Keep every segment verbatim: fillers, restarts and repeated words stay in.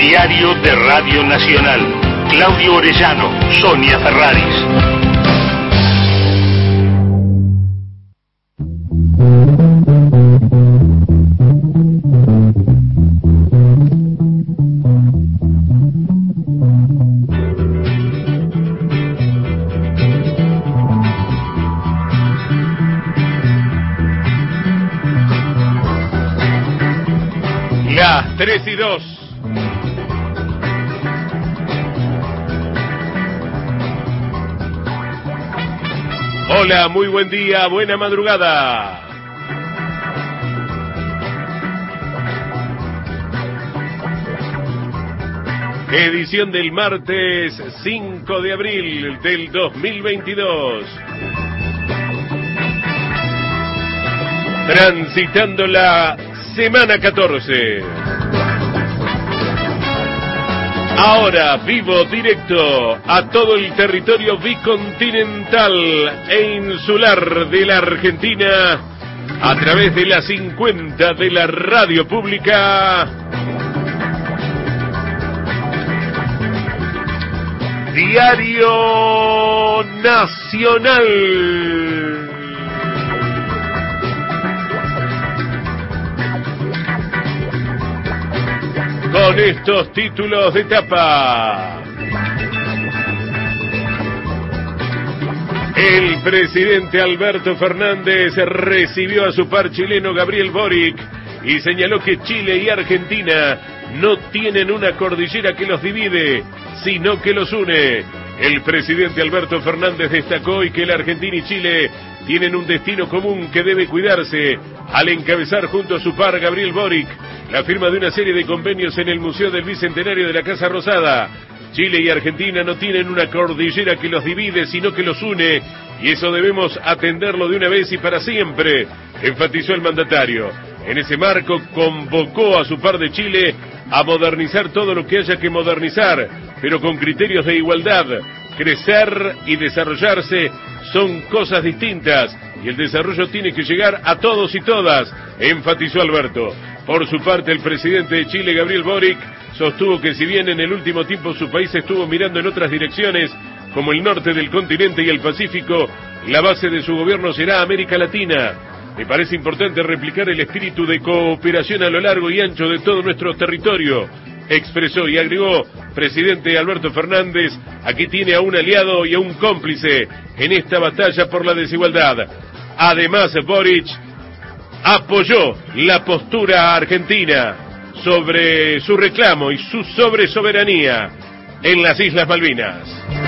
Diario de Radio Nacional. Claudio Orellano, Sonia Ferraris. Las tres y dos. Hola, muy buen día, buena madrugada. Edición del martes cinco de abril del dos mil veintidós. Transitando la semana catorce. Ahora, vivo, directo, a todo el territorio bicontinental e insular de la Argentina, a través de la cincuenta de la radio pública. Diario Nacional. Con estos títulos de tapa. El presidente Alberto Fernández recibió a su par chileno Gabriel Boric y señaló que Chile y Argentina no tienen una cordillera que los divide, sino que los une. El presidente Alberto Fernández destacó hoy que la Argentina y Chile tienen un destino común que debe cuidarse, al encabezar junto a su par Gabriel Boric la firma de una serie de convenios en el Museo del Bicentenario de la Casa Rosada. Chile y Argentina no tienen una cordillera que los divide, sino que los une, y eso debemos atenderlo de una vez y para siempre, enfatizó el mandatario. En ese marco convocó a su par de Chile a modernizar todo lo que haya que modernizar, pero con criterios de igualdad. Crecer y desarrollarse son cosas distintas, y el desarrollo tiene que llegar a todos y todas, enfatizó Alberto. Por su parte, el presidente de Chile, Gabriel Boric, sostuvo que si bien en el último tiempo su país estuvo mirando en otras direcciones, como el norte del continente y el Pacífico, la base de su gobierno será América Latina. Me parece importante replicar el espíritu de cooperación a lo largo y ancho de todo nuestro territorio, expresó y agregó presidente Alberto Fernández. Aquí tiene a un aliado y a un cómplice en esta batalla por la desigualdad. Además, Boric apoyó la postura argentina sobre su reclamo y su sobresoberanía en las Islas Malvinas.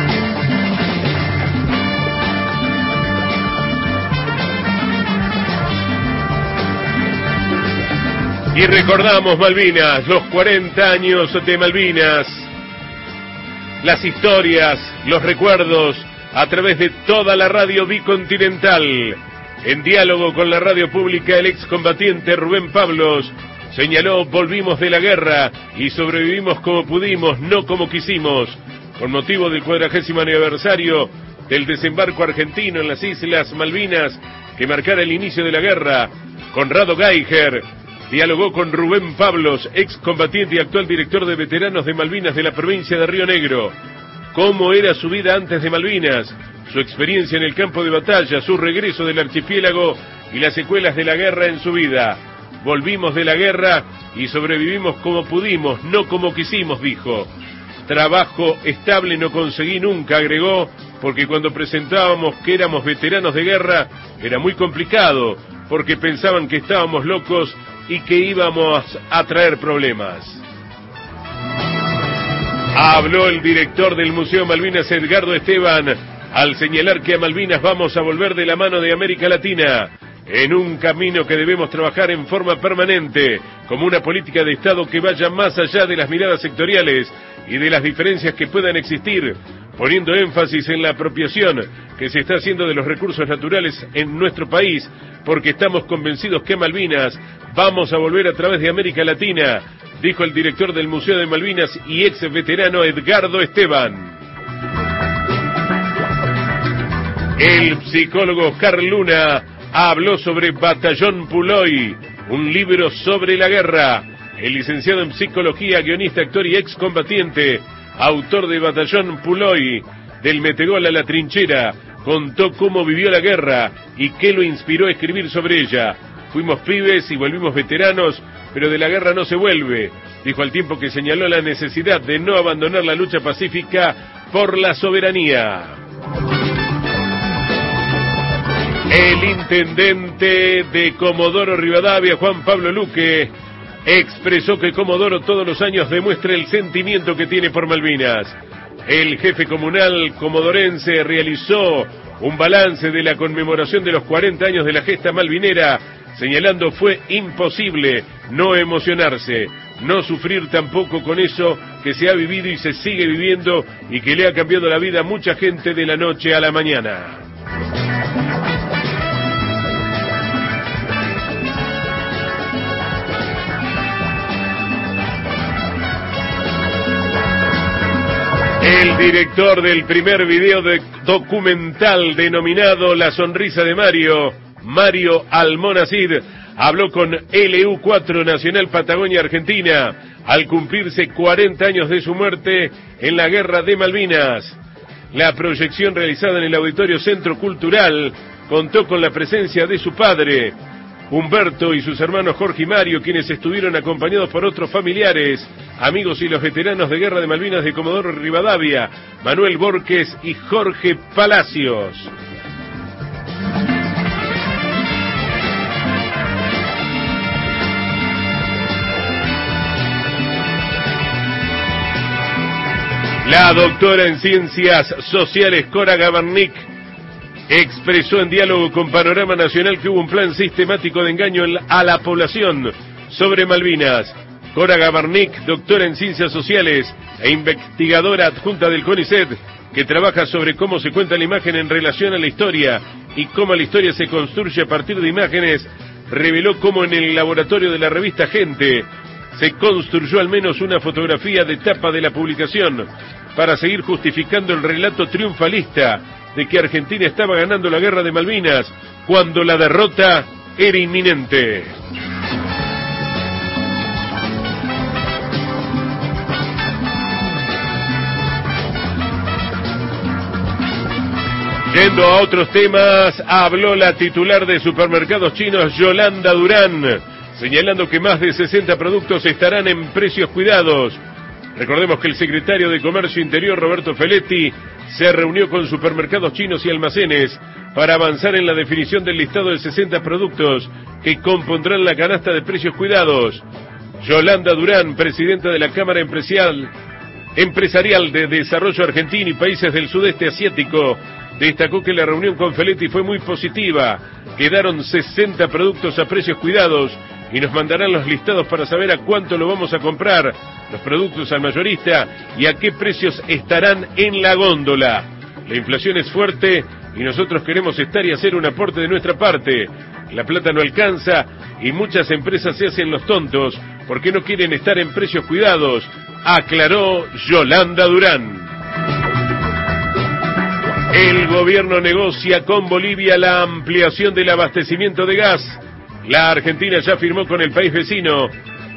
Y recordamos Malvinas, los cuarenta años de Malvinas, las historias, los recuerdos, a través de toda la radio bicontinental. En diálogo con la radio pública, el excombatiente Rubén Pablos señaló: volvimos de la guerra y sobrevivimos como pudimos, no como quisimos. Con motivo del cuadragésimo aniversario del desembarco argentino en las Islas Malvinas, que marcara el inicio de la guerra, Conrado Geiger dialogó con Rubén Pablos, excombatiente y actual director de veteranos de Malvinas de la provincia de Río Negro. ¿Cómo era su vida antes de Malvinas? Su experiencia en el campo de batalla, su regreso del archipiélago y las secuelas de la guerra en su vida. Volvimos de la guerra y sobrevivimos como pudimos, no como quisimos, dijo. Trabajo estable no conseguí nunca, agregó, porque cuando presentábamos que éramos veteranos de guerra era muy complicado, porque pensaban que estábamos locos y que íbamos a traer problemas. Habló el director del Museo Malvinas, Edgardo Esteban, al señalar que a Malvinas vamos a volver de la mano de América Latina, en un camino que debemos trabajar en forma permanente, como una política de Estado que vaya más allá de las miradas sectoriales y de las diferencias que puedan existir, poniendo énfasis en la apropiación que se está haciendo de los recursos naturales en nuestro país, porque estamos convencidos que a Malvinas vamos a volver a través de América Latina, dijo el director del Museo de Malvinas y ex veterano Edgardo Esteban. El psicólogo Oscar Luna habló sobre Batallón Puloy, un libro sobre la guerra. el licenciado en psicología, guionista, actor y excombatiente, autor de Batallón Puloy, del Metegol a la Trinchera, contó cómo vivió la guerra y qué lo inspiró a escribir sobre ella. Fuimos pibes y volvimos veteranos, pero de la guerra no se vuelve, dijo al tiempo que señaló la necesidad de no abandonar la lucha pacífica por la soberanía. El intendente de Comodoro Rivadavia, Juan Pablo Luque, expresó que Comodoro todos los años demuestra el sentimiento que tiene por Malvinas. El jefe comunal comodorense realizó un balance de la conmemoración de los cuarenta años de la gesta malvinera, señalando fue imposible no emocionarse, no sufrir tampoco con eso que se ha vivido y se sigue viviendo y que le ha cambiado la vida a mucha gente de la noche a la mañana. El director del primer video de documental denominado La Sonrisa de Mario, Mario Almonacid, habló con L U cuatro Nacional Patagonia Argentina al cumplirse cuarenta años de su muerte en la Guerra de Malvinas. La proyección realizada en el Auditorio Centro Cultural contó con la presencia de su padre, Humberto, y sus hermanos Jorge y Mario, quienes estuvieron acompañados por otros familiares, amigos y los veteranos de Guerra de Malvinas de Comodoro Rivadavia, Manuel Borges y Jorge Palacios. La doctora en Ciencias Sociales Cora Gabarnik expresó en diálogo con Panorama Nacional que hubo un plan sistemático de engaño a la población sobre Malvinas. Cora Gabarnik, doctora en Ciencias Sociales e investigadora adjunta del CONICET, que trabaja sobre cómo se cuenta la imagen en relación a la historia y cómo la historia se construye a partir de imágenes, reveló cómo en el laboratorio de la revista Gente se construyó al menos una fotografía de tapa de la publicación para seguir justificando el relato triunfalista de que Argentina estaba ganando la guerra de Malvinas cuando la derrota era inminente. Yendo a otros temas, habló la titular de supermercados chinos, Yolanda Durán, señalando que más de sesenta productos estarán en precios cuidados. Recordemos que el secretario de Comercio Interior, Roberto Feletti, se reunió con supermercados chinos y almacenes para avanzar en la definición del listado de sesenta productos que compondrán la canasta de precios cuidados. Yolanda Durán, presidenta de la Cámara Empresarial, Empresarial de Desarrollo Argentino y Países del Sudeste Asiático, destacó que la reunión con Feletti fue muy positiva. Quedaron sesenta productos a precios cuidados y nos mandarán los listados para saber a cuánto lo vamos a comprar, los productos al mayorista y a qué precios estarán en la góndola. La inflación es fuerte y nosotros queremos estar y hacer un aporte de nuestra parte. La plata no alcanza y muchas empresas se hacen los tontos porque no quieren estar en precios cuidados, aclaró Yolanda Durán. El gobierno negocia con Bolivia la ampliación del abastecimiento de gas. La Argentina ya firmó con el país vecino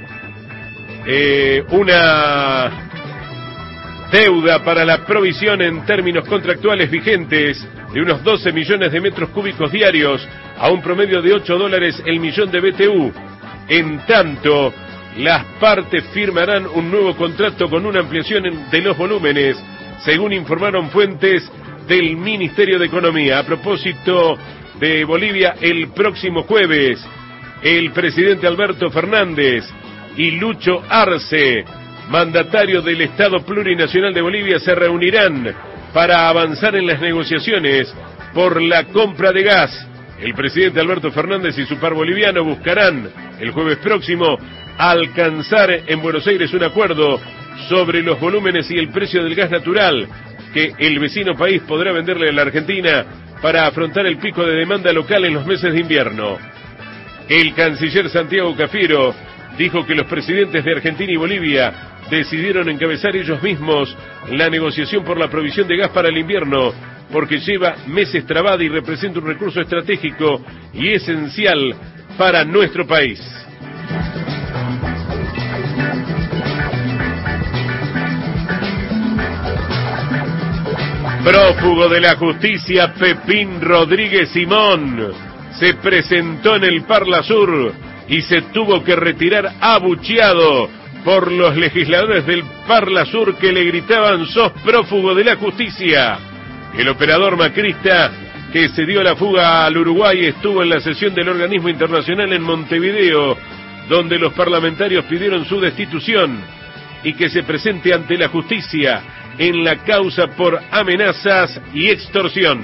eh, una deuda para la provisión en términos contractuales vigentes de unos doce millones de metros cúbicos diarios a un promedio de ocho dólares el millón de B T U. En tanto, las partes firmarán un nuevo contrato con una ampliación de los volúmenes, según informaron fuentes del Ministerio de Economía. A propósito de Bolivia, el próximo jueves, el presidente Alberto Fernández y Lucho Arce, mandatario del Estado Plurinacional de Bolivia, se reunirán para avanzar en las negociaciones por la compra de gas. El presidente Alberto Fernández y su par boliviano buscarán el jueves próximo alcanzar en Buenos Aires un acuerdo sobre los volúmenes y el precio del gas natural que el vecino país podrá venderle a la Argentina para afrontar el pico de demanda local en los meses de invierno. El canciller Santiago Cafiero dijo que los presidentes de Argentina y Bolivia decidieron encabezar ellos mismos la negociación por la provisión de gas para el invierno, porque lleva meses trabada y representa un recurso estratégico y esencial para nuestro país. Prófugo de la justicia Pepín Rodríguez Simón se presentó en el Parla Sur y se tuvo que retirar abucheado por los legisladores del Parla Sur que le gritaban: sos prófugo de la justicia. El operador macrista que se dio la fuga al Uruguay estuvo en la sesión del organismo internacional en Montevideo, donde los parlamentarios pidieron su destitución y que se presente ante la justicia en la causa por amenazas y extorsión.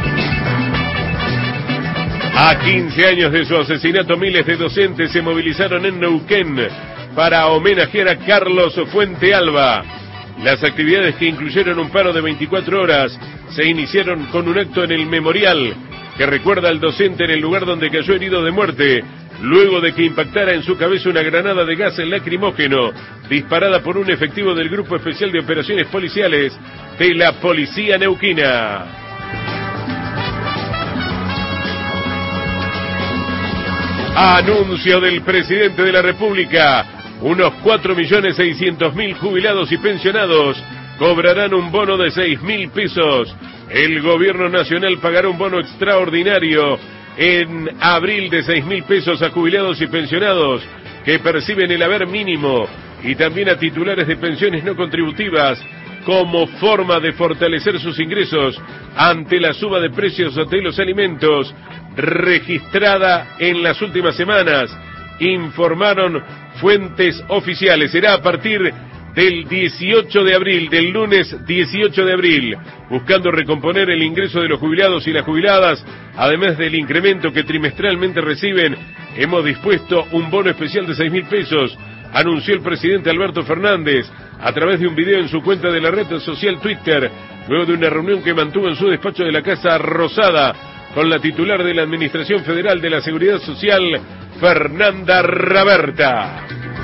A quince años de su asesinato, miles de docentes se movilizaron en Neuquén para homenajear a Carlos Fuente Alba. Las actividades, que incluyeron un paro de veinticuatro horas, se iniciaron con un acto en el memorial que recuerda al docente en el lugar donde cayó herido de muerte, luego de que impactara en su cabeza una granada de gas lacrimógeno disparada por un efectivo del Grupo Especial de Operaciones Policiales de la Policía Neuquina. Anuncio del presidente de la República: unos cuatro millones seiscientos mil jubilados y pensionados cobrarán un bono de seis mil pesos. El gobierno nacional pagará un bono extraordinario en abril de seis mil pesos a jubilados y pensionados que perciben el haber mínimo, y también a titulares de pensiones no contributivas, como forma de fortalecer sus ingresos ante la suba de precios de los alimentos registrada en las últimas semanas, informaron fuentes oficiales. Será a partir del dieciocho de abril, del lunes dieciocho de abril, buscando recomponer el ingreso de los jubilados y las jubiladas, además del incremento que trimestralmente reciben. Hemos dispuesto un bono especial de seis mil pesos, anunció el presidente Alberto Fernández a través de un video en su cuenta de la red social Twitter, luego de una reunión que mantuvo en su despacho de la Casa Rosada con la titular de la Administración Federal de la Seguridad Social, Fernanda Raberta.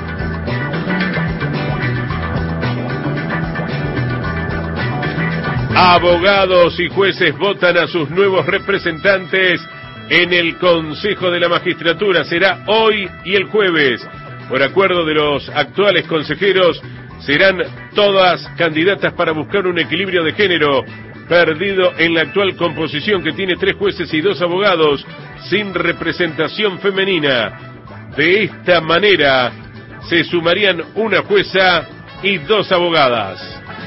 Abogados y jueces votan a sus nuevos representantes en el Consejo de la Magistratura. Será hoy y el jueves. Por acuerdo de los actuales consejeros, serán todas candidatas para buscar un equilibrio de género perdido en la actual composición, que tiene tres jueces y dos abogados sin representación femenina. De esta manera se sumarían una jueza y dos abogadas.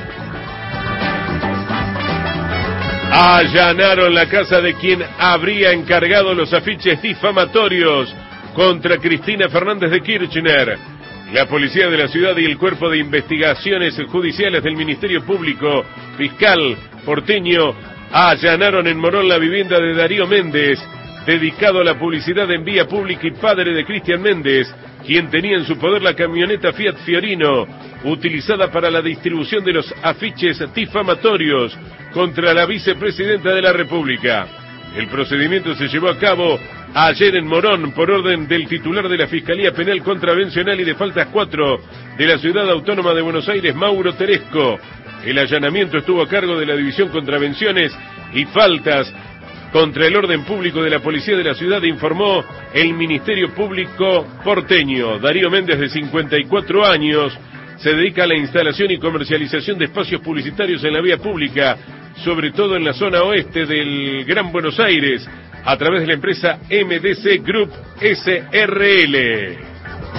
Allanaron la casa de quien habría encargado los afiches difamatorios contra Cristina Fernández de Kirchner. La policía de la ciudad y el Cuerpo de Investigaciones Judiciales del Ministerio Público Fiscal porteño allanaron en Morón la vivienda de Darío Méndez, dedicado a la publicidad en vía pública y padre de Cristian Méndez, quien tenía en su poder la camioneta Fiat Fiorino, utilizada para la distribución de los afiches difamatorios contra la vicepresidenta de la República. El procedimiento se llevó a cabo ayer en Morón por orden del titular de la Fiscalía Penal Contravencional y de Faltas cuatro de la Ciudad Autónoma de Buenos Aires, Mauro Teresco. El allanamiento estuvo a cargo de la División Contravenciones y Faltas contra el Orden Público de la Policía de la Ciudad, informó el Ministerio Público porteño. Darío Méndez, de cincuenta y cuatro años, se dedica a la instalación y comercialización de espacios publicitarios en la vía pública, sobre todo en la zona oeste del Gran Buenos Aires, a través de la empresa M D C Group S R L.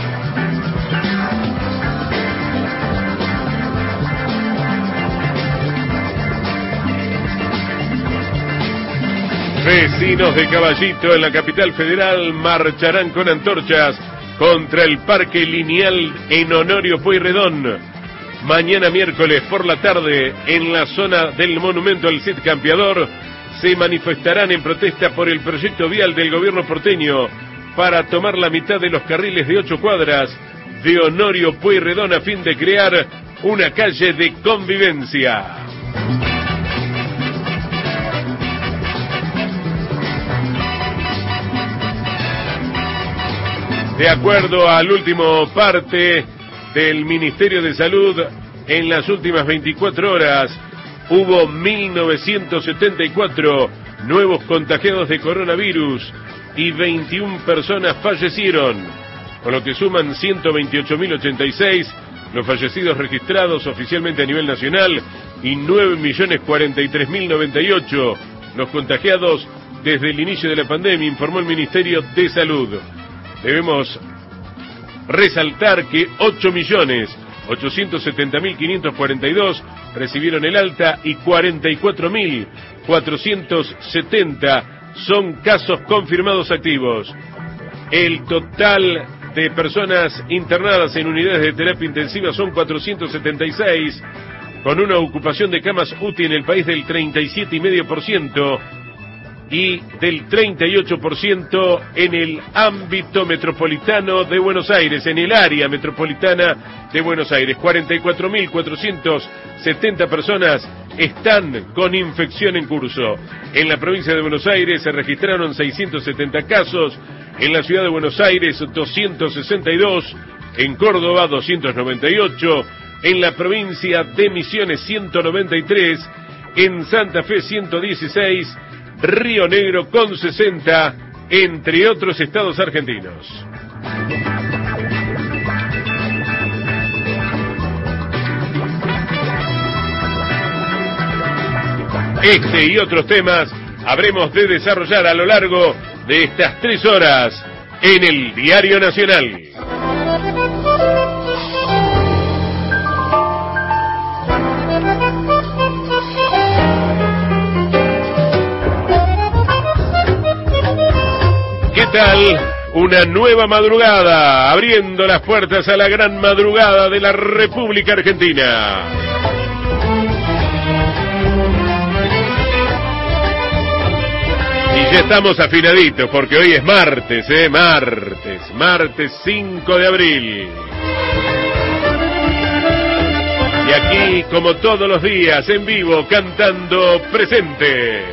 Vecinos de Caballito, en la capital federal, marcharán con antorchas contra el Parque Lineal en Honorio Pueyrredón. Mañana miércoles por la tarde, en la zona del monumento al Cid Campeador, se manifestarán en protesta por el proyecto vial del gobierno porteño para tomar la mitad de los carriles de ocho cuadras de Honorio Pueyrredón a fin de crear una calle de convivencia. De acuerdo al último parte del Ministerio de Salud, en las últimas veinticuatro horas hubo mil novecientos setenta y cuatro nuevos contagiados de coronavirus y veintiuna personas fallecieron, con lo que suman ciento veintiocho mil ochenta y seis los fallecidos registrados oficialmente a nivel nacional y nueve millones cuarenta y tres mil noventa y ocho los contagiados desde el inicio de la pandemia, informó el Ministerio de Salud. Debemos resaltar que ocho millones ochocientos setenta mil quinientos cuarenta y dos recibieron el alta y cuarenta y cuatro mil cuatrocientos setenta son casos confirmados activos. El total de personas internadas en unidades de terapia intensiva son cuatrocientos setenta y seis, con una ocupación de camas U T I en el país del treinta y siete coma cinco por ciento y del treinta y ocho por ciento en el ámbito metropolitano de Buenos Aires, en el área metropolitana de Buenos Aires. cuarenta y cuatro mil cuatrocientas setenta personas están con infección en curso. En la provincia de Buenos Aires se registraron seiscientos setenta casos, en la ciudad de Buenos Aires doscientos sesenta y dos, en Córdoba doscientos noventa y ocho, en la provincia de Misiones ciento noventa y tres, en Santa Fe ciento dieciséis, Río Negro con sesenta, entre otros estados argentinos. Este y otros temas habremos de desarrollar a lo largo de estas tres horas en el Diario Nacional. ¿Qué tal? Una nueva madrugada, abriendo las puertas a la gran madrugada de la República Argentina. Y ya estamos afinaditos, porque hoy es martes, ¿eh? Martes, martes cinco de abril. Y aquí, como todos los días, en vivo, cantando presente.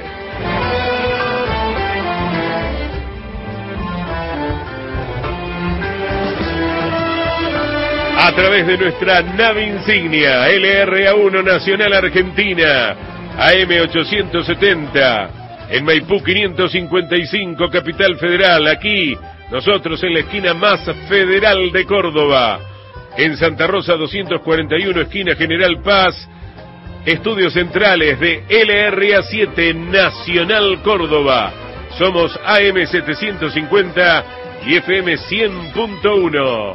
A través de nuestra nave insignia, L R A uno Nacional Argentina, A M ochocientos setenta, en Maipú quinientos cincuenta y cinco, Capital Federal, aquí, nosotros en la esquina más federal de Córdoba, en Santa Rosa doscientos cuarenta y uno, esquina General Paz, estudios centrales de L R A siete Nacional Córdoba, somos A M setecientos cincuenta y F M cien punto uno.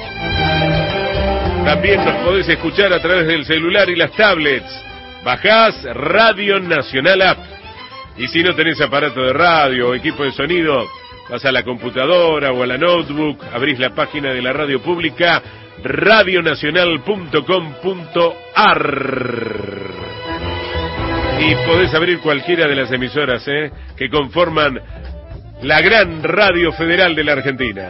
También nos podés escuchar a través del celular y las tablets. Bajás Radio Nacional App. Y si no tenés aparato de radio o equipo de sonido, vas a la computadora o a la notebook, abrís la página de la radio pública, radionacional punto com punto a r. Y podés abrir cualquiera de las emisoras ¿eh? que conforman la gran radio federal de la Argentina.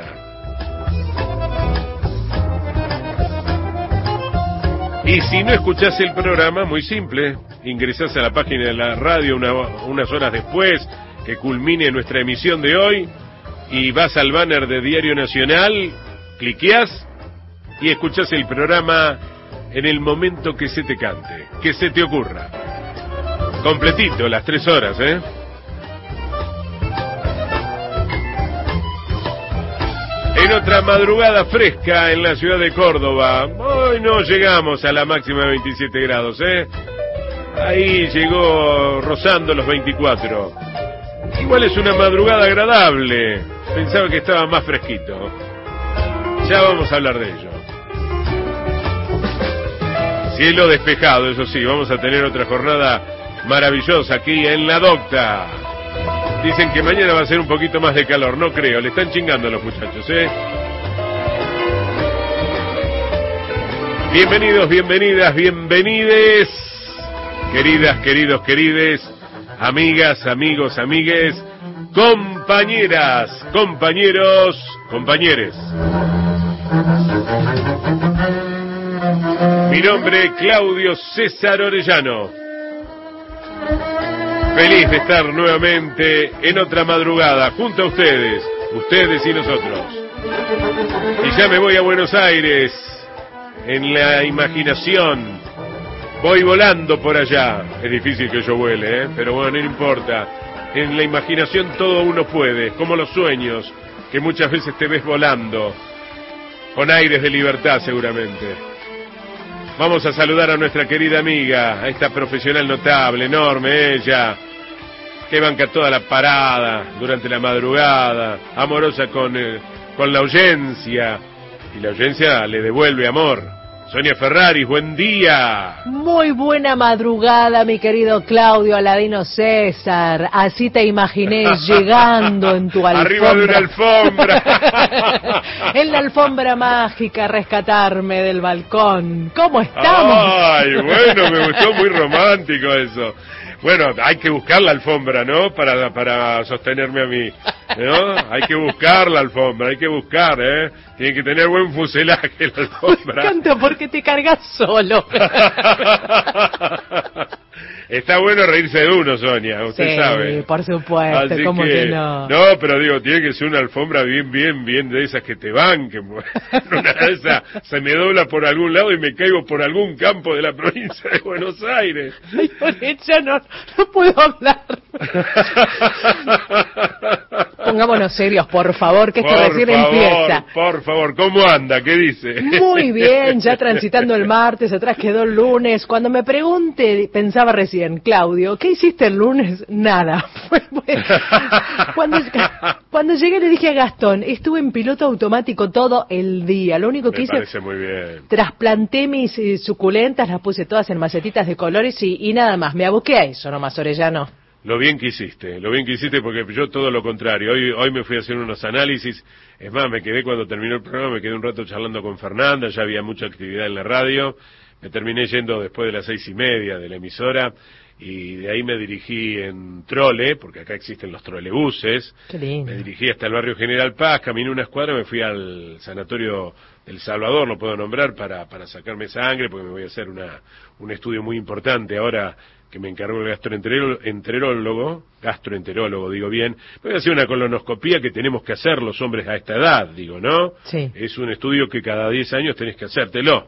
Y si no escuchás el programa, muy simple, ingresás a la página de la radio una, unas horas después que culmine nuestra emisión de hoy y vas al banner de Diario Nacional, cliqueás y escuchás el programa en el momento que se te cante, que se te ocurra. Completito, las tres horas, ¿eh? En otra madrugada fresca en la ciudad de Córdoba. Hoy no llegamos a la máxima de veintisiete grados, ¿eh? Ahí llegó rozando los veinticuatro. Igual es una madrugada agradable. Pensaba que estaba más fresquito. Ya vamos a hablar de ello. Cielo despejado, eso sí, vamos a tener otra jornada maravillosa aquí en La Docta. Dicen que mañana va a ser un poquito más de calor, no creo, le están chingando a los muchachos, ¿eh? Bienvenidos, bienvenidas, bienvenides, queridas, queridos, querides, amigas, amigos, amigues, compañeras, compañeros, compañeres. Mi nombre es Claudio César Orellano. Feliz de estar nuevamente en otra madrugada, junto a ustedes, ustedes y nosotros. Y ya me voy a Buenos Aires, en la imaginación, voy volando por allá. Es difícil que yo vuele, ¿eh? Pero bueno, no importa. En la imaginación todo uno puede, como los sueños, que muchas veces te ves volando, con aires de libertad seguramente. Vamos a saludar a nuestra querida amiga, a esta profesional notable, enorme, ella, que banca toda la parada durante la madrugada, amorosa con, eh, con la audiencia, y la audiencia le devuelve amor. Sonia Ferraris, buen día. Muy buena madrugada, mi querido Claudio Aladino César. Así te imaginé llegando en tu alfombra. Arriba de una alfombra. En la alfombra mágica, a rescatarme del balcón. ¿Cómo estamos? Ay, bueno, me gustó, muy romántico eso. Bueno, hay que buscar la alfombra, ¿no? Para para sostenerme a mí, ¿no? Hay que buscar la alfombra, hay que buscar, ¿eh? Tiene que tener buen fuselaje la alfombra. Me encanta porque te cargas solo. Está bueno reírse de uno, Sonia, usted sí, sabe. Sí, por supuesto, Así ¿cómo que, que no? No, pero digo, tiene que ser una alfombra bien, bien, bien de esas que te banquen. Una de esas se me dobla por algún lado y me caigo por algún campo de la provincia de Buenos Aires. Ay, Oreja, no, no puedo hablar. Pongámonos serios, por favor, que esto por recién favor, empieza. Por favor, ¿cómo anda? ¿Qué dice? Muy bien, ya transitando el martes, atrás quedó el lunes. Cuando me pregunte, pensaba recién, Claudio, ¿qué hiciste el lunes? Nada. Cuando, cuando llegué le dije a Gastón, estuve en piloto automático todo el día. Lo único que me hice, parece muy bien. Trasplanté mis eh, suculentas, las puse todas en macetitas de colores y, y nada más. Me aboqué a eso nomás, Orellano. Lo bien que hiciste, lo bien que hiciste, porque yo todo lo contrario. Hoy hoy me fui a hacer unos análisis. Es más, me quedé cuando terminó el programa, me quedé un rato charlando con Fernanda, ya había mucha actividad en la radio. Me terminé yendo después de las seis y media de la emisora, y de ahí me dirigí en trole, porque acá existen los trolebuses. Qué lindo. Me dirigí hasta el barrio General Paz, caminé una escuadra, me fui al sanatorio del Salvador, lo puedo nombrar, para para sacarme sangre, porque me voy a hacer una un estudio muy importante ahora, que me encargó el gastroenterólogo, gastroenterólogo, digo bien. Voy a hacer una colonoscopía que tenemos que hacer los hombres a esta edad, digo, ¿no? Sí. Es un estudio que cada diez años tenés que hacértelo.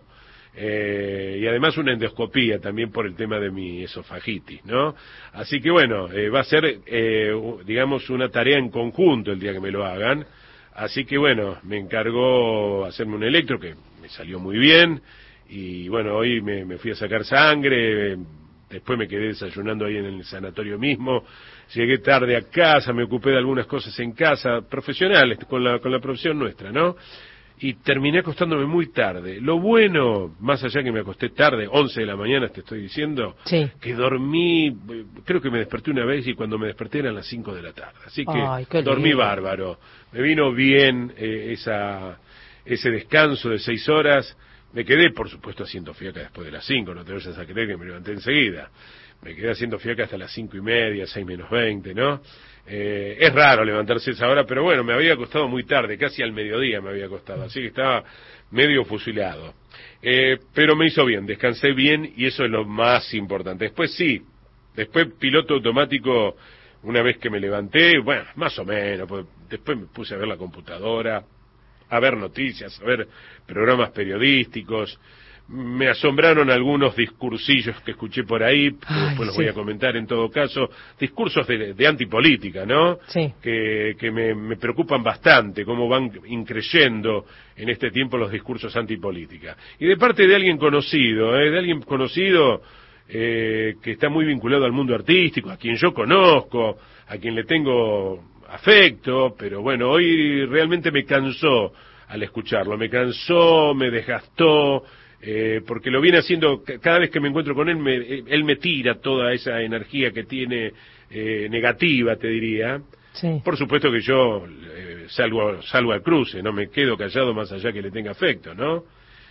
Eh, y además una endoscopía también por el tema de mi esofagitis, ¿no? Así que bueno, eh, va a ser, eh, digamos, una tarea en conjunto el día que me lo hagan. Así que bueno, me encargó hacerme un electro que me salió muy bien. Y bueno, hoy me, me fui a sacar sangre. Después me quedé desayunando ahí en el sanatorio mismo. Llegué tarde a casa, me ocupé de algunas cosas en casa, profesionales, con la, con la profesión nuestra, ¿no? Y terminé acostándome muy tarde. Lo bueno, más allá que me acosté tarde, once de la mañana te estoy diciendo, sí, que dormí, creo que me desperté una vez y cuando me desperté eran las cinco de la tarde. Así que ay, dormí lindo. Bárbaro. Me vino bien eh, esa ese descanso de seis horas. Me quedé, por supuesto, haciendo fiaca después de las cinco, no te vayas a creer que me levanté enseguida. Me quedé haciendo fiaca hasta las cinco y media, seis menos veinte, ¿no? Eh, es raro levantarse esa hora, pero bueno, me había acostado muy tarde, casi al mediodía me había acostado, así que estaba medio fusilado. Eh, pero me hizo bien, descansé bien y eso es lo más importante. Después sí, después piloto automático, una vez que me levanté, bueno, más o menos, pues, después me puse a ver la computadora, a ver noticias, a ver programas periodísticos. Me asombraron algunos discursillos que escuché por ahí, que Ay, después los sí. voy a comentar en todo caso, discursos de, de antipolítica, ¿no? Sí. Que, que me, me preocupan bastante, cómo van increyendo en este tiempo los discursos antipolítica. Y de parte de alguien conocido, ¿eh? de alguien conocido eh, que está muy vinculado al mundo artístico, a quien yo conozco, a quien le tengo afecto, pero bueno, hoy realmente me cansó al escucharlo, me cansó, me desgastó, eh, porque lo viene haciendo, cada vez que me encuentro con él, me, él me tira toda esa energía que tiene, eh, negativa, te diría. Sí. Por supuesto que yo eh, salgo, salgo al cruce, no me quedo callado más allá que le tenga afecto, ¿no?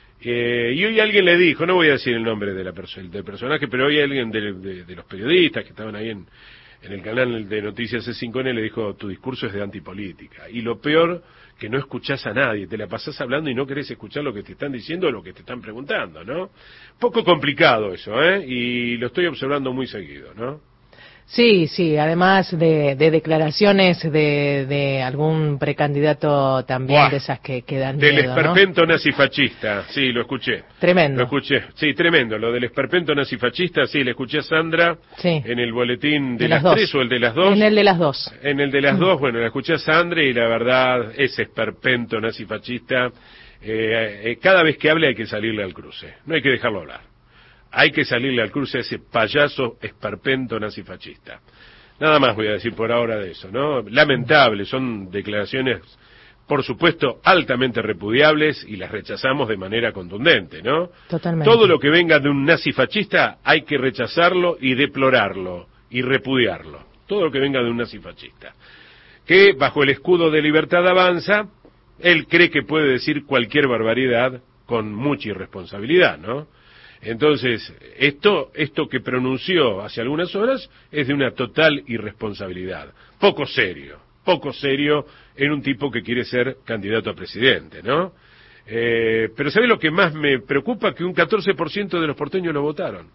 Eh, y hoy alguien le dijo, no voy a decir el nombre de la perso- del personaje, pero hoy alguien de, de, de los periodistas que estaban ahí en en el canal de Noticias C cinco N le dijo, tu discurso es de antipolítica. Y lo peor, que no escuchás a nadie, te la pasás hablando y no querés escuchar lo que te están diciendo o lo que te están preguntando, ¿no? Poco complicado eso, ¿eh? Y lo estoy observando muy seguido, ¿no? Sí, sí, además de, de declaraciones de, de algún precandidato también, Buah, de esas que, que dan del miedo, ¿no? esperpento nazifascista, sí, lo escuché. Tremendo. Lo escuché, sí, tremendo, lo del esperpento nazifascista, sí, le escuché a Sandra Sí. en el boletín de, De las, las dos. tres o el de las dos. En el de las dos. En el de las dos, bueno, la escuché a Sandra y la verdad, ese esperpento nazifascista eh, eh, cada vez que hable hay que salirle al cruce, no hay que dejarlo hablar. Hay que salirle al cruce a ese payaso esperpento nazifascista. Nada más voy a decir por ahora de eso, ¿no? Lamentable, son declaraciones, por supuesto, altamente repudiables y las rechazamos de manera contundente, ¿no? Totalmente. Todo lo que venga de un nazifascista hay que rechazarlo y deplorarlo y repudiarlo. Todo lo que venga de un nazifascista. Que bajo el escudo de Libertad Avanza, él cree que puede decir cualquier barbaridad con mucha irresponsabilidad, ¿no? Entonces, esto, esto que pronunció hace algunas horas es de una total irresponsabilidad. Poco serio, poco serio en un tipo que quiere ser candidato a presidente, ¿no? Eh, pero ¿sabe lo que más me preocupa? Que un catorce por ciento de los porteños lo votaron.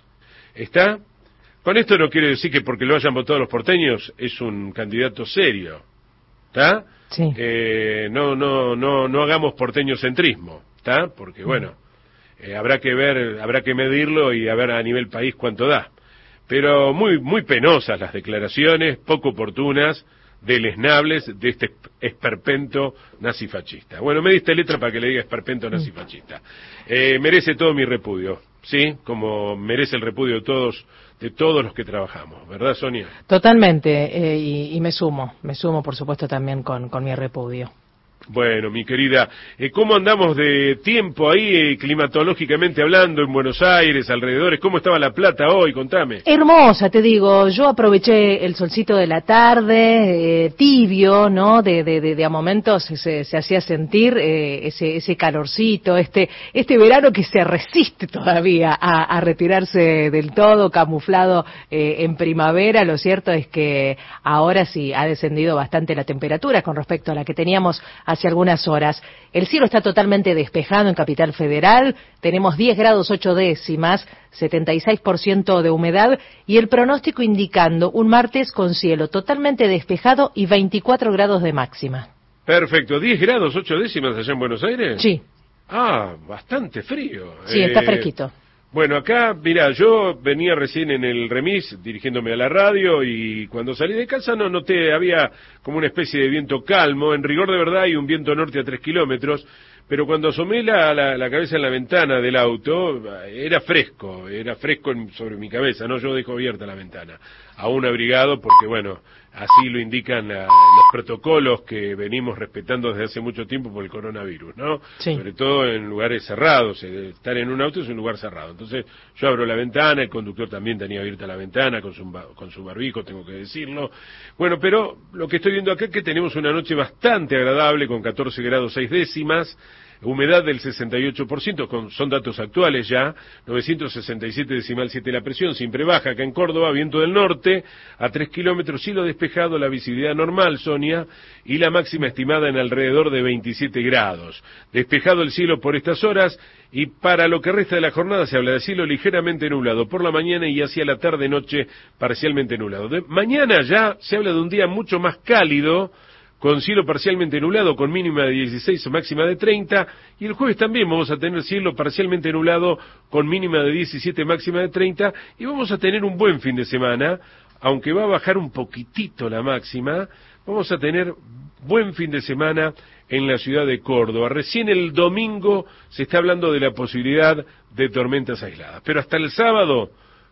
¿Está? Con esto no quiere decir que porque lo hayan votado los porteños es un candidato serio. ¿Está? Sí. Eh, no, no, no, no hagamos porteñocentrismo, ¿está? Porque bueno, eh, habrá que ver, habrá que medirlo y a ver a nivel país cuánto da. Pero muy, muy penosas las declaraciones, poco oportunas, deleznables de este esperpento nazifascista. Bueno, me diste letra para que le diga esperpento nazifascista. Eh, merece todo mi repudio, ¿sí? Como merece el repudio de todos, de todos los que trabajamos, ¿verdad, Sonia? Totalmente, eh, y, y me sumo, me sumo por supuesto también con, con mi repudio. Bueno, mi querida, eh, ¿cómo andamos de tiempo ahí, eh, climatológicamente hablando, en Buenos Aires, alrededores? ¿Cómo estaba La Plata hoy? Contame. Hermosa, te digo, yo aproveché el solcito de la tarde, eh, tibio, ¿no? De, de, de, de a momentos se, se hacía sentir eh, ese, ese calorcito, este, este verano que se resiste todavía a, a retirarse del todo, camuflado eh, en primavera. Lo cierto es que ahora sí ha descendido bastante la temperatura con respecto a la que teníamos hace algunas horas. El cielo está totalmente despejado en Capital Federal, tenemos diez grados ocho décimas, setenta y seis por ciento de humedad y el pronóstico indicando un martes con cielo totalmente despejado y veinticuatro grados de máxima. Perfecto, diez grados ocho décimas allá en Buenos Aires. Sí. Ah, bastante frío. Sí, eh, está fresquito. Bueno, acá, mira, yo venía recién en el remis dirigiéndome a la radio y cuando salí de casa no noté, había como una especie de viento calmo, en rigor de verdad hay un viento norte a tres kilómetros, pero cuando asomé la, la, la cabeza en la ventana del auto, era fresco, era fresco en, sobre mi cabeza, ¿no? Yo dejo abierta la ventana, aún abrigado porque, bueno, así lo indican la, los protocolos que venimos respetando desde hace mucho tiempo por el coronavirus, ¿no? Sí. Sobre todo en lugares cerrados, estar en un auto es un lugar cerrado. Entonces yo abro la ventana, el conductor también tenía abierta la ventana con su, con su barbijo, tengo que decirlo. Bueno, pero lo que estoy viendo acá es que tenemos una noche bastante agradable con catorce grados seis décimas, humedad del sesenta y ocho por ciento, con, son datos actuales ya, novecientos sesenta y siete decimal siete la presión, siempre baja acá en Córdoba, viento del norte, a tres kilómetros, cielo despejado, la visibilidad normal, Sonia, y la máxima estimada en alrededor de veintisiete grados. Despejado el cielo por estas horas, y para lo que resta de la jornada se habla de cielo ligeramente nublado por la mañana y hacia la tarde-noche parcialmente nublado. De, mañana ya se habla de un día mucho más cálido, con cielo parcialmente nublado, con mínima de dieciséis o máxima de treinta, y el jueves también vamos a tener cielo parcialmente nublado, con mínima de diecisiete, máxima de treinta, y vamos a tener un buen fin de semana, aunque va a bajar un poquitito la máxima, vamos a tener buen fin de semana en la ciudad de Córdoba. Recién el domingo se está hablando de la posibilidad de tormentas aisladas, pero hasta el sábado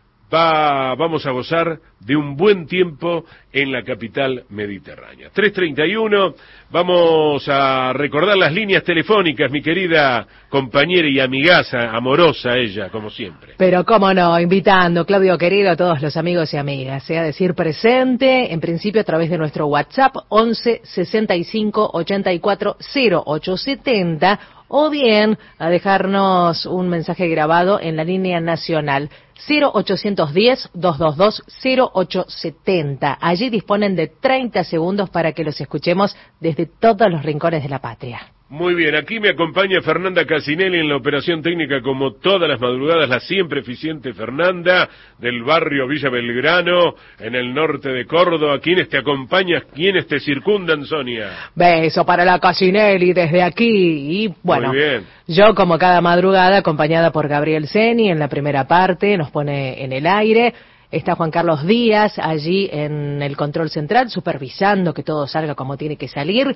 Va, vamos a gozar de un buen tiempo en la capital mediterránea. tres treinta y uno, vamos a recordar las líneas telefónicas, mi querida compañera y amigaza, amorosa ella, como siempre. Pero cómo no, invitando, Claudio querido, a todos los amigos y amigas, sea decir presente, en principio a través de nuestro WhatsApp, once sesenta y cinco ochenta y cuatro cero ocho setenta, o bien a dejarnos un mensaje grabado en la línea nacional cero ochocientos diez, doscientos veintidós, cero ocho setenta. Allí disponen de treinta segundos para que los escuchemos desde todos los rincones de la patria. Muy bien, aquí me acompaña Fernanda Casinelli en la operación técnica como todas las madrugadas, la siempre eficiente Fernanda del barrio Villa Belgrano, en el norte de Córdoba. ¿Quiénes te acompañan? ¿Quiénes te circundan, Sonia? Beso para la Casinelli desde aquí. Y bueno, muy bien. Yo como cada madrugada acompañada por Gabriel Seni en la primera parte, nos pone en el aire. Está Juan Carlos Díaz allí en el control central supervisando que todo salga como tiene que salir.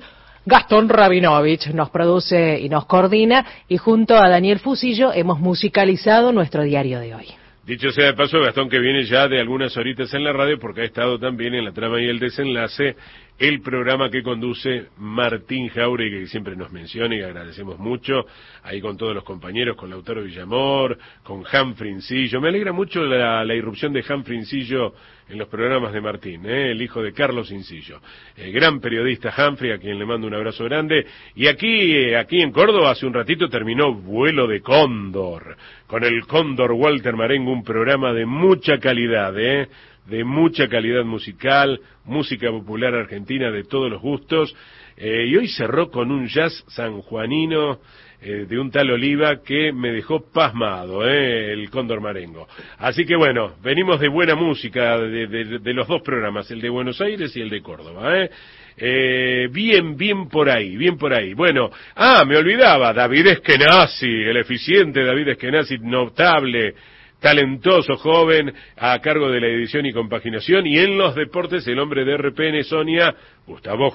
Gastón Rabinovich nos produce y nos coordina, y junto a Daniel Fusillo hemos musicalizado nuestro diario de hoy. Dicho sea de paso, Gastón, que viene ya de algunas horitas en la radio, porque ha estado también en La Trama y el Desenlace, el programa que conduce Martín Jauregui, que siempre nos menciona y agradecemos mucho, ahí con todos los compañeros, con Lautaro Villamor, con Humphrey Incillo. Me alegra mucho la, la irrupción de Humphrey Incillo en los programas de Martín, ¿eh? El hijo de Carlos Incillo. El gran periodista Humphrey, a quien le mando un abrazo grande. Y aquí, aquí en Córdoba, hace un ratito terminó Vuelo de Cóndor, con el Cóndor Walter Marengo, un programa de mucha calidad, ¿eh? de mucha calidad musical, música popular argentina de todos los gustos, eh, y hoy cerró con un jazz sanjuanino eh, de un tal Oliva que me dejó pasmado, eh, el Cóndor Marengo. Así que bueno, venimos de buena música de, de, de los dos programas, el de Buenos Aires y el de Córdoba, eh. Eh, bien, bien por ahí, bien por ahí. Bueno, ah, me olvidaba, David Eskenazi, el eficiente David Eskenazi, notable, talentoso joven, a cargo de la edición y compaginación, y en los deportes el hombre de R P N, Sonia, Gustavo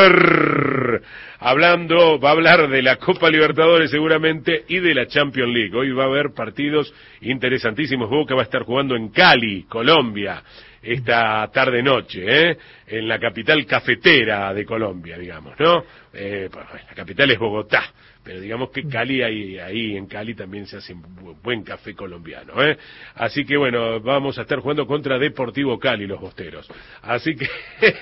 Herr, hablando, va a hablar de la Copa Libertadores seguramente y de la Champions League. Hoy va a haber partidos interesantísimos. Boca va a estar jugando en Cali, Colombia, esta tarde-noche, ¿eh? en la capital cafetera de Colombia, digamos, ¿no? Eh, pues, la capital es Bogotá, pero digamos que Cali, ahí, ahí en Cali también se hace buen café colombiano, ¿eh? Así que bueno, vamos a estar jugando contra Deportivo Cali, los bosteros. Así que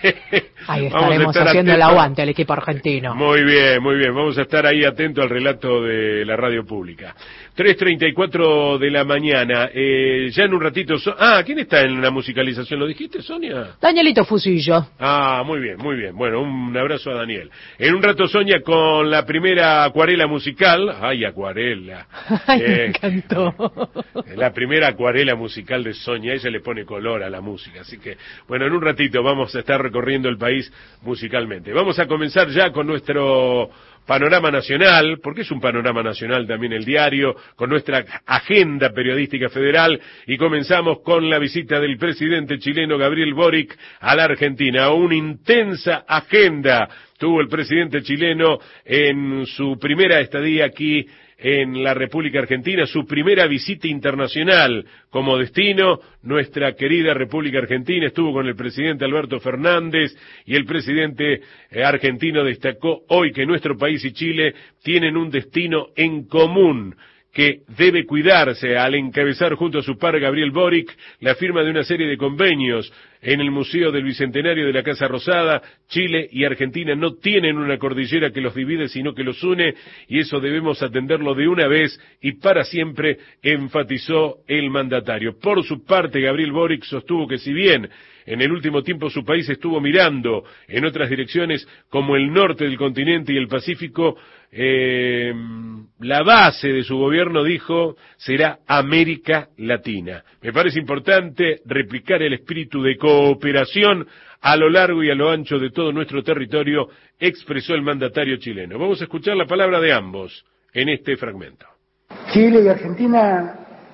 ahí estaremos haciendo el aguante al equipo argentino. Muy bien, muy bien, vamos a estar ahí atentos al relato de la radio pública. tres treinta y cuatro de la mañana, eh, ya en un ratito... So ah, ¿quién está en la musicalización? ¿Lo dijiste, Sonia? Danielito Fusillo. Ah, muy bien, muy bien. Bueno, un abrazo a Daniel. En un rato, Sonia, con la primera acuarela musical. Ay, acuarela. Ay, eh, me encantó. La primera acuarela musical de Sonia. Ella le pone color a la música. Así que, bueno, en un ratito vamos a estar recorriendo el país musicalmente. Vamos a comenzar ya con nuestro panorama nacional, porque es un panorama nacional también el diario, con nuestra agenda periodística federal, y comenzamos con la visita del presidente chileno Gabriel Boric a la Argentina. Una intensa agenda tuvo el presidente chileno en su primera estadía aquí en la República Argentina, su primera visita internacional como destino. Nuestra querida República Argentina estuvo con el presidente Alberto Fernández, y el presidente argentino destacó hoy que nuestro país y Chile tienen un destino en común que debe cuidarse al encabezar junto a su par Gabriel Boric la firma de una serie de convenios en el Museo del Bicentenario de la Casa Rosada. Chile y Argentina no tienen una cordillera que los divide, sino que los une, y eso debemos atenderlo de una vez y para siempre, enfatizó el mandatario. Por su parte, Gabriel Boric sostuvo que si bien en el último tiempo su país estuvo mirando en otras direcciones como el norte del continente y el Pacífico, eh, la base de su gobierno, dijo, será América Latina. Me parece importante replicar el espíritu de cooperación a lo largo y a lo ancho de todo nuestro territorio, expresó el mandatario chileno. Vamos a escuchar la palabra de ambos en este fragmento. Chile y Argentina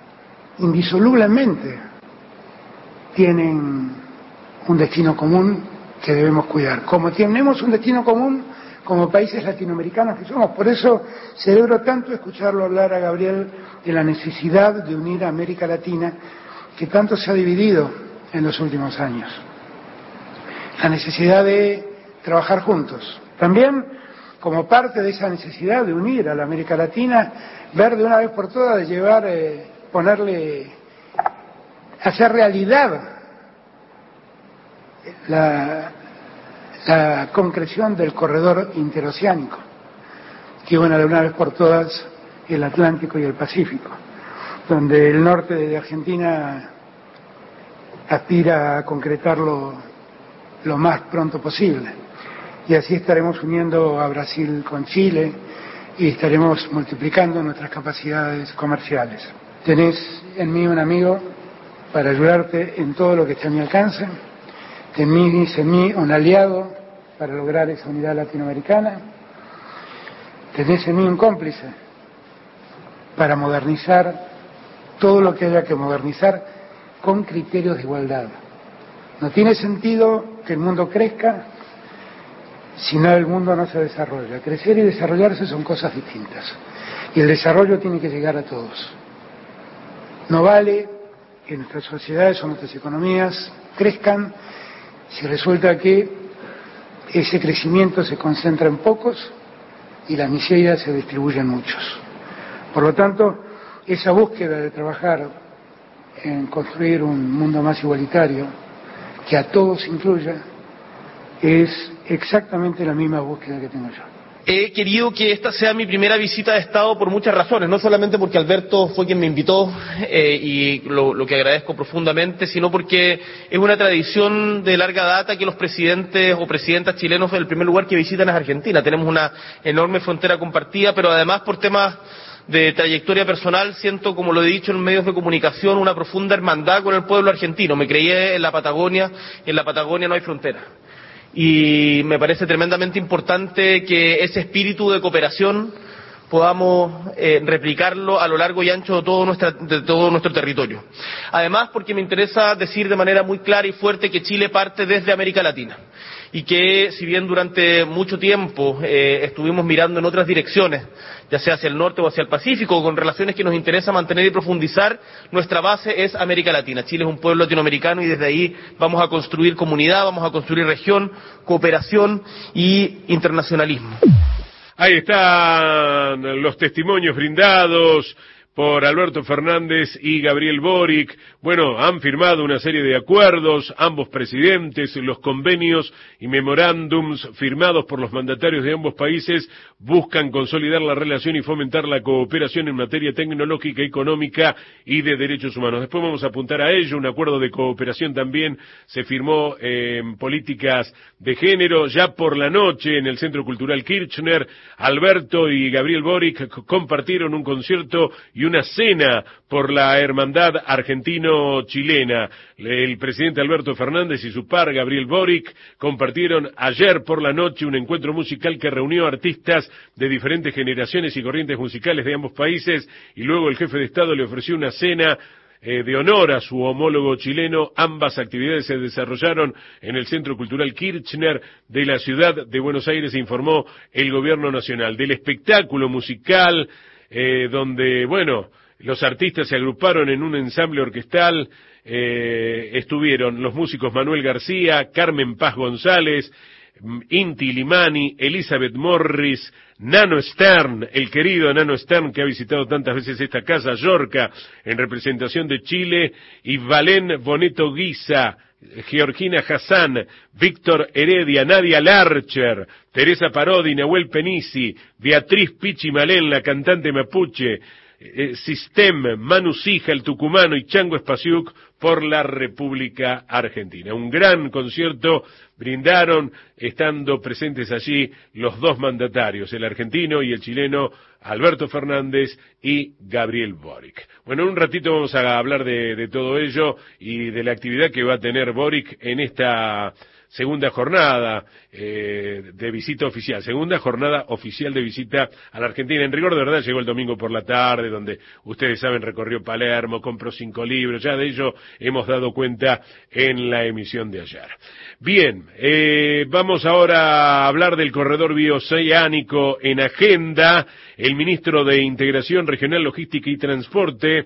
indisolublemente tienen un destino común que debemos cuidar. Como tenemos un destino común como países latinoamericanos que somos, por eso celebro tanto escucharlo hablar a Gabriel de la necesidad de unir a América Latina, que tanto se ha dividido en los últimos años. La necesidad de trabajar juntos. También, como parte de esa necesidad de unir a la América Latina, ver de una vez por todas, de llevar, eh, ponerle, hacer realidad la, la concreción del corredor interoceánico, que une de una vez por todas el Atlántico y el Pacífico, donde el norte de Argentina aspira a concretarlo lo más pronto posible, y así estaremos uniendo a Brasil con Chile y estaremos multiplicando nuestras capacidades comerciales. Tenés en mí un amigo para ayudarte en todo lo que esté a mi alcance, tenés en mí un aliado para lograr esa unidad latinoamericana, tenés en mí un cómplice para modernizar todo lo que haya que modernizar con criterios de igualdad. No tiene sentido que el mundo crezca si no el mundo no se desarrolla. Crecer y desarrollarse son cosas distintas. Y el desarrollo tiene que llegar a todos. No vale que nuestras sociedades o nuestras economías crezcan si resulta que ese crecimiento se concentra en pocos y la miseria se distribuye en muchos. Por lo tanto, esa búsqueda de trabajar en construir un mundo más igualitario, que a todos incluya, es exactamente la misma búsqueda que tengo yo. He querido que esta sea mi primera visita de Estado por muchas razones, no solamente porque Alberto fue quien me invitó eh, y lo, lo que agradezco profundamente, sino porque es una tradición de larga data que los presidentes o presidentas chilenos el primer lugar que visitan es Argentina. Tenemos una enorme frontera compartida, pero además por temas de trayectoria personal siento, como lo he dicho en medios de comunicación, una profunda hermandad con el pueblo argentino. Me crié en la Patagonia y en la Patagonia no hay frontera. Y me parece tremendamente importante que ese espíritu de cooperación podamos eh, replicarlo a lo largo y ancho de todo, nuestra, de todo nuestro territorio. Además, porque me interesa decir de manera muy clara y fuerte que Chile parte desde América Latina y que, si bien durante mucho tiempo eh, estuvimos mirando en otras direcciones, ya sea hacia el norte o hacia el Pacífico, con relaciones que nos interesa mantener y profundizar, nuestra base es América Latina. Chile es un pueblo latinoamericano y desde ahí vamos a construir comunidad, vamos a construir región, cooperación y internacionalismo. Ahí están los testimonios brindados por Alberto Fernández y Gabriel Boric. Bueno, han firmado una serie de acuerdos, ambos presidentes. Los convenios y memorándums firmados por los mandatarios de ambos países buscan consolidar la relación y fomentar la cooperación en materia tecnológica, económica y de derechos humanos. Después vamos a apuntar a ello. Un acuerdo de cooperación también se firmó en políticas de género. Ya por la noche en el Centro Cultural Kirchner, Alberto y Gabriel Boric compartieron un concierto y una cena por la hermandad argentino-chilena. El presidente Alberto Fernández y su par Gabriel Boric compartieron ayer por la noche un encuentro musical que reunió artistas de diferentes generaciones y corrientes musicales de ambos países, y luego el jefe de Estado le ofreció una cena Eh, de honor a su homólogo chileno. Ambas actividades se desarrollaron en el Centro Cultural Kirchner de la ciudad de Buenos Aires, informó el gobierno nacional. Del espectáculo musical, eh, donde, bueno, los artistas se agruparon en un ensamble orquestal, eh, estuvieron los músicos Manuel García, Carmen Paz González, Inti Limani, Elizabeth Morris, Nano Stern, el querido Nano Stern que ha visitado tantas veces esta casa, Yorca, en representación de Chile, y Valén Boneto Guisa, Georgina Hassan, Víctor Heredia, Nadia Larcher, Teresa Parodi, Nahuel Penisi, Beatriz Pichi Malén, la cantante mapuche, eh, Sistem, Manu Sija, el tucumano, y Chango Espasiuk por la República Argentina. Un gran concierto brindaron, estando presentes allí los dos mandatarios, el argentino y el chileno, Alberto Fernández y Gabriel Boric. Bueno, en un ratito vamos a hablar de, de todo ello y de la actividad que va a tener Boric en esta segunda jornada eh, de visita oficial, segunda jornada oficial de visita a la Argentina. En rigor, de verdad, llegó el domingo por la tarde, donde ustedes saben, recorrió Palermo, compró cinco libros, ya de ello hemos dado cuenta en la emisión de ayer. Bien, eh, vamos ahora a hablar del corredor bioceánico en agenda. El ministro de Integración Regional, Logística y Transporte,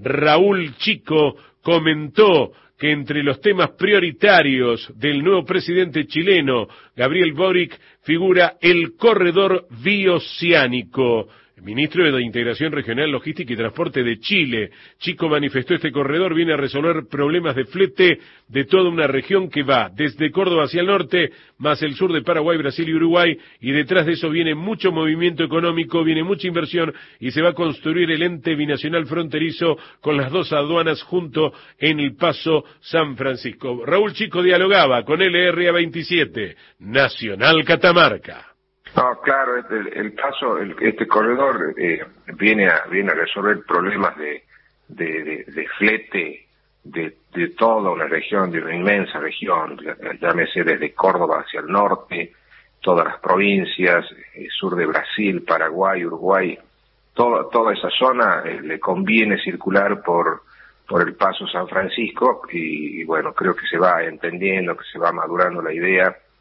Raúl Chico, comentó que entre los temas prioritarios del nuevo presidente chileno, Gabriel Boric, figura el corredor bioceánico. El ministro de Integración Regional, Logística y Transporte de Chile, Chico, manifestó: este corredor viene a resolver problemas de flete de toda una región que va desde Córdoba hacia el norte, más el sur de Paraguay, Brasil y Uruguay, y detrás de eso viene mucho movimiento económico, viene mucha inversión, y se va a construir el ente binacional fronterizo con las dos aduanas junto en el Paso San Francisco. Raúl Chico dialogaba con L R A veintisiete, Nacional Catamarca. No, claro, el, el paso, el, este corredor eh, viene a viene a resolver problemas de de, de, de flete de, de toda una región, de una inmensa región, llámese desde Córdoba hacia el norte, todas las provincias, el sur de Brasil, Paraguay, Uruguay, toda toda esa zona eh, le conviene circular por por el Paso San Francisco y, y bueno, creo que se va entendiendo, que se va madurando la idea.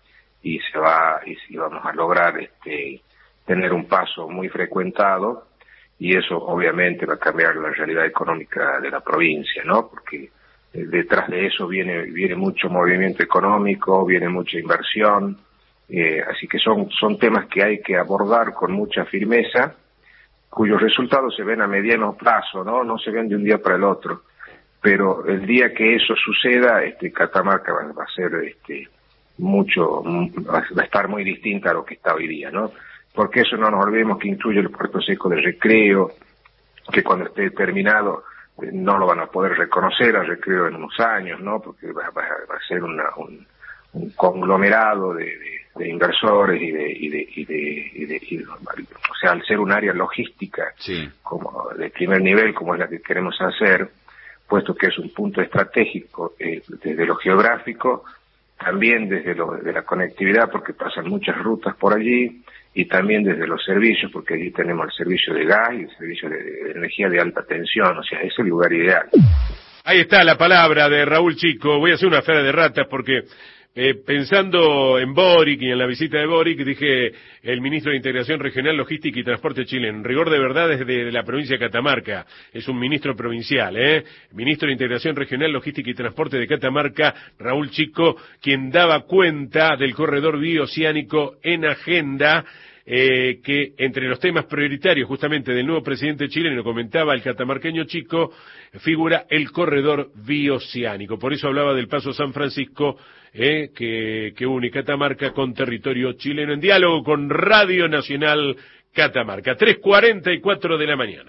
y se va y, y vamos a lograr este tener un paso muy frecuentado, y eso obviamente va a cambiar la realidad económica de la provincia, ¿no? Porque eh, detrás de eso viene viene mucho movimiento económico, viene mucha inversión, eh, así que son son temas que hay que abordar con mucha firmeza, cuyos resultados se ven a mediano plazo, ¿no? No se ven de un día para el otro, pero el día que eso suceda, este Catamarca va, va a ser este mucho, va a estar muy distinta a lo que está hoy día, ¿no? Porque eso no nos olvidemos que incluye el puerto seco de Recreo, que cuando esté terminado eh, no lo van a poder reconocer al Recreo en unos años, ¿no? Porque va, va, va a ser una, un, un conglomerado de, de, de inversores y de, y de, y de, y de, y de, o sea, al ser un área logística, sí, como de primer nivel, como es la que queremos hacer, puesto que es un punto estratégico eh, desde lo geográfico, también desde lo de la conectividad, porque pasan muchas rutas por allí, y también desde los servicios, porque allí tenemos el servicio de gas y el servicio de, de energía de alta tensión, o sea, es el lugar ideal. Ahí está la palabra de Raúl Chico. Voy a hacer una fe de ratas porque eh, pensando en Boric y en la visita de Boric, dije el ministro de Integración Regional, Logística y Transporte chileno. En rigor de verdad es de la provincia de Catamarca, es un ministro provincial, ¿eh? Ministro de Integración Regional, Logística y Transporte de Catamarca, Raúl Chico, quien daba cuenta del corredor bioceánico en agenda. Eh, que entre los temas prioritarios justamente del nuevo presidente chileno, comentaba el catamarqueño Chico, figura el corredor bioceánico. Por eso hablaba del Paso San Francisco, eh, que, que une Catamarca con territorio chileno, en diálogo con Radio Nacional Catamarca. tres cuarenta y cuatro de la mañana.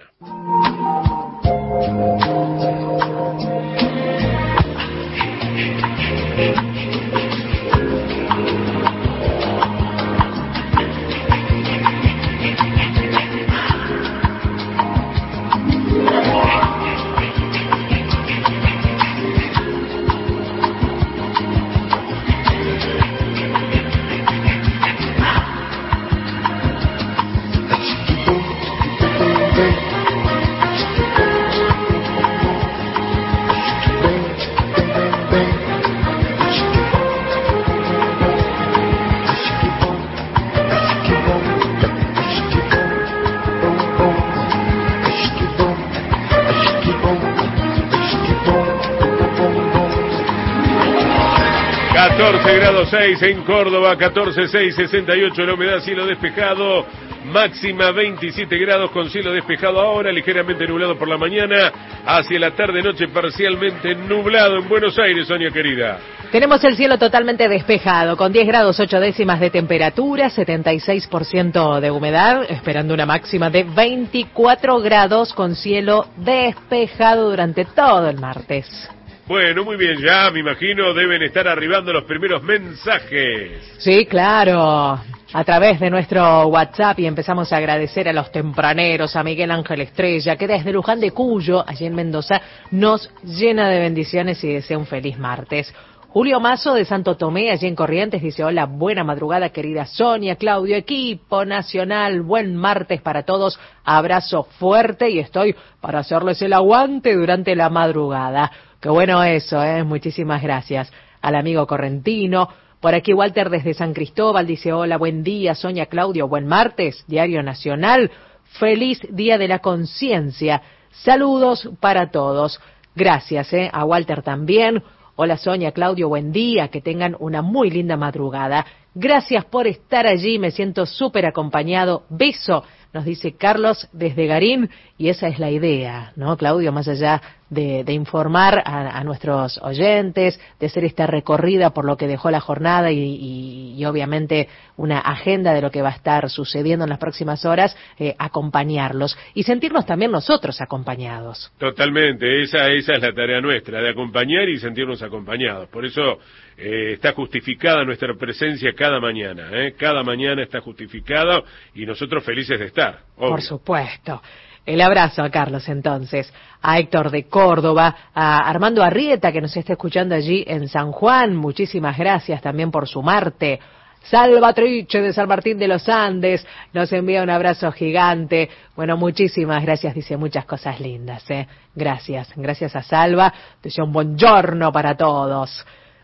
catorce grados seis en Córdoba, catorce seis, sesenta y ocho la humedad, cielo despejado, máxima veintisiete grados con cielo despejado ahora, ligeramente nublado por la mañana, hacia la tarde-noche parcialmente nublado en Buenos Aires, Sonia querida. Tenemos el cielo totalmente despejado, con diez grados ocho décimas de temperatura, setenta y seis por ciento de humedad, esperando una máxima de veinticuatro grados con cielo despejado durante todo el martes. Bueno, muy bien, ya me imagino deben estar arribando los primeros mensajes. Sí, claro, a través de nuestro WhatsApp, y empezamos a agradecer a los tempraneros, a Miguel Ángel Estrella, que desde Luján de Cuyo, allí en Mendoza, nos llena de bendiciones y desea un feliz martes. Julio Mazo de Santo Tomé, allí en Corrientes, dice: hola, buena madrugada querida Sonia, Claudio, equipo nacional, buen martes para todos, abrazo fuerte y estoy para hacerles el aguante durante la madrugada. Qué bueno eso, ¿eh? Muchísimas gracias al amigo correntino. Por aquí Walter desde San Cristóbal dice: hola, buen día Sonia, Claudio, buen martes, Diario Nacional, feliz Día de la Conciencia, saludos para todos. Gracias, ¿eh? A Walter también. Hola Sonia, Claudio, buen día, que tengan una muy linda madrugada. Gracias por estar allí, me siento súper acompañado. Beso, nos dice Carlos desde Garín, y esa es la idea, ¿no, Claudio? Más allá de, de informar a, a nuestros oyentes, de hacer esta recorrida por lo que dejó la jornada y, y, y obviamente una agenda de lo que va a estar sucediendo en las próximas horas, eh, acompañarlos y sentirnos también nosotros acompañados. Totalmente, esa, esa es la tarea nuestra, de acompañar y sentirnos acompañados. Por eso eh, está justificada nuestra presencia cada mañana, ¿eh? Cada mañana está justificada y nosotros felices de estar, obvio. Por supuesto. El abrazo a Carlos entonces, a Héctor de Córdoba, a Armando Arrieta que nos está escuchando allí en San Juan, muchísimas gracias también por sumarte. Salvatrice de San Martín de los Andes nos envía un abrazo gigante. Bueno, muchísimas gracias, dice muchas cosas lindas, ¿eh? Gracias, gracias a Salva, deseo un buongiorno para todos.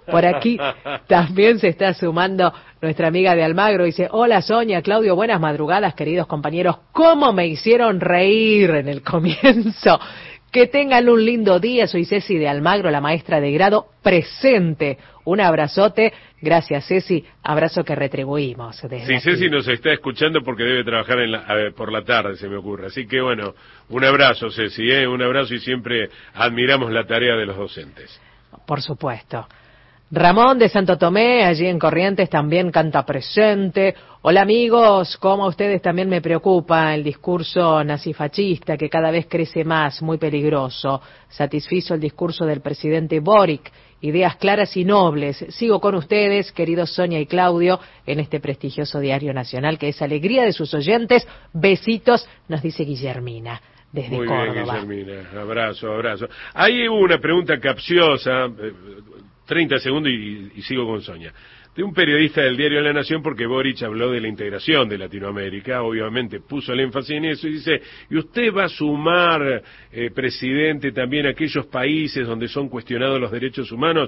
Por aquí también se está sumando nuestra amiga de Almagro. Dice, hola Sonia, Claudio, buenas madrugadas, queridos compañeros. ¿Cómo me hicieron reír en el comienzo? Que tengan un lindo día. Soy Ceci de Almagro, la maestra de grado presente. Un abrazote. Gracias, Ceci. Abrazo que retribuimos. Desde sí, aquí. Ceci nos está escuchando porque debe trabajar en la, a ver, por la tarde, se me ocurre. Así que bueno, un abrazo, Ceci, ¿eh? Un abrazo y siempre admiramos la tarea de los docentes. Por supuesto. Ramón de Santo Tomé, allí en Corrientes, también canta presente. Hola amigos, como a ustedes también me preocupa el discurso nazifascista que cada vez crece más, muy peligroso. Satisfizo el discurso del presidente Boric, ideas claras y nobles. Sigo con ustedes, queridos Sonia y Claudio, en este prestigioso diario nacional que es alegría de sus oyentes. Besitos, nos dice Guillermina. Desde Muy Córdoba. bien, Guillermina. Abrazo, abrazo. Ahí hubo una pregunta capciosa, eh, treinta segundos y, y sigo con Sonia. De un periodista del diario La Nación, porque Boric habló de la integración de Latinoamérica, obviamente puso el énfasis en eso y dice, ¿y usted va a sumar, eh, presidente, también aquellos países donde son cuestionados los derechos humanos?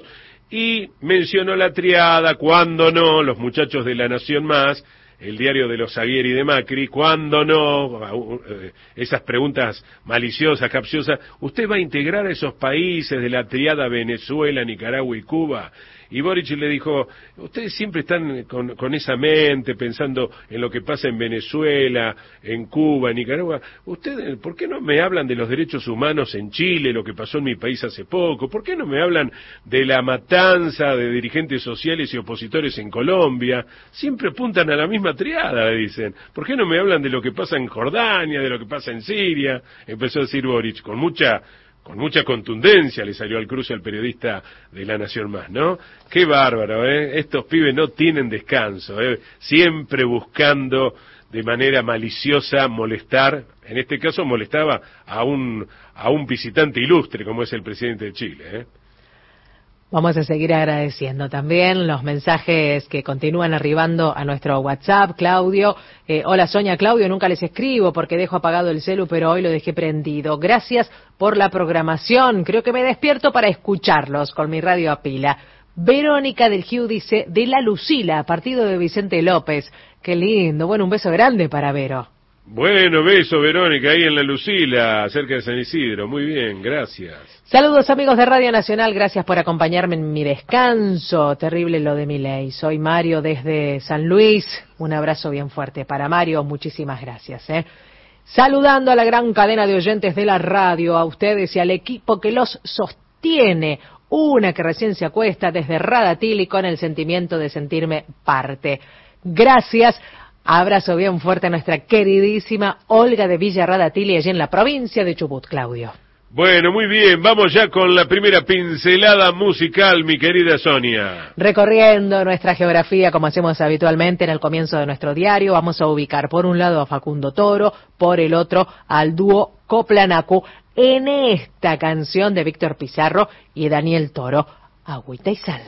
Y mencionó la triada, cuando no, los muchachos de La Nación Más, el diario de los Zaguieri y de Macri, ¿cuándo no? Esas preguntas maliciosas, capciosas. ¿Usted va a integrar a esos países de la triada Venezuela, Nicaragua y Cuba? Y Boric le dijo, ustedes siempre están con, con esa mente pensando en lo que pasa en Venezuela, en Cuba, en Nicaragua. Ustedes, ¿por qué no me hablan de los derechos humanos en Chile, lo que pasó en mi país hace poco? ¿Por qué no me hablan de la matanza de dirigentes sociales y opositores en Colombia? Siempre apuntan a la misma triada, le dicen. ¿Por qué no me hablan de lo que pasa en Jordania, de lo que pasa en Siria? Empezó a decir Boric con mucha... Con mucha contundencia le salió al cruce al periodista de La Nación Más, ¿no? Qué bárbaro, ¿eh? Estos pibes no tienen descanso, ¿eh? Siempre buscando de manera maliciosa molestar, en este caso molestaba a un a un visitante ilustre como es el presidente de Chile, ¿eh? Vamos a seguir agradeciendo también los mensajes que continúan arribando a nuestro WhatsApp. Claudio, eh, hola Sonia, Claudio, nunca les escribo porque dejo apagado el celu, pero hoy lo dejé prendido. Gracias por la programación, creo que me despierto para escucharlos con mi radio a pila. Verónica del Giu dice, de La Lucila, partido de Vicente López. Qué lindo, bueno, un beso grande para Vero. Bueno, beso Verónica, ahí en La Lucila, cerca de San Isidro. Muy bien, gracias. Saludos amigos de Radio Nacional, gracias por acompañarme en mi descanso. Terrible lo de Milei. Soy Mario desde San Luis. Un abrazo bien fuerte para Mario, muchísimas gracias. ¿eh? Saludando a la gran cadena de oyentes de la radio, a ustedes y al equipo que los sostiene. Una que recién se acuesta desde Radatili con el sentimiento de sentirme parte. Gracias. Abrazo bien fuerte a nuestra queridísima Olga de Villa Radatili, allí en la provincia de Chubut, Claudio. Bueno, muy bien, vamos ya con la primera pincelada musical, mi querida Sonia. Recorriendo nuestra geografía, como hacemos habitualmente en el comienzo de nuestro diario, vamos a ubicar por un lado a Facundo Toro, por el otro al dúo Coplanacu, en esta canción de Víctor Pizarro y Daniel Toro, Agüita y Sal.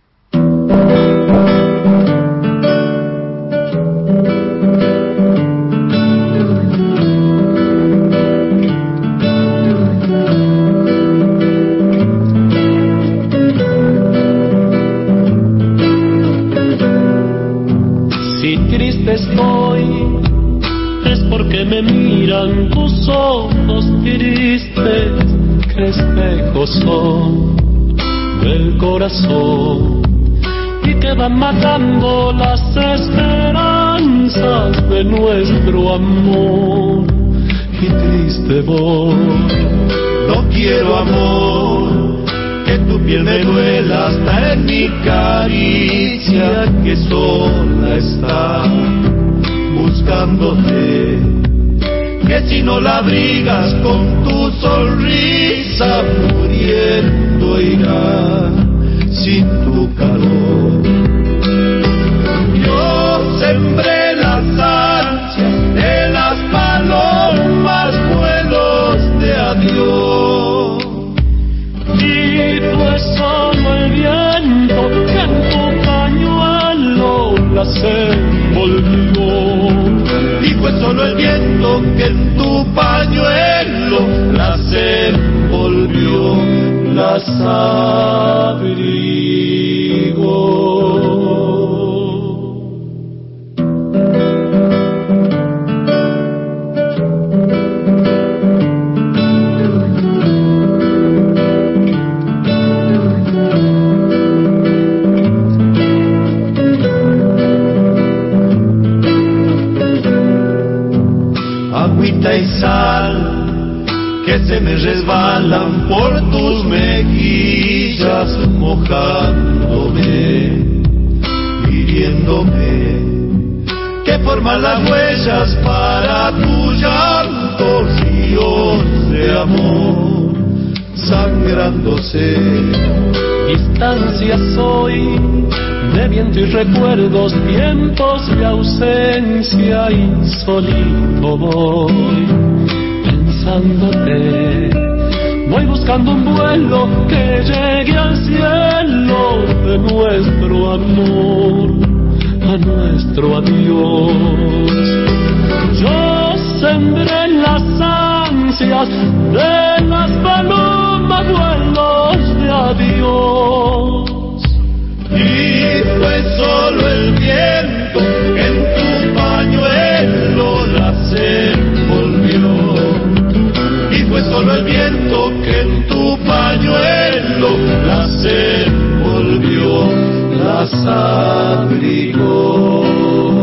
Estoy, es porque me miran tus ojos tristes, que espejos son del corazón y que van matando las esperanzas de nuestro amor. Y triste voz, no quiero amor, que tu piel me duela hasta en mi caricia, que sola está buscándote, que si no la abrigas con tu sonrisa muriendo irá sin tu calor. Yo sembré las ansias de las palomas, vuelos de adiós, y tú es solo el viento que en tu pañuelo las envolvió. Y fue solo el viento que en tu pañuelo las envolvió. las abrigo. Agüita y sal que se me resbalan por tus mejillas, mojándome, hiriéndome, que forman las huellas para tu llanto, ríos de amor sangrándose. Distancia soy de viento y recuerdos, tiempos de ausencia, y solito voy pensándote. Voy buscando un vuelo que llegue al cielo de nuestro amor, a nuestro adiós. Yo sembré las ansias de las palomas, vuelos de adiós. Y fue solo el viento que en tu pañuelo las envolvió. Y fue solo el viento que en tu pañuelo las envolvió, las abrigó.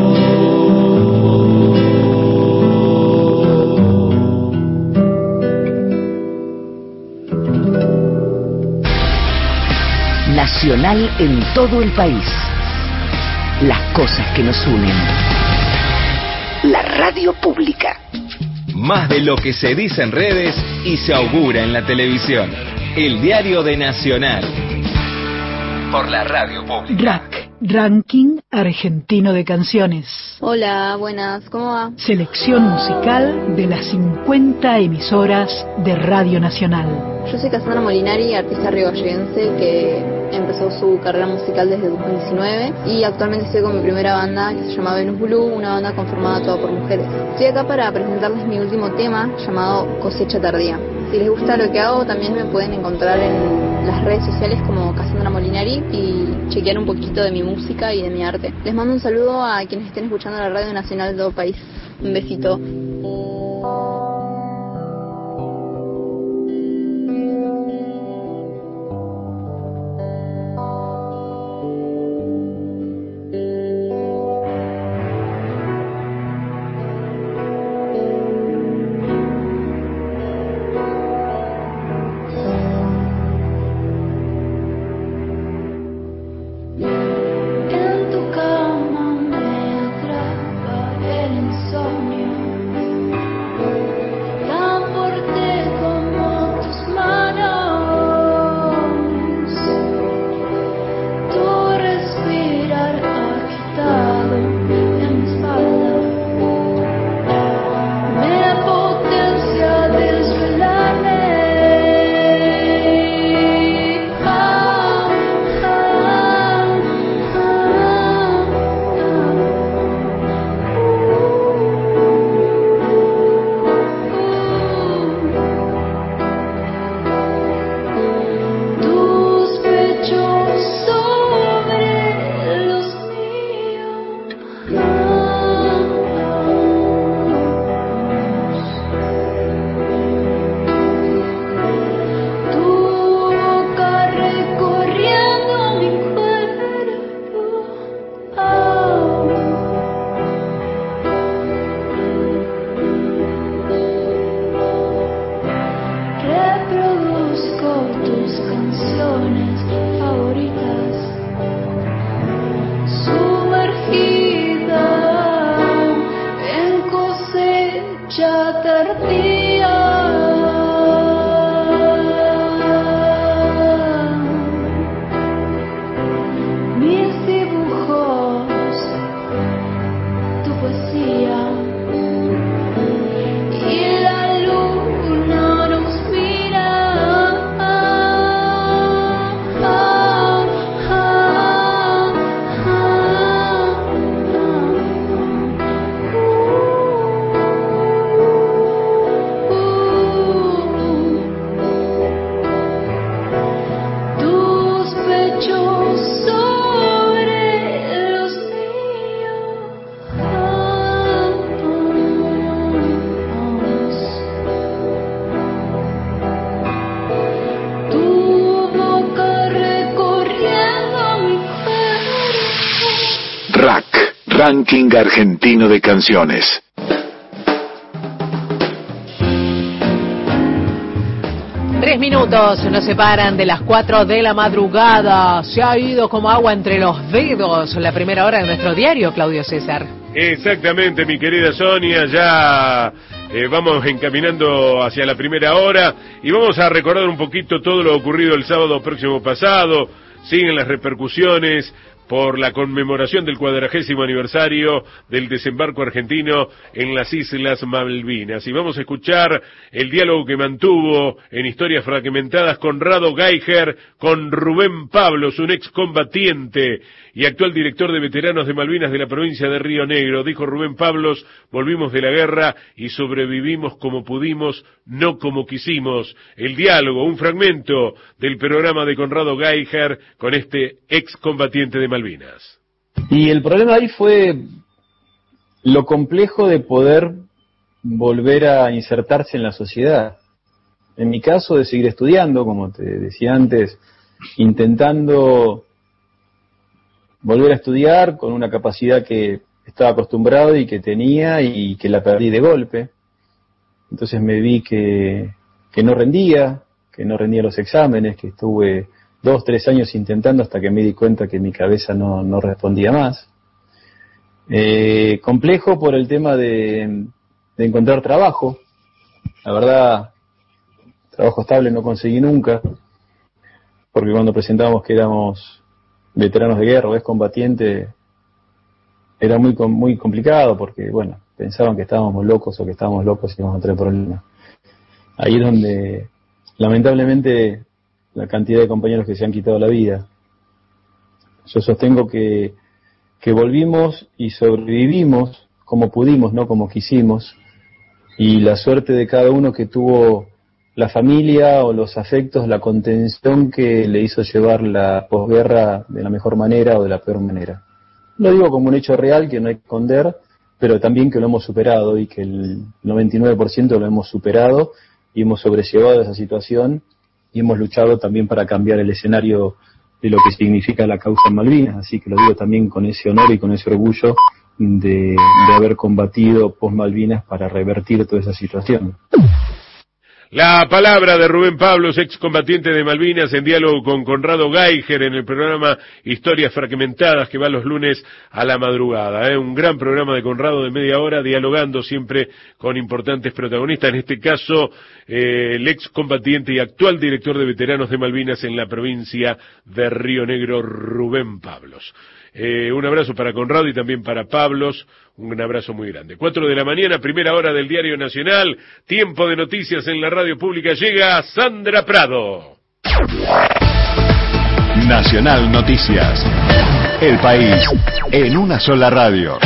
Nacional en todo el país. Las cosas que nos unen. La radio pública. Más de lo que se dice en redes y se augura en la televisión. El diario de Nacional. Por la radio pública. R A C, Ranking Argentino de Canciones. Hola, buenas, ¿cómo va? Selección musical de las cincuenta emisoras de Radio Nacional. Yo soy Cassandra Molinari, artista riballeguense que empezó su carrera musical desde dos mil diecinueve y actualmente estoy con mi primera banda que se llama Venus Blue, una banda conformada toda por mujeres. Estoy acá para presentarles mi último tema llamado Cosecha Tardía. Si les gusta lo que hago, también me pueden encontrar en las redes sociales como Cassandra Molinari y chequear un poquito de mi música y de mi arte. Les mando un saludo a quienes estén escuchando la Radio Nacional de todo el país. Un besito. En tu cama me atrapa el insomnio. Ranking argentino de canciones. Tres minutos nos separan de las cuatro de la madrugada. Se ha ido como agua entre los dedos la primera hora de nuestro diario, Claudio César. Exactamente, mi querida Sonia, ya eh, vamos encaminando hacia la primera hora y vamos a recordar un poquito todo lo ocurrido el sábado próximo pasado. Siguen las repercusiones por la conmemoración del cuadragésimo aniversario del desembarco argentino en las Islas Malvinas. Y vamos a escuchar el diálogo que mantuvo en Historias Fragmentadas Conrado Geiger con Rubén Pablos, un excombatiente y actual director de veteranos de Malvinas de la provincia de Río Negro. Dijo Rubén Pablos: volvimos de la guerra y sobrevivimos como pudimos, no como quisimos. El diálogo, un fragmento del programa de Conrado Geiger con este excombatiente de Malvinas. Y el problema ahí fue lo complejo de poder volver a insertarse en la sociedad. En mi caso, de seguir estudiando, como te decía antes, intentando volver a estudiar con una capacidad que estaba acostumbrado y que tenía y que la perdí de golpe. Entonces me vi que, que no rendía, que no rendía los exámenes, que estuve dos, tres años intentando hasta que me di cuenta que mi cabeza no, no respondía más. Eh, complejo por el tema de, de encontrar trabajo. La verdad, trabajo estable no conseguí nunca, porque cuando presentábamos que éramos veteranos de guerra o excombatientes, era muy muy complicado, porque, bueno, pensaban que estábamos locos o que estábamos locos y íbamos a tener problemas. Ahí es donde, lamentablemente, la cantidad de compañeros que se han quitado la vida. Yo sostengo que, que volvimos y sobrevivimos como pudimos, no como quisimos, y la suerte de cada uno que tuvo la familia o los afectos, la contención que le hizo llevar la posguerra de la mejor manera o de la peor manera. Lo digo como un hecho real que no hay que esconder, pero también que lo hemos superado y que el noventa y nueve por ciento lo hemos superado y hemos sobrellevado esa situación. Y hemos luchado también para cambiar el escenario de lo que significa la causa en Malvinas, así que lo digo también con ese honor y con ese orgullo de, de haber combatido post Malvinas para revertir toda esa situación. La palabra de Rubén Pablos, excombatiente de Malvinas, en diálogo con Conrado Geiger en el programa Historias Fragmentadas, que va los lunes a la madrugada. ¿eh? Un gran programa de Conrado de media hora, dialogando siempre con importantes protagonistas. En este caso, eh, el excombatiente y actual director de veteranos de Malvinas en la provincia de Río Negro, Rubén Pablos. Eh, un abrazo para Conrado y también para Pablos, un abrazo muy grande. Cuatro de la mañana, primera hora del Diario Nacional, tiempo de noticias en la radio pública, llega Sandra Prado. Nacional Noticias, el país en una sola radio.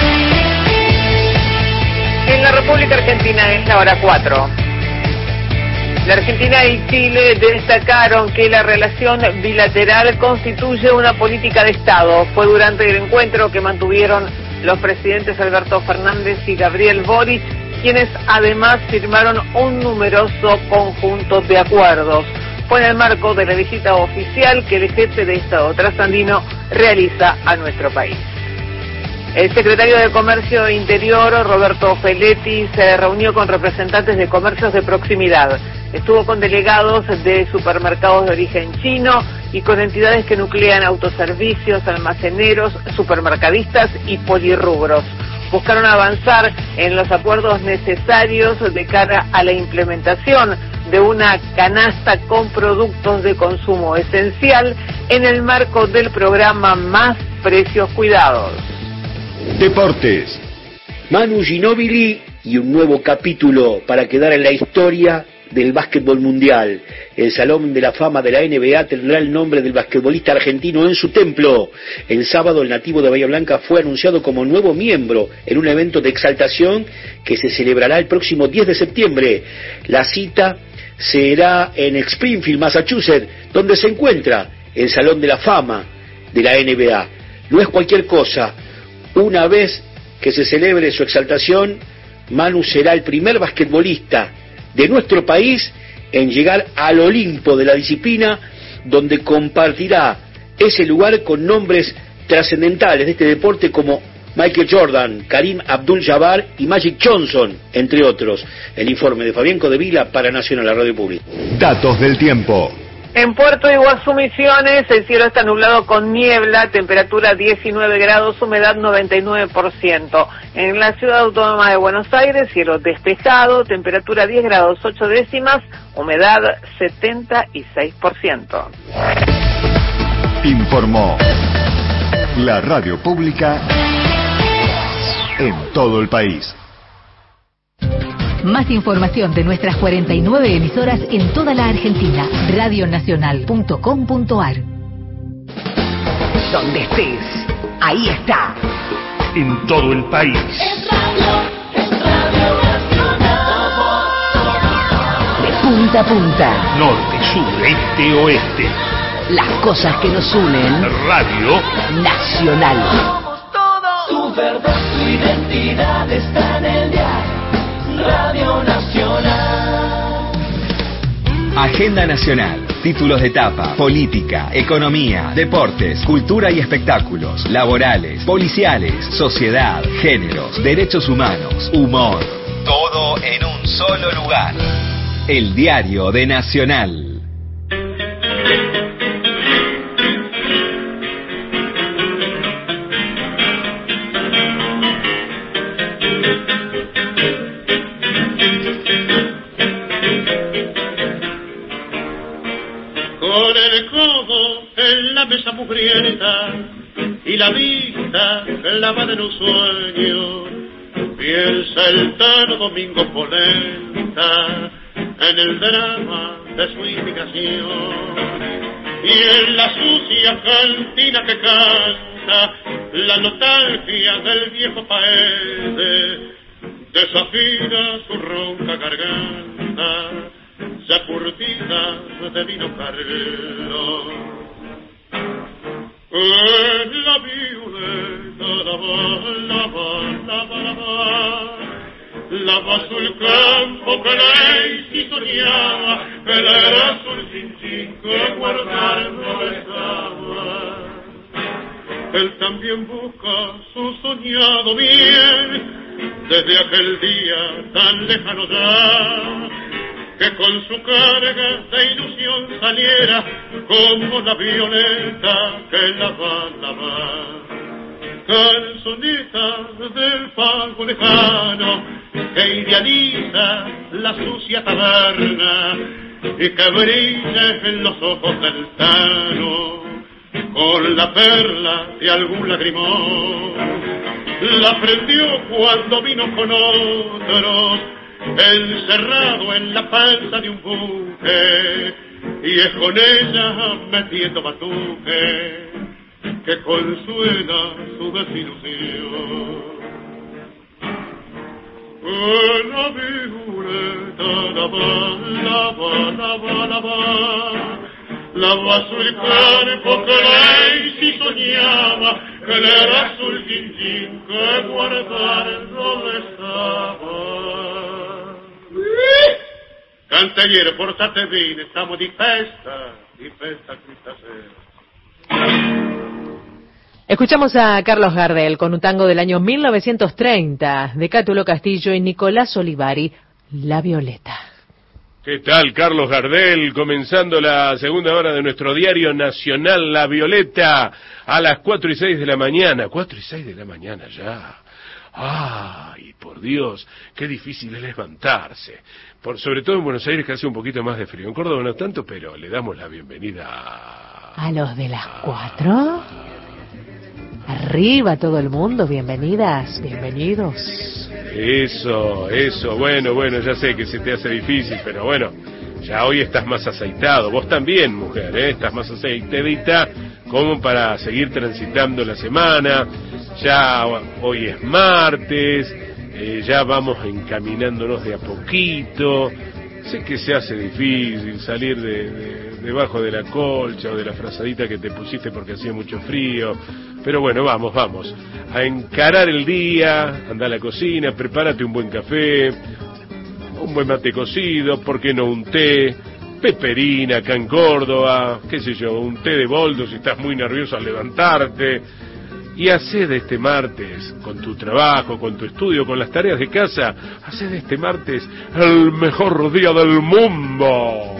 En la República Argentina es la hora cuatro. La Argentina y Chile destacaron que la relación bilateral constituye una política de Estado. Fue durante el encuentro que mantuvieron los presidentes Alberto Fernández y Gabriel Boric, quienes además firmaron un numeroso conjunto de acuerdos. Fue en el marco de la visita oficial que el jefe de Estado trasandino realiza a nuestro país. El secretario de Comercio Interior, Roberto Feletti, se reunió con representantes de comercios de proximidad. Estuvo con delegados de supermercados de origen chino y con entidades que nuclean autoservicios, almaceneros, supermercadistas y polirrubros. Buscaron avanzar en los acuerdos necesarios de cara a la implementación de una canasta con productos de consumo esencial en el marco del programa Más Precios Cuidados. Deportes. Manu Ginóbili y un nuevo capítulo para quedar en la historia del básquetbol mundial. El Salón de la Fama de la N B A tendrá el nombre del basquetbolista argentino en su templo. El sábado el nativo de Bahía Blanca fue anunciado como nuevo miembro en un evento de exaltación que se celebrará el próximo diez de septiembre. La cita será en Springfield, Massachusetts, donde se encuentra el Salón de la Fama de la N B A. No es cualquier cosa. Una vez que se celebre su exaltación, Manu será el primer basquetbolista de nuestro país en llegar al Olimpo de la disciplina, donde compartirá ese lugar con nombres trascendentales de este deporte como Michael Jordan, Karim Abdul-Jabbar y Magic Johnson, entre otros. El informe de Fabián Codevila para Nacional, la Radio Pública. Datos del tiempo. En Puerto Iguazú, Misiones, el cielo está nublado con niebla, temperatura diecinueve grados, humedad noventa y nueve por ciento. En la ciudad autónoma de Buenos Aires, cielo despejado, temperatura diez grados ocho décimas, humedad setenta y seis por ciento. Informó la Radio Pública en todo el país. Más información de nuestras cuarenta y nueve emisoras en toda la Argentina. radio nacional punto com punto ar. Donde estés, ahí está. En todo el país. Es radio, es Radio Nacional. De punta a punta. Norte, sur, este, oeste. Las cosas que nos unen. Radio Nacional. Somos todos. Tu verdad, tu identidad está en el diario. Radio Nacional. Agenda Nacional. Títulos de etapa, política, economía, deportes, cultura y espectáculos, laborales, policiales, sociedad, géneros, derechos humanos, humor. Todo en un solo lugar. El Diario de Nacional. Con el codo en la mesa mugrienta y la vista clavada en un sueño, piensa el Tano Domingo Polenta en el drama de su inmigración. Y en la sucia cantina que canta la nostalgia del viejo país, desafina su ronca garganta, ya curtida de vino Carlos. En la violeta la va, la va, la va, la va, la va azul campo que la y soñaba, el era azul sin chico guardando estaba. Él también busca su soñado bien, desde aquel día tan lejano ya, que con su carga de ilusión saliera como la violeta que la va a lavar. Canzoneta del pago lejano que idealiza la sucia taberna y que brilla en los ojos del Tano con la perla de algún lagrimón. La prendió cuando vino con otros, encerrado en la panza de un buque, y es con ella metiendo batuque que consuela su desilusión. La violeta la va, la va, la va, la va, la va azul campo que la y soñaba, que le era azul jinjin que guardar donde estaba. Cantagliere, portate bene, stiamo di festa, di festa questa sera. Escuchamos a Carlos Gardel con un tango del año mil novecientos treinta de Cátulo Castillo y Nicolás Olivari, La Violeta. ¿Qué tal, Carlos Gardel? Comenzando la segunda hora de nuestro diario nacional, La Violeta, a las cuatro y seis de la mañana. cuatro y seis de la mañana ya. ¡Ay, por Dios! ¡Qué difícil es levantarse! Por, sobre todo en Buenos Aires, que hace un poquito más de frío. En Córdoba no tanto, pero le damos la bienvenida a... ¿A los de las cuatro? Arriba todo el mundo, bienvenidas, bienvenidos. Eso, eso, bueno, bueno, ya sé que se te hace difícil, pero bueno, ya hoy estás más aceitado. Vos también, mujer, ¿eh? Estás más aceitadita como para seguir transitando la semana. Ya hoy es martes, eh, ya vamos encaminándonos de a poquito. Sé que se hace difícil salir de, de, debajo de la colcha o de la frazadita que te pusiste porque hacía mucho frío, pero bueno, vamos, vamos a encarar el día. Anda a la cocina, prepárate un buen café, un buen mate cocido, ¿por qué no un té? Peperina acá en Córdoba, qué sé yo, un té de boldo si estás muy nervioso al levantarte. Y hacé de este martes, con tu trabajo, con tu estudio, con las tareas de casa, hacé de este martes el mejor día del mundo.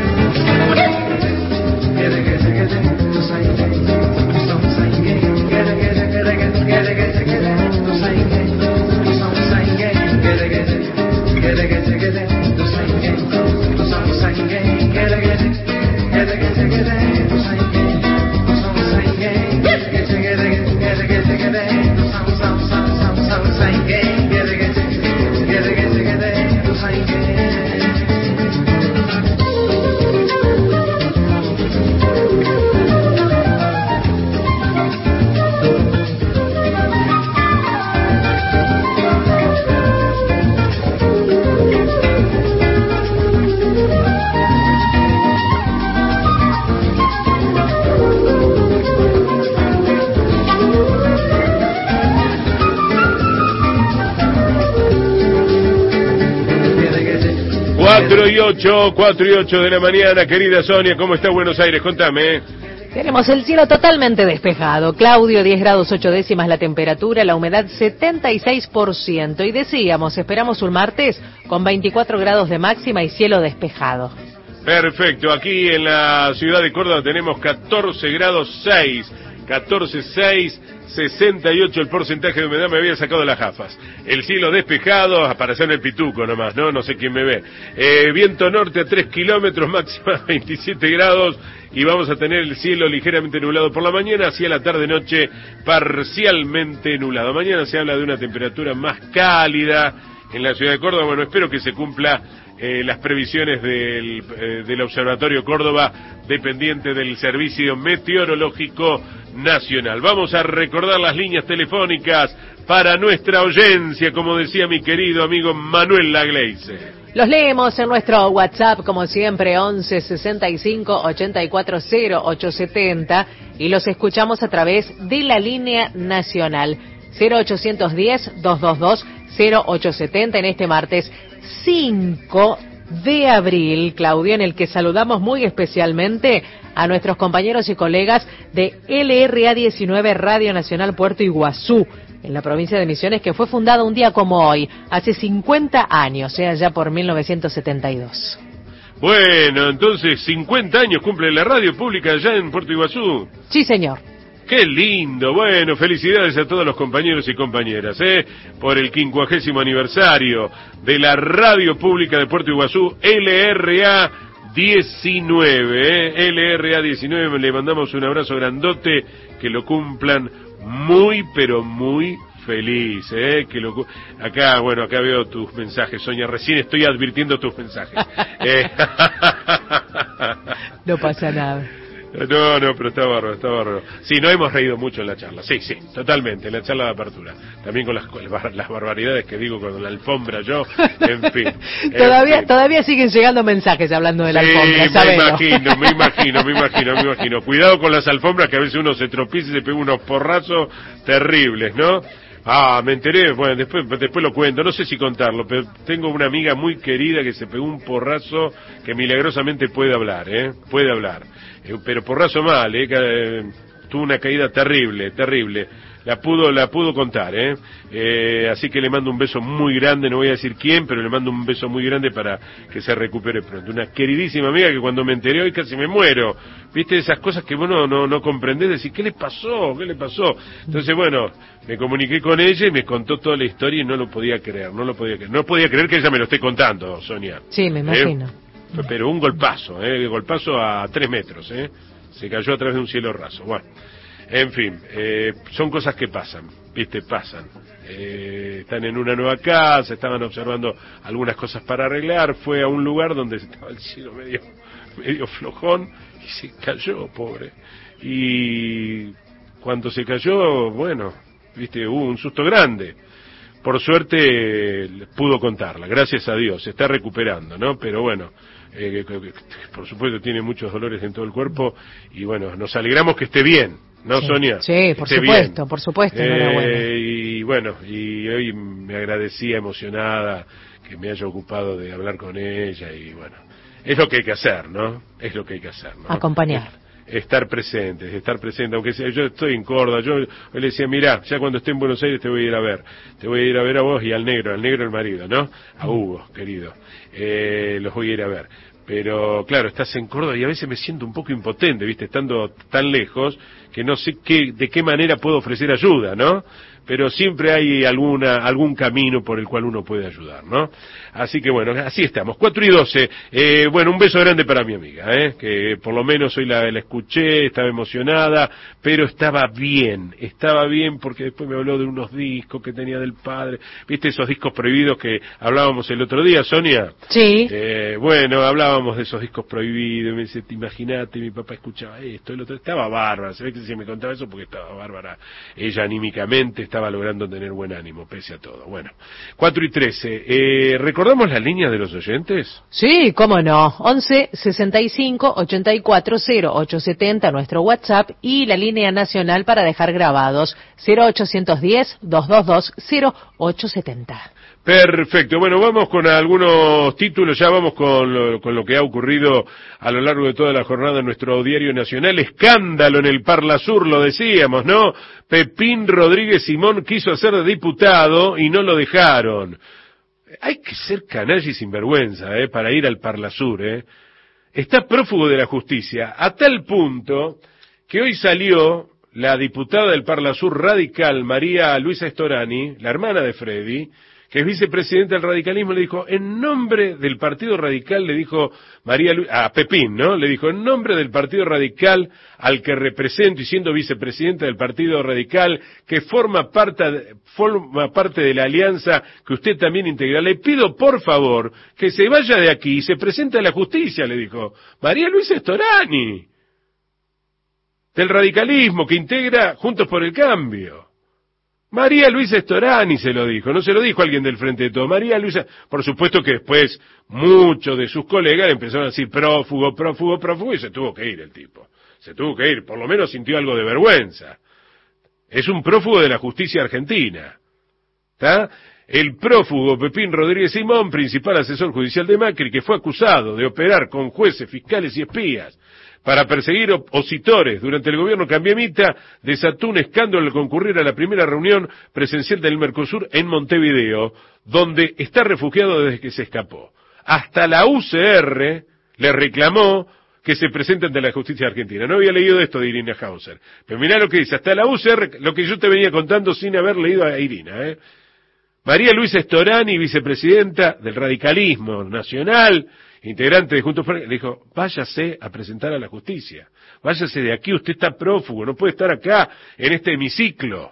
cuatro y ocho, cuatro y ocho de la mañana, querida Sonia, ¿cómo está Buenos Aires? Contame. Tenemos el cielo totalmente despejado. Claudio, diez grados ocho décimas la temperatura, la humedad setenta y seis por ciento. Y decíamos, esperamos un martes con veinticuatro grados de máxima y cielo despejado. Perfecto, aquí en la ciudad de Córdoba tenemos catorce grados seis, catorce seis, sesenta y ocho el porcentaje de humedad, me había sacado las gafas. El cielo despejado, para hacer el pituco nomás, ¿no? No sé quién me ve. Eh, viento norte a tres kilómetros, máxima veintisiete grados, y vamos a tener el cielo ligeramente nublado por la mañana, hacia la tarde-noche parcialmente nublado. Mañana se habla de una temperatura más cálida en la ciudad de Córdoba. Bueno, espero que se cumpla eh, las previsiones del, eh, del Observatorio Córdoba, dependiente del Servicio Meteorológico Nacional. Vamos a recordar las líneas telefónicas para nuestra audiencia, como decía mi querido amigo Manuel Lagleise. Los leemos en nuestro WhatsApp, como siempre, once sesenta y cinco ochenta y cuatro cero ocho setenta, y los escuchamos a través de la línea nacional cero ochocientos diez, doscientos veintidós, cero ochocientos setenta en este martes cinco de abril, Claudio, en el que saludamos muy especialmente a nuestros compañeros y colegas de L R A diecinueve Radio Nacional Puerto Iguazú, en la provincia de Misiones, que fue fundada un día como hoy, hace cincuenta años, o sea, ya por mil novecientos setenta y dos. Bueno, entonces cincuenta años cumple la radio pública allá en Puerto Iguazú. Sí, señor. ¡Qué lindo! Bueno, felicidades a todos los compañeros y compañeras, ¿eh? Por el quincuagésimo aniversario de la radio pública de Puerto Iguazú, L R A diecinueve, ¿eh? L R A diecinueve, le mandamos un abrazo grandote, que lo cumplan muy, pero muy feliz, ¿eh? Que lo, acá, bueno, acá veo tus mensajes, Sonia, recién estoy advirtiendo tus mensajes. eh. No pasa nada. No, no, pero está bárbaro, está bárbaro. Sí, no hemos reído mucho en la charla, sí, sí, totalmente, en la charla de apertura. También con las, con las barbaridades que digo con la alfombra yo, en fin. todavía en fin. todavía siguen llegando mensajes hablando de la sí, alfombra, me sabelo. imagino, me imagino, me imagino, me imagino. Cuidado con las alfombras, que a veces uno se tropieza y se pega unos porrazos terribles, ¿no? Ah, me enteré, bueno, después después lo cuento, no sé si contarlo, pero tengo una amiga muy querida que se pegó un porrazo que milagrosamente puede hablar, ¿eh? Puede hablar. Eh, pero porrazo mal, ¿eh? Que, eh, tuvo una caída terrible, terrible. La pudo, la pudo contar, ¿eh? ¿eh? Así que le mando un beso muy grande, no voy a decir quién, pero le mando un beso muy grande para que se recupere pronto. Una queridísima amiga que cuando me enteré hoy casi me muero. ¿Viste? Esas cosas que vos no, no, no comprendés, decís, ¿qué le pasó? ¿Qué le pasó? Entonces, bueno, me comuniqué con ella y me contó toda la historia y no lo podía creer, no lo podía creer. No podía creer que ella me lo esté contando, Sonia. Sí, me imagino. ¿Eh? Pero un golpazo, ¿eh? Golpazo a tres metros, ¿eh? Se cayó a través de un cielo raso. Bueno. En fin, eh, son cosas que pasan, ¿viste? Pasan. Eh, están en una nueva casa, estaban observando algunas cosas para arreglar, fue a un lugar donde estaba el cielo medio, medio flojón y se cayó, pobre. Y cuando se cayó, bueno, ¿viste? Hubo un susto grande. Por suerte pudo contarla, gracias a Dios, se está recuperando, ¿no? Pero bueno, eh, por supuesto tiene muchos dolores en todo el cuerpo y bueno, nos alegramos que esté bien. ¿No, sí. Sonia? Sí, por Esté supuesto, bien. por supuesto. Eh, y bueno, y hoy me agradecía emocionada que me haya ocupado de hablar con ella y bueno, es lo que hay que hacer, ¿no? Es lo que hay que hacer, ¿no? Acompañar. estar presentes, estar presente, aunque sea, yo estoy en Córdoba, yo le decía, mirá, ya cuando esté en Buenos Aires te voy a ir a ver, te voy a ir a ver a vos y al negro, al negro el marido, ¿no? A Hugo, querido, eh, los voy a ir a ver. Pero claro, estás en Córdoba y a veces me siento un poco impotente, ¿viste? Estando tan lejos, que no sé qué, de qué manera puedo ofrecer ayuda, ¿no? Pero siempre hay alguna, algún camino por el cual uno puede ayudar, ¿no? Así que bueno, así estamos. cuatro y doce. Eh, bueno, un beso grande para mi amiga, ¿eh? Que por lo menos hoy la, la escuché, estaba emocionada, pero estaba bien, estaba bien porque después me habló de unos discos que tenía del padre. ¿Viste esos discos prohibidos que hablábamos el otro día, Sonia? Sí. Eh, bueno, hablábamos de esos discos prohibidos, me dice, imagínate, mi papá escuchaba esto, el otro, estaba bárbara, se ve que se me contaba eso porque estaba bárbara, ella anímicamente estaba logrando tener buen ánimo, pese a todo. Bueno, cuatro y trece, eh, ¿recordamos las líneas de los oyentes? Sí, cómo no, once sesenta y cinco ochenta y cuatro cero ocho setenta nuestro WhatsApp y la línea nacional para dejar grabados cero ochocientos diez dos dos dos cero ocho setenta. Perfecto, bueno, vamos con algunos títulos, ya vamos con lo, con lo que ha ocurrido a lo largo de toda la jornada en nuestro diario nacional. Escándalo en el Parla Sur, lo decíamos, ¿no? Pepín Rodríguez Simón quiso hacer de diputado y no lo dejaron. Hay que ser canalla y sinvergüenza, ¿eh? Para ir al Parla Sur, ¿eh? Está prófugo de la justicia, a tal punto que hoy salió la diputada del Parla Sur radical, María Luisa Storani, la hermana de Freddy, que es vicepresidenta del radicalismo, le dijo, en nombre del Partido Radical, le dijo María Lu a Pepín, ¿no? Le dijo, en nombre del Partido Radical al que represento y siendo vicepresidenta del Partido Radical, que forma parte, forma parte de la alianza que usted también integra, le pido por favor que se vaya de aquí y se presente a la justicia, le dijo María Luisa Storani, del radicalismo que integra Juntos por el Cambio. María Luisa Storani se lo dijo, no se lo dijo alguien del Frente de Todos. María Luisa, por supuesto que después muchos de sus colegas empezaron a decir prófugo, prófugo, prófugo, y se tuvo que ir el tipo. Se tuvo que ir, por lo menos sintió algo de vergüenza. Es un prófugo de la justicia argentina. ¿Está? El prófugo Pepín Rodríguez Simón, principal asesor judicial de Macri, que fue acusado de operar con jueces, fiscales y espías para perseguir opositores durante el gobierno cambiemita, desató un escándalo al concurrir a la primera reunión presencial del Mercosur en Montevideo, donde está refugiado desde que se escapó. Hasta la U C R le reclamó que se presente ante la justicia argentina. No había leído esto de Irina Hauser, pero mirá lo que dice, hasta la U C R, lo que yo te venía contando sin haber leído a Irina, ¿eh? María Luisa Storani, vicepresidenta del radicalismo nacional, integrante de Juntos por el Cambio, le dijo, váyase a presentar a la justicia, váyase de aquí, usted está prófugo, no puede estar acá, en este hemiciclo.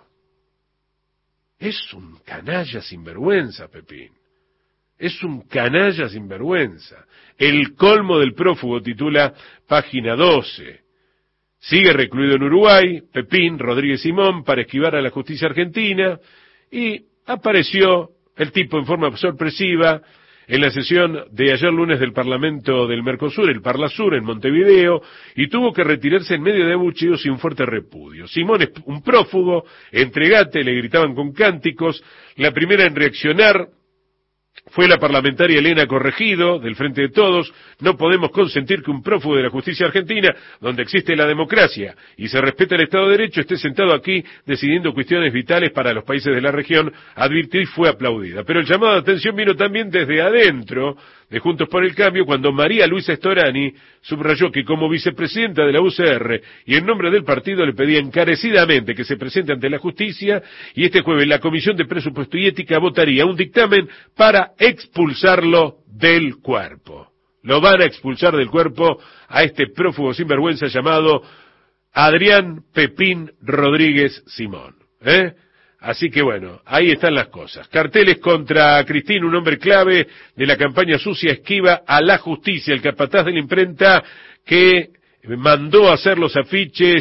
Es un canalla sinvergüenza, Pepín. Es un canalla sinvergüenza. El colmo del prófugo, titula página doce. Sigue recluido en Uruguay, Pepín Rodríguez Simón, para esquivar a la justicia argentina, y apareció el tipo en forma sorpresiva en la sesión de ayer lunes del Parlamento del Mercosur, el Parlasur, en Montevideo, y tuvo que retirarse en medio de abucheos y un fuerte repudio. Simón es un prófugo, entregate, le gritaban con cánticos. La primera en reaccionar fue la parlamentaria Elena Corregido, del Frente de Todos. No podemos consentir que un prófugo de la justicia argentina, donde existe la democracia y se respeta el Estado de Derecho, esté sentado aquí decidiendo cuestiones vitales para los países de la región, advirtió y fue aplaudida. Pero el llamado de atención vino también desde adentro de Juntos por el Cambio, cuando María Luisa Storani subrayó que como vicepresidenta de la U C R y en nombre del partido le pedía encarecidamente que se presente ante la justicia, y este jueves la Comisión de Presupuesto y Ética votaría un dictamen para expulsarlo del cuerpo. Lo van a expulsar del cuerpo a este prófugo sinvergüenza llamado Adrián Pepín Rodríguez Simón, ¿eh? Así que bueno, ahí están las cosas. Carteles contra Cristín, un hombre clave de la campaña sucia, esquiva a la justicia. El capataz de la imprenta que mandó a hacer los afiches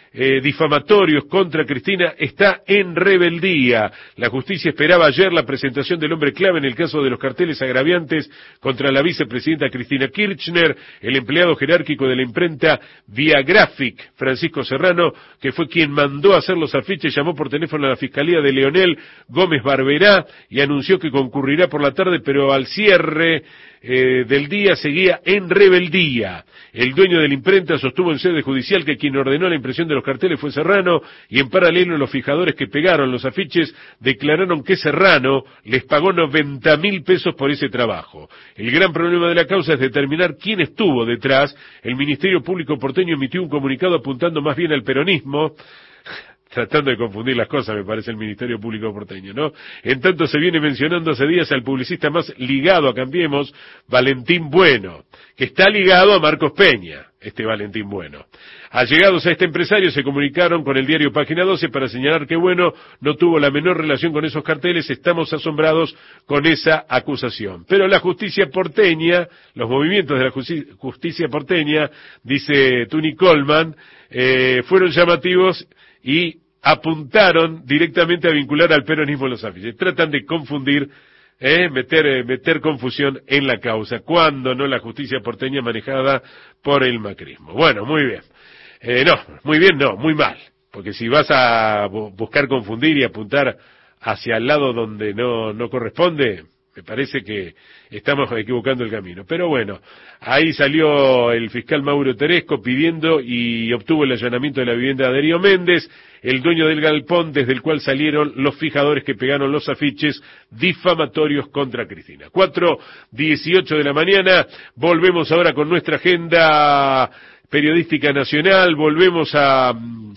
eh, difamatorios contra Cristina está en rebeldía. La justicia esperaba ayer la presentación del hombre clave en el caso de los carteles agraviantes contra la vicepresidenta Cristina Kirchner. El empleado jerárquico de la imprenta Viagraphic, Francisco Serrano, que fue quien mandó a hacer los afiches, llamó por teléfono a la Fiscalía de Leonel Gómez Barberá y anunció que concurrirá por la tarde, pero al cierre eh, del día seguía en rebeldía. El dueño de la imprenta sostuvo en sede judicial que quien ordenó la impresión de los carteles fue Serrano, y en paralelo los fijadores que pegaron los afiches declararon que Serrano les pagó noventa mil pesos por ese trabajo. El gran problema de la causa es determinar quién estuvo detrás. El Ministerio Público porteño emitió un comunicado apuntando más bien al peronismo, tratando de confundir las cosas, me parece, el Ministerio Público porteño, ¿no? En tanto se viene mencionando hace días al publicista más ligado a Cambiemos, Valentín Bueno, que está ligado a Marcos Peña, este Valentín Bueno. Allegados a este empresario se comunicaron con el diario Página doce para señalar que Bueno no tuvo la menor relación con esos carteles. Estamos asombrados con esa acusación. Pero la justicia porteña, los movimientos de la justi- justicia porteña, dice Tuni Coleman, eh, fueron llamativos y apuntaron directamente a vincular al peronismo los afiches. Tratan de confundir, eh, meter, eh, meter confusión en la causa, cuando no la justicia porteña manejada por el macrismo. Bueno, muy bien. Eh, no, muy bien no, muy mal. Porque si vas a bu- buscar confundir y apuntar hacia el lado donde no, no corresponde, me parece que estamos equivocando el camino. Pero bueno, ahí salió el fiscal Mauro Teresco pidiendo y obtuvo el allanamiento de la vivienda de Darío Méndez, el dueño del galpón desde el cual salieron los fijadores que pegaron los afiches difamatorios contra Cristina. cuatro dieciocho de la mañana, volvemos ahora con nuestra agenda periodística nacional, volvemos a...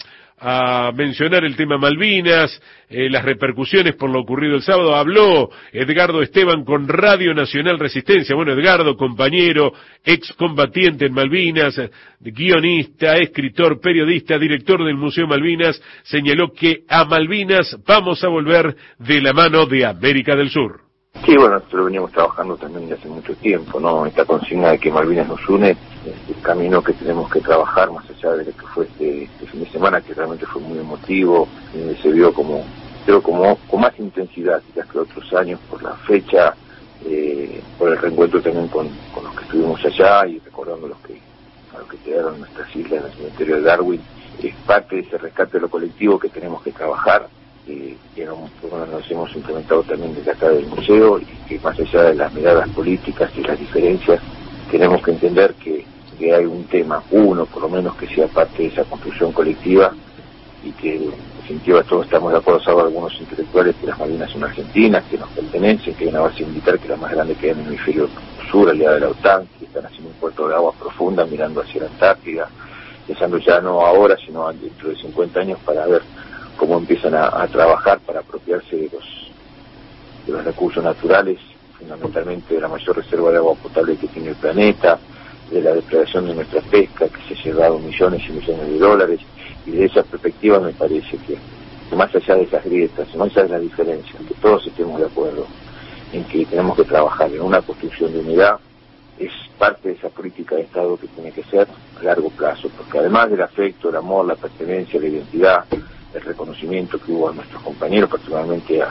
a mencionar el tema Malvinas, eh, las repercusiones por lo ocurrido el sábado. Habló Edgardo Esteban con Radio Nacional Resistencia. Bueno, Edgardo, compañero, excombatiente en Malvinas, guionista, escritor, periodista, director del Museo Malvinas, señaló que a Malvinas vamos a volver de la mano de América del Sur. Sí, bueno, nosotros venimos trabajando también desde hace mucho tiempo, ¿no? Esta consigna de que Malvinas nos une, el camino que tenemos que trabajar, más allá de lo que fue este, este fin de semana, que realmente fue muy emotivo, eh, se vio como, creo, como con más intensidad quizás que otros años por la fecha, eh, por el reencuentro también con, con los que estuvimos allá y recordando los que, a los que quedaron en nuestras islas, en el cementerio de Darwin. Es parte de ese rescate de lo colectivo que tenemos que trabajar. Eh, que no, bueno, nos hemos implementado también desde acá del museo, y que más allá de las miradas políticas y las diferencias, tenemos que entender que, que hay un tema, uno por lo menos, que sea parte de esa construcción colectiva, y que en definitiva todos estamos de acuerdo, salvo algunos intelectuales, que las Malvinas son argentinas, que nos pertenecen, que hay una base militar que es la más grande que hay en el hemisferio sur, aliada de la OTAN, que están haciendo un puerto de aguas profundas mirando hacia la Antártida, pensando ya no ahora, sino dentro de cincuenta años, para ver cómo empiezan a, a trabajar para apropiarse de los, de los recursos naturales, fundamentalmente de la mayor reserva de agua potable que tiene el planeta, de la depredación de nuestra pesca, que se ha llevado millones y millones de dólares, y de esa perspectiva me parece que, que más allá de esas grietas, más allá de las diferencias, que todos estemos de acuerdo en que tenemos que trabajar en una construcción de unidad, es parte de esa política de Estado que tiene que ser a largo plazo, porque además del afecto, el amor, la pertenencia, la identidad, el reconocimiento que hubo a nuestros compañeros, particularmente a,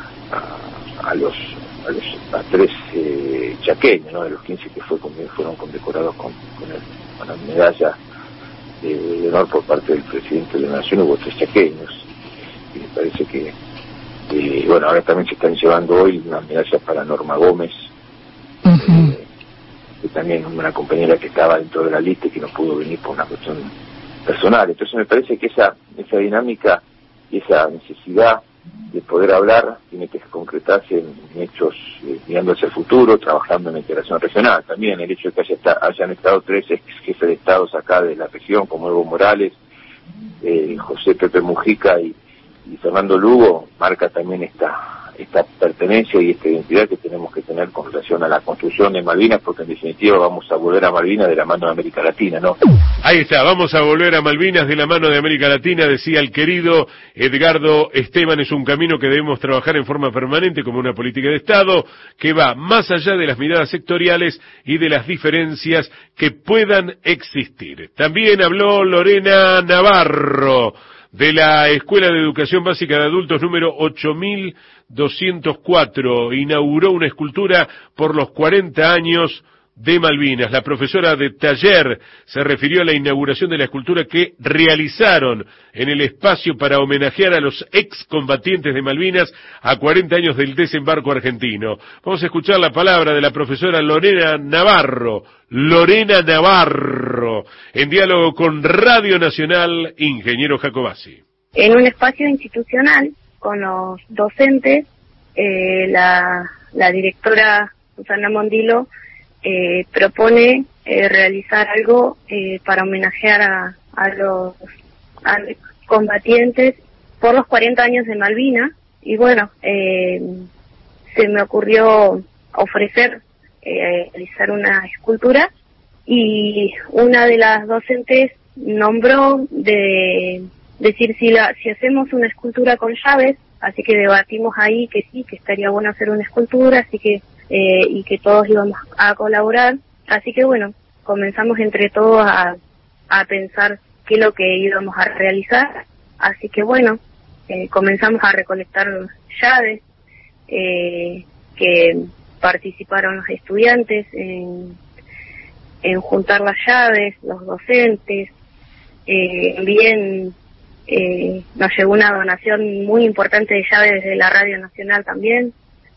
a, a los a los a tres eh, chaqueños, ¿no? De los quince que fue, fueron condecorados con, con, el, con la medalla de, de honor por parte del presidente de la Nación, hubo tres chaqueños, y me parece que, eh, bueno, ahora también se están llevando hoy una medalla para Norma Gómez, uh-huh. eh, que también una compañera que estaba dentro de la lista y que no pudo venir por una cuestión personal. Entonces me parece que esa esa dinámica y esa necesidad de poder hablar tiene que concretarse en hechos, eh, mirando hacia el futuro, trabajando en la integración regional. También el hecho de que haya está, hayan estado tres ex jefes de estados acá de la región, como Evo Morales, eh, José Pepe Mujica y, y Fernando Lugo, marca también esta esta pertenencia y esta identidad que tenemos que tener con relación a la construcción de Malvinas, porque en definitiva vamos a volver a Malvinas de la mano de América Latina, ¿no? Ahí está, vamos a volver a Malvinas de la mano de América Latina, decía el querido Edgardo Esteban. Es un camino que debemos trabajar en forma permanente como una política de Estado que va más allá de las miradas sectoriales y de las diferencias que puedan existir. También habló Lorena Navarro, de la Escuela de Educación Básica de Adultos número ocho mil doscientos cuatro. Inauguró una escultura por los cuarenta años de Malvinas. La profesora de taller se refirió a la inauguración de la escultura que realizaron en el espacio para homenajear a los excombatientes de Malvinas a cuarenta años del desembarco argentino. Vamos a escuchar la palabra de la profesora Lorena Navarro, Lorena Navarro, en diálogo con Radio Nacional, Ingeniero Jacobacci. En un espacio institucional, con los docentes, eh, la, la directora Susana Mondilo Eh, propone eh, realizar algo eh, para homenajear a, a los a los combatientes por los cuarenta años de Malvinas. Y bueno, eh, se me ocurrió ofrecer eh, realizar una escultura, y una de las docentes nombró de decir si la si hacemos una escultura con llaves, así que debatimos ahí que sí, que estaría bueno hacer una escultura, así que Eh, y que todos íbamos a colaborar. Así que bueno, comenzamos entre todos a, a pensar qué es lo que íbamos a realizar. Así que bueno, eh, comenzamos a recolectar llaves, eh, que participaron los estudiantes en, en juntar las llaves, los docentes. Eh, bien, eh, nos llegó una donación muy importante de llaves desde la Radio Nacional también.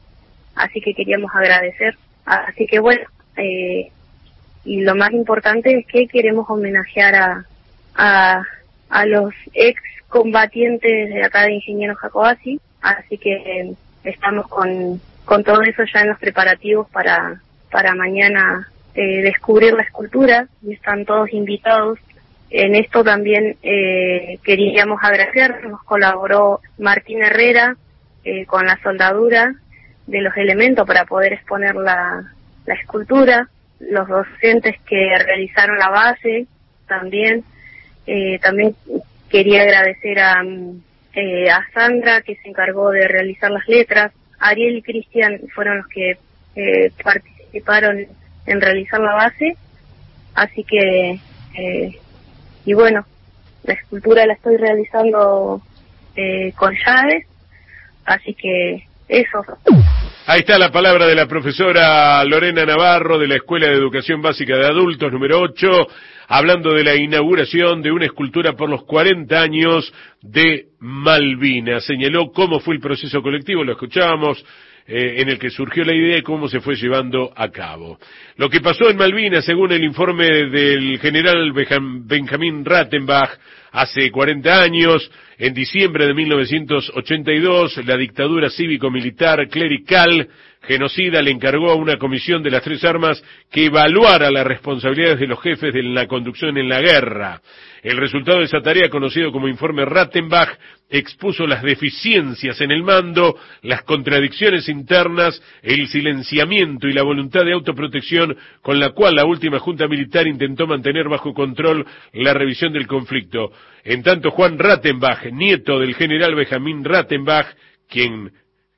Así que queríamos agradecer. Así que bueno, eh, y lo más importante es que queremos homenajear a a, a los ex combatientes de acá de Ingeniero Jacobacci. Así que eh, estamos con con todo eso ya en los preparativos para para mañana eh, descubrir la escultura, y están todos invitados. En esto también eh, queríamos agradecer, nos colaboró Martín Herrera eh, con la soldadura de los elementos para poder exponer la, la escultura, los docentes que realizaron la base también. Eh, también quería agradecer a, eh, a Sandra, que se encargó de realizar las letras. Ariel y Cristian fueron los que eh, participaron en realizar la base. Así que, eh, y bueno, la escultura la estoy realizando eh, con llaves, así que eso. Ahí está la palabra de la profesora Lorena Navarro de la Escuela de Educación Básica de Adultos número ocho, hablando de la inauguración de una escultura por los cuarenta años de Malvinas. Señaló cómo fue el proceso colectivo, lo escuchábamos, eh, en el que surgió la idea y cómo se fue llevando a cabo. Lo que pasó en Malvinas, según el informe del general Benjamín Rattenbach, hace cuarenta años, en diciembre de mil novecientos ochenta y dos, la dictadura cívico-militar clerical genocida le encargó a una comisión de las tres armas que evaluara las responsabilidades de los jefes de la conducción en la guerra. El resultado de esa tarea, conocido como informe Rattenbach, expuso las deficiencias en el mando, las contradicciones internas, el silenciamiento y la voluntad de autoprotección con la cual la última junta militar intentó mantener bajo control la revisión del conflicto. En tanto, Juan Rattenbach, nieto del general Benjamín Rattenbach, quien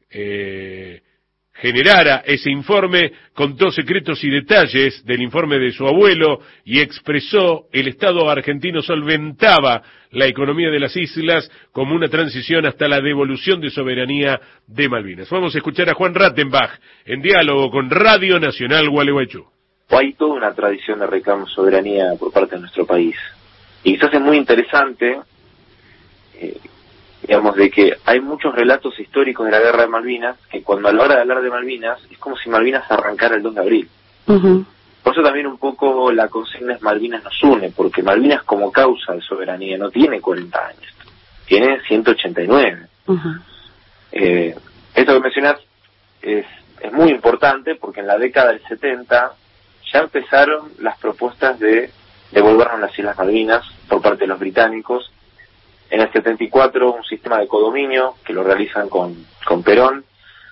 eh, generara ese informe, contó secretos y detalles del informe de su abuelo y expresó el Estado argentino solventaba la economía de las islas como una transición hasta la devolución de soberanía de Malvinas. Vamos a escuchar a Juan Rattenbach en diálogo con Radio Nacional Gualeguaychú. Hay toda una tradición de reclamo de soberanía por parte de nuestro país. Y quizás es muy interesante, eh, digamos, de que hay muchos relatos históricos de la guerra de Malvinas, que cuando a la hora de hablar de Malvinas, es como si Malvinas arrancara el dos de abril. Uh-huh. Por eso también un poco la consigna es Malvinas nos une, porque Malvinas como causa de soberanía no tiene cuarenta años, tiene ciento ochenta y nueve. Uh-huh. Eh, esto que mencionás es, es muy importante, porque en la década del setenta ya empezaron las propuestas de devolvernos las Islas Malvinas por parte de los británicos. En el setenta y cuatro un sistema de codominio que lo realizan con, con Perón,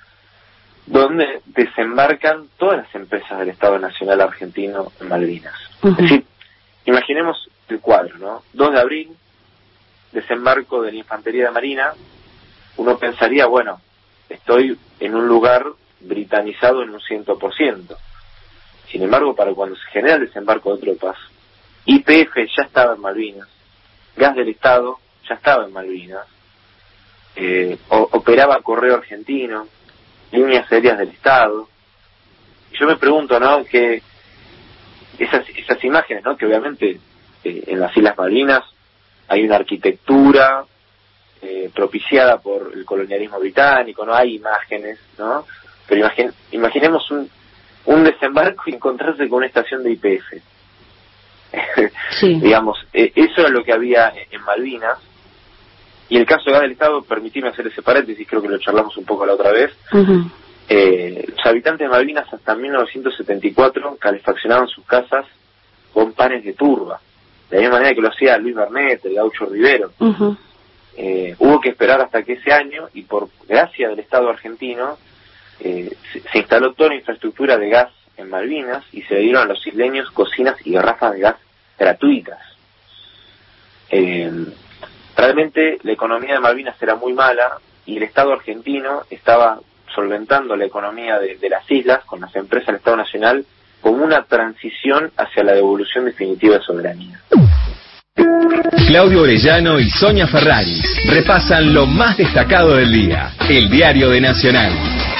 donde desembarcan todas las empresas del Estado Nacional Argentino en Malvinas. Uh-huh. Es decir, imaginemos el cuadro, ¿no? dos de abril, desembarco de la Infantería de Marina. Uno pensaría, bueno, estoy en un lugar britanizado en un cien por ciento. Sin embargo, para cuando se genera el desembarco de tropas, Y P F ya estaba en Malvinas, Gas del Estado ya estaba en Malvinas, eh, o, operaba Correo Argentino, líneas aéreas del Estado. Y yo me pregunto, ¿no?, que esas, esas imágenes, ¿no?, que obviamente eh, en las Islas Malvinas hay una arquitectura eh, propiciada por el colonialismo británico, no hay imágenes, ¿no? Pero imagine, imaginemos un, un desembarco y encontrarse con una estación de Y P F. Sí. Digamos, eh, eso era lo que había en Malvinas. Y el caso de Gas del Estado, permitime hacer ese paréntesis, creo que lo charlamos un poco la otra vez. Uh-huh. eh, los habitantes de Malvinas hasta mil novecientos setenta y cuatro calefaccionaban sus casas con panes de turba, de la misma manera que lo hacía Luis Bernet, el Gaucho Rivero. Uh-huh. eh, hubo que esperar hasta que ese año, y por gracia del Estado argentino, eh, se, se instaló toda la infraestructura de gas en Malvinas y se le dieron a los isleños cocinas y garrafas de gas gratuitas. Eh, realmente la economía de Malvinas era muy mala y el Estado argentino estaba solventando la economía de, de las islas con las empresas del Estado Nacional como una transición hacia la devolución definitiva de soberanía. Claudio Orellano y Sonia Ferraris repasan lo más destacado del día. El diario de Nacional.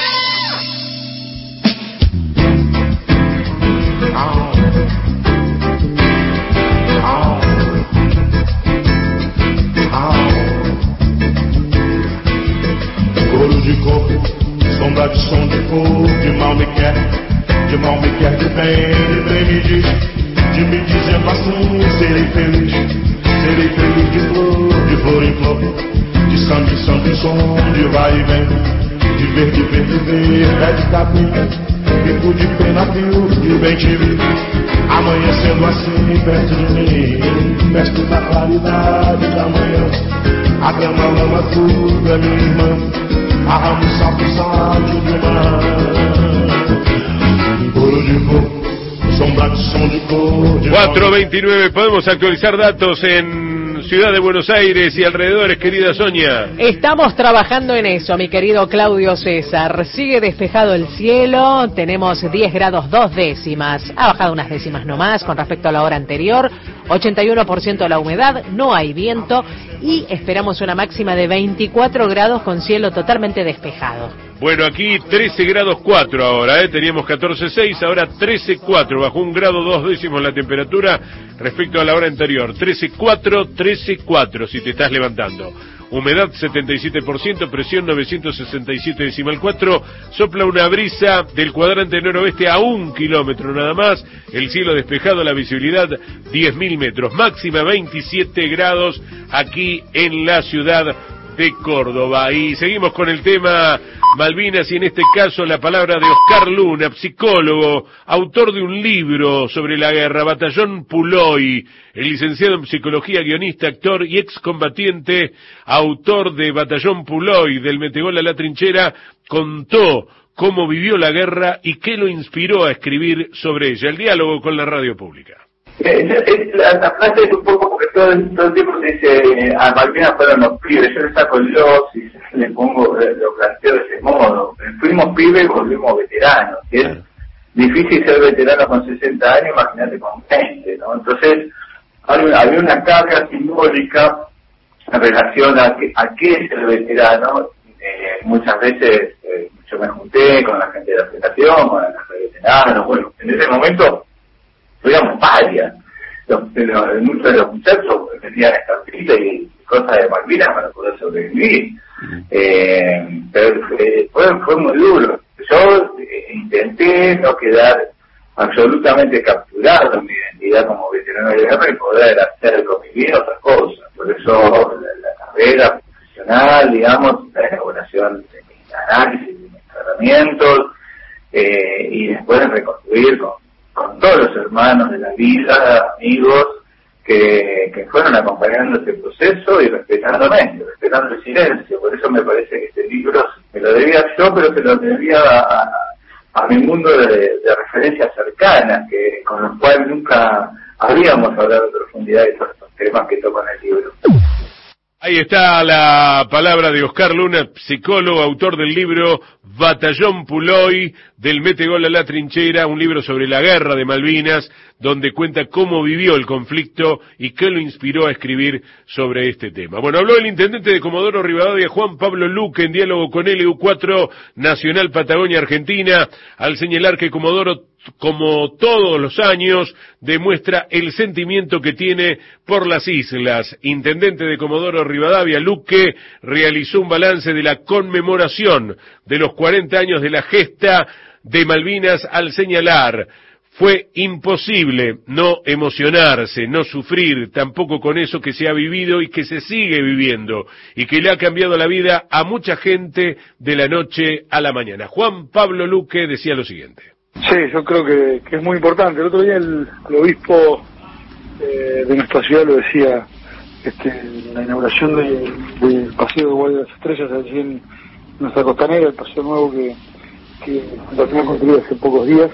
Ouro de coco, sombra de som de cor, de mal me quer, de mal me quer de bem, de bem me diz, de me dizendo assim, serei feliz, serei feliz de flor, de flor em flor, de samba em samba em som, de vai e vem, de ver, de ver, de ver, pé de capim, bico de pena, fio, de bem te vi, amanhecendo assim, perto de mim, mestre da claridade da manhã, a grama lama tudo é minha irmã, a ramo salto salto do mar, ouro de cor. cuatro veintinueve, podemos actualizar datos en Ciudad de Buenos Aires y alrededores, querida Sonia. Estamos trabajando en eso, mi querido Claudio César. Sigue despejado el cielo, tenemos diez grados dos décimas, ha bajado unas décimas nomás con respecto a la hora anterior, ochenta y uno por ciento de la humedad, no hay viento y esperamos una máxima de veinticuatro grados con cielo totalmente despejado. Bueno, aquí trece grados cuatro ahora, ¿eh? Teníamos catorce seis, ahora trece cuatro, bajó un grado dos décimos la temperatura respecto a la hora anterior. trece cuatro, trece cuatro si te estás levantando. Humedad setenta y siete por ciento, presión novecientos sesenta y siete decimal cuatro, sopla una brisa del cuadrante noroeste a un kilómetro nada más, el cielo despejado, la visibilidad diez mil metros, máxima veintisiete grados aquí en la ciudad de Córdoba. Y seguimos con el tema Malvinas y en este caso la palabra de Oscar Luna, psicólogo, autor de un libro sobre la guerra, Batallón Puloy, el licenciado en psicología, guionista, actor y excombatiente, autor de Batallón Puloy, del Metegol a la trinchera, contó cómo vivió la guerra y qué lo inspiró a escribir sobre ella. El diálogo con la radio pública. Eh, es, la, la frase es un poco porque todo, todo el tiempo se dice a Malvinas fueron los pibes, yo le saco el yo y le pongo, lo planteo de ese modo. Fuimos pibes y volvimos veteranos. ¿Sí? Es difícil ser veterano con sesenta años, imagínate con veinte, ¿no? Entonces, había, había una carga simbólica en relación a, que, a qué es el veterano. Eh, muchas veces eh, yo me junté con la gente de la federación, con la casa de veteranos, bueno, en ese momento éramos varias. Los, los, muchos de los muchachos vendían estampitas y cosas de Malvinas para poder sobrevivir. Eh, pero fue, fue, fue muy duro. Yo eh, intenté no quedar absolutamente capturado en mi identidad como veterano de guerra y poder hacer con mi vida otras cosas. Por eso la, la carrera profesional, digamos, la elaboración de mis análisis, de mis tratamientos, eh, y después reconstruir con con todos los hermanos de la vida, amigos, que, que fueron acompañando este proceso y respetándome, respetando el silencio. Por eso me parece que este libro me lo debía yo, pero se lo debía a, a, a mi mundo de, de referencias cercanas, que con los cuales nunca habríamos hablado en profundidad de todos estos temas que tocan el libro. Ahí está la palabra de Oscar Luna, psicólogo, autor del libro Batallón Puloy, del Mete Gol a la Trinchera, un libro sobre la guerra de Malvinas, donde cuenta cómo vivió el conflicto y qué lo inspiró a escribir sobre este tema. Bueno, habló el intendente de Comodoro Rivadavia, Juan Pablo Luque, en diálogo con L U cuatro Nacional Patagonia Argentina, al señalar que Comodoro, como todos los años, demuestra el sentimiento que tiene por las islas. Intendente de Comodoro Rivadavia, Luque, realizó un balance de la conmemoración de los cuarenta años de la gesta de Malvinas al señalar: fue imposible no emocionarse, no sufrir, tampoco con eso que se ha vivido y que se sigue viviendo, y que le ha cambiado la vida a mucha gente de la noche a la mañana. Juan Pablo Luque decía lo siguiente. Sí, yo creo que, que es muy importante. El otro día el, el obispo eh, de nuestra ciudad lo decía, este, en la inauguración del de Paseo de Guardia de las Estrellas allí en nuestra costanera, el paseo nuevo que, que terminó construido hace pocos días,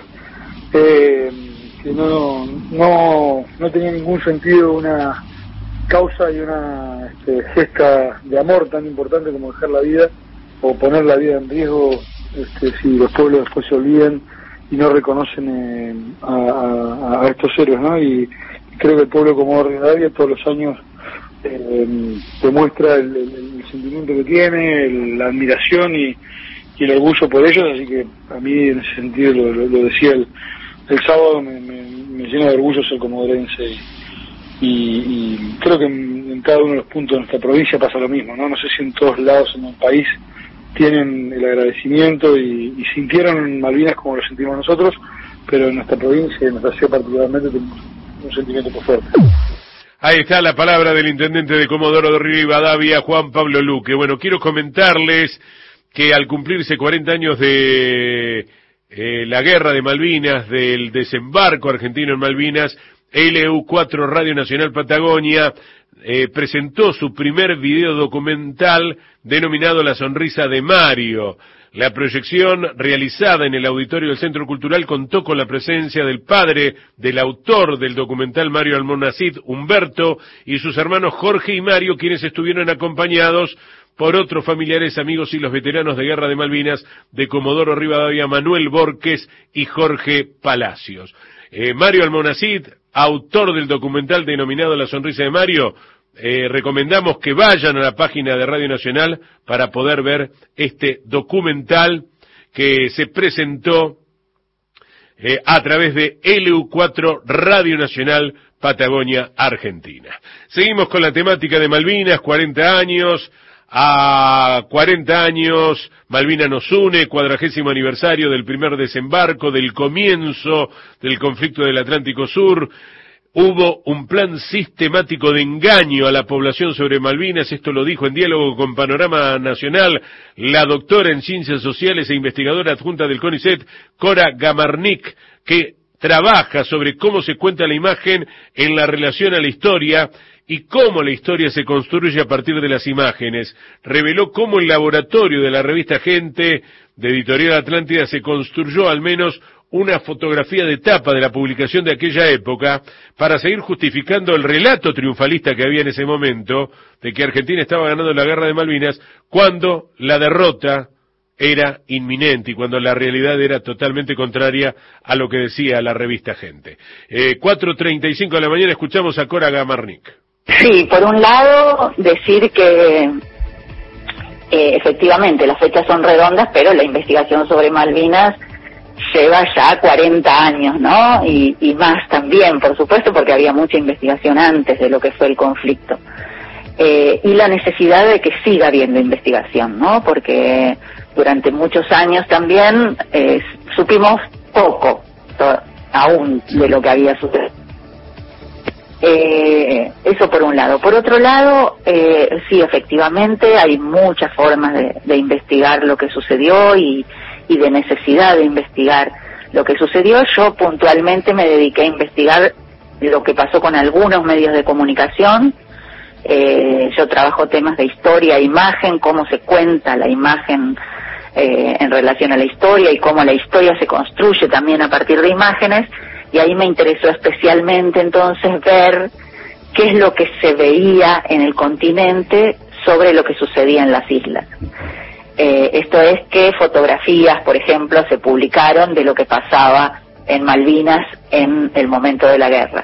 eh, que no, no, no tenía ningún sentido una causa y una este, gesta de amor tan importante como dejar la vida o poner la vida en riesgo, este, si los pueblos después se olvidan y no reconocen eh, a, a, a estos héroes, ¿no? Y creo que el pueblo como Rivadavia todos los años eh, demuestra el, el, el sentimiento que tiene, el, la admiración y, y el orgullo por ellos, así que a mí en ese sentido lo, lo, lo decía el, el sábado, me, me, me llena de orgullo ser comodorense y, y, y creo que en, en cada uno de los puntos de nuestra provincia pasa lo mismo, ¿no? No sé si en todos lados en el país tienen el agradecimiento y, y sintieron Malvinas como lo sentimos nosotros, pero en nuestra provincia y en nuestra ciudad particularmente tenemos un sentimiento muy fuerte. Ahí está la palabra del intendente de Comodoro de Rivadavia, Juan Pablo Luque. Bueno, quiero comentarles que al cumplirse cuarenta años de eh, la guerra de Malvinas, del desembarco argentino en Malvinas, L U cuatro Radio Nacional Patagonia eh, presentó su primer video documental denominado La Sonrisa de Mario. La proyección realizada en el auditorio del Centro Cultural contó con la presencia del padre del autor del documental, Mario Almonacid, Humberto, y sus hermanos Jorge y Mario, quienes estuvieron acompañados por otros familiares, amigos y los veteranos de Guerra de Malvinas de Comodoro Rivadavia, Manuel Borges y Jorge Palacios. Eh, Mario Almonacid, autor del documental denominado La Sonrisa de Mario, eh, recomendamos que vayan a la página de Radio Nacional para poder ver este documental que se presentó eh, a través de L U cuatro Radio Nacional Patagonia Argentina. Seguimos con la temática de Malvinas, cuarenta años, a cuarenta años, Malvinas nos une, cuadragésimo aniversario del primer desembarco, del comienzo del conflicto del Atlántico Sur. Hubo un plan sistemático de engaño a la población sobre Malvinas, esto lo dijo en diálogo con Panorama Nacional la doctora en Ciencias Sociales e investigadora adjunta del CONICET, Cora Gamarnik, que trabaja sobre cómo se cuenta la imagen en la relación a la historia y cómo la historia se construye a partir de las imágenes. Reveló cómo el laboratorio de la revista Gente, de Editorial Atlántida, se construyó al menos una fotografía de tapa de la publicación de aquella época para seguir justificando el relato triunfalista que había en ese momento de que Argentina estaba ganando la guerra de Malvinas cuando la derrota era inminente y cuando la realidad era totalmente contraria a lo que decía la revista Gente. Eh, cuatro treinta y cinco de la mañana escuchamos a Cora Gamarnik. Sí, por un lado decir que eh, efectivamente las fechas son redondas, pero la investigación sobre Malvinas lleva ya cuarenta años, ¿no? Y, y más también, por supuesto, porque había mucha investigación antes de lo que fue el conflicto. Eh, y la necesidad de que siga habiendo investigación, ¿no? Porque durante muchos años también eh, supimos poco to- aún de lo que había sucedido. Eh, eso por un lado. Por otro lado, eh, sí, efectivamente hay muchas formas de, de investigar lo que sucedió y, y de necesidad de investigar lo que sucedió. Yo puntualmente me dediqué a investigar lo que pasó con algunos medios de comunicación. Eh, yo trabajo temas de historia, imagen, cómo se cuenta la imagen eh, en relación a la historia y cómo la historia se construye también a partir de imágenes. Y ahí me interesó especialmente entonces ver qué es lo que se veía en el continente sobre lo que sucedía en las islas. Eh, esto es que fotografías, por ejemplo, se publicaron de lo que pasaba en Malvinas en el momento de la guerra.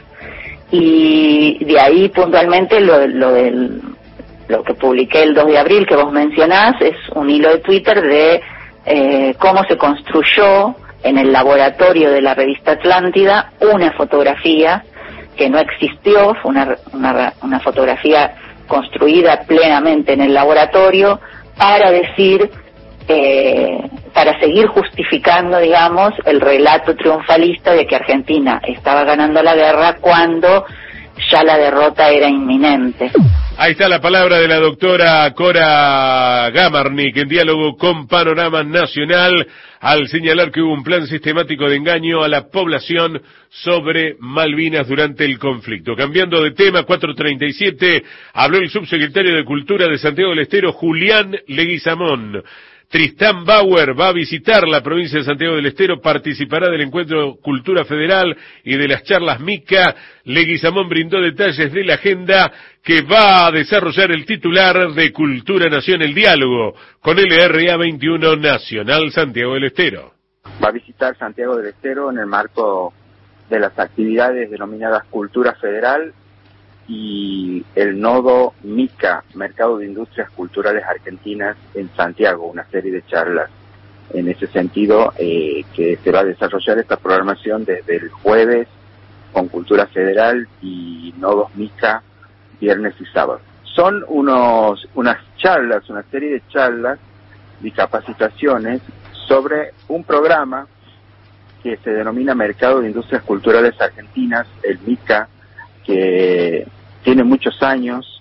Y de ahí puntualmente lo, lo, del, lo que publiqué el dos de abril que vos mencionás es un hilo de Twitter de eh, cómo se construyó en el laboratorio de la revista Atlántida una fotografía que no existió, fue una, una, una fotografía construida plenamente en el laboratorio para decir, eh, para seguir justificando, digamos, el relato triunfalista de que Argentina estaba ganando la guerra cuando ya la derrota era inminente. Ahí está la palabra de la doctora Cora Gamarnik en diálogo con Panorama Nacional al señalar que hubo un plan sistemático de engaño a la población sobre Malvinas durante el conflicto. Cambiando de tema, cuatro treinta y siete, habló el subsecretario de Cultura de Santiago del Estero, Julián Leguizamón. Tristán Bauer va a visitar la provincia de Santiago del Estero, participará del encuentro Cultura Federal y de las charlas Mica. Leguizamón brindó detalles de la agenda que va a desarrollar el titular de Cultura Nación, el diálogo con L R A veintiuno Nacional Santiago del Estero. Va a visitar Santiago del Estero en el marco de las actividades denominadas Cultura Federal y el nodo Mica, Mercado de Industrias Culturales Argentinas en Santiago, una serie de charlas en ese sentido eh, que se va a desarrollar esta programación desde el jueves con Cultura Federal y nodos Mica viernes y sábado. Son unos unas charlas, una serie de charlas y capacitaciones sobre un programa que se denomina Mercado de Industrias Culturales Argentinas, el Mica, que tiene muchos años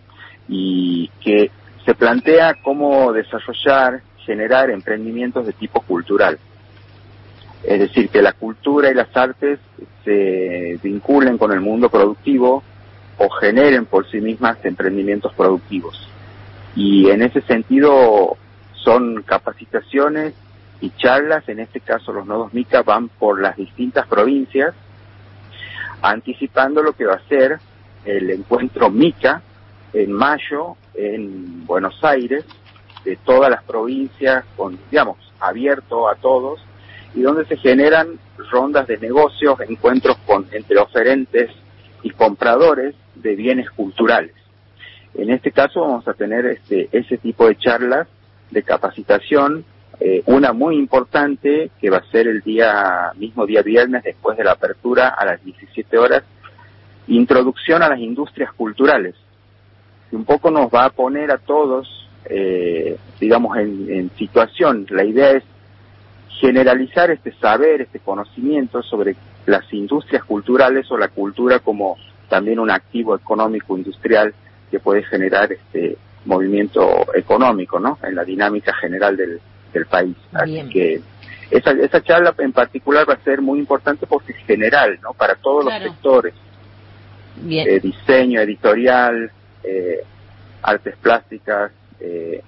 y que se plantea cómo desarrollar, generar emprendimientos de tipo cultural. Es decir, que la cultura y las artes se vinculen con el mundo productivo o generen por sí mismas emprendimientos productivos. Y en ese sentido son capacitaciones y charlas, en este caso los nodos Mica van por las distintas provincias, anticipando lo que va a ser el encuentro Mica en mayo en Buenos Aires, de todas las provincias, con, digamos, abierto a todos, y donde se generan rondas de negocios, encuentros con entre oferentes y compradores de bienes culturales. En este caso vamos a tener este ese tipo de charlas de capacitación, eh, una muy importante que va a ser el día mismo día viernes después de la apertura a las diecisiete horas, introducción a las industrias culturales, que un poco nos va a poner a todos, eh, digamos, en, en situación. La idea es generalizar este saber, este conocimiento sobre las industrias culturales o la cultura como también un activo económico industrial que puede generar este movimiento económico, ¿no?, en la dinámica general del, del país. Bien. Así que esa, esa charla en particular va a ser muy importante porque es general, ¿no?, para todos claro. los sectores. Bien. Eh, diseño, editorial, eh, artes plásticas, eh,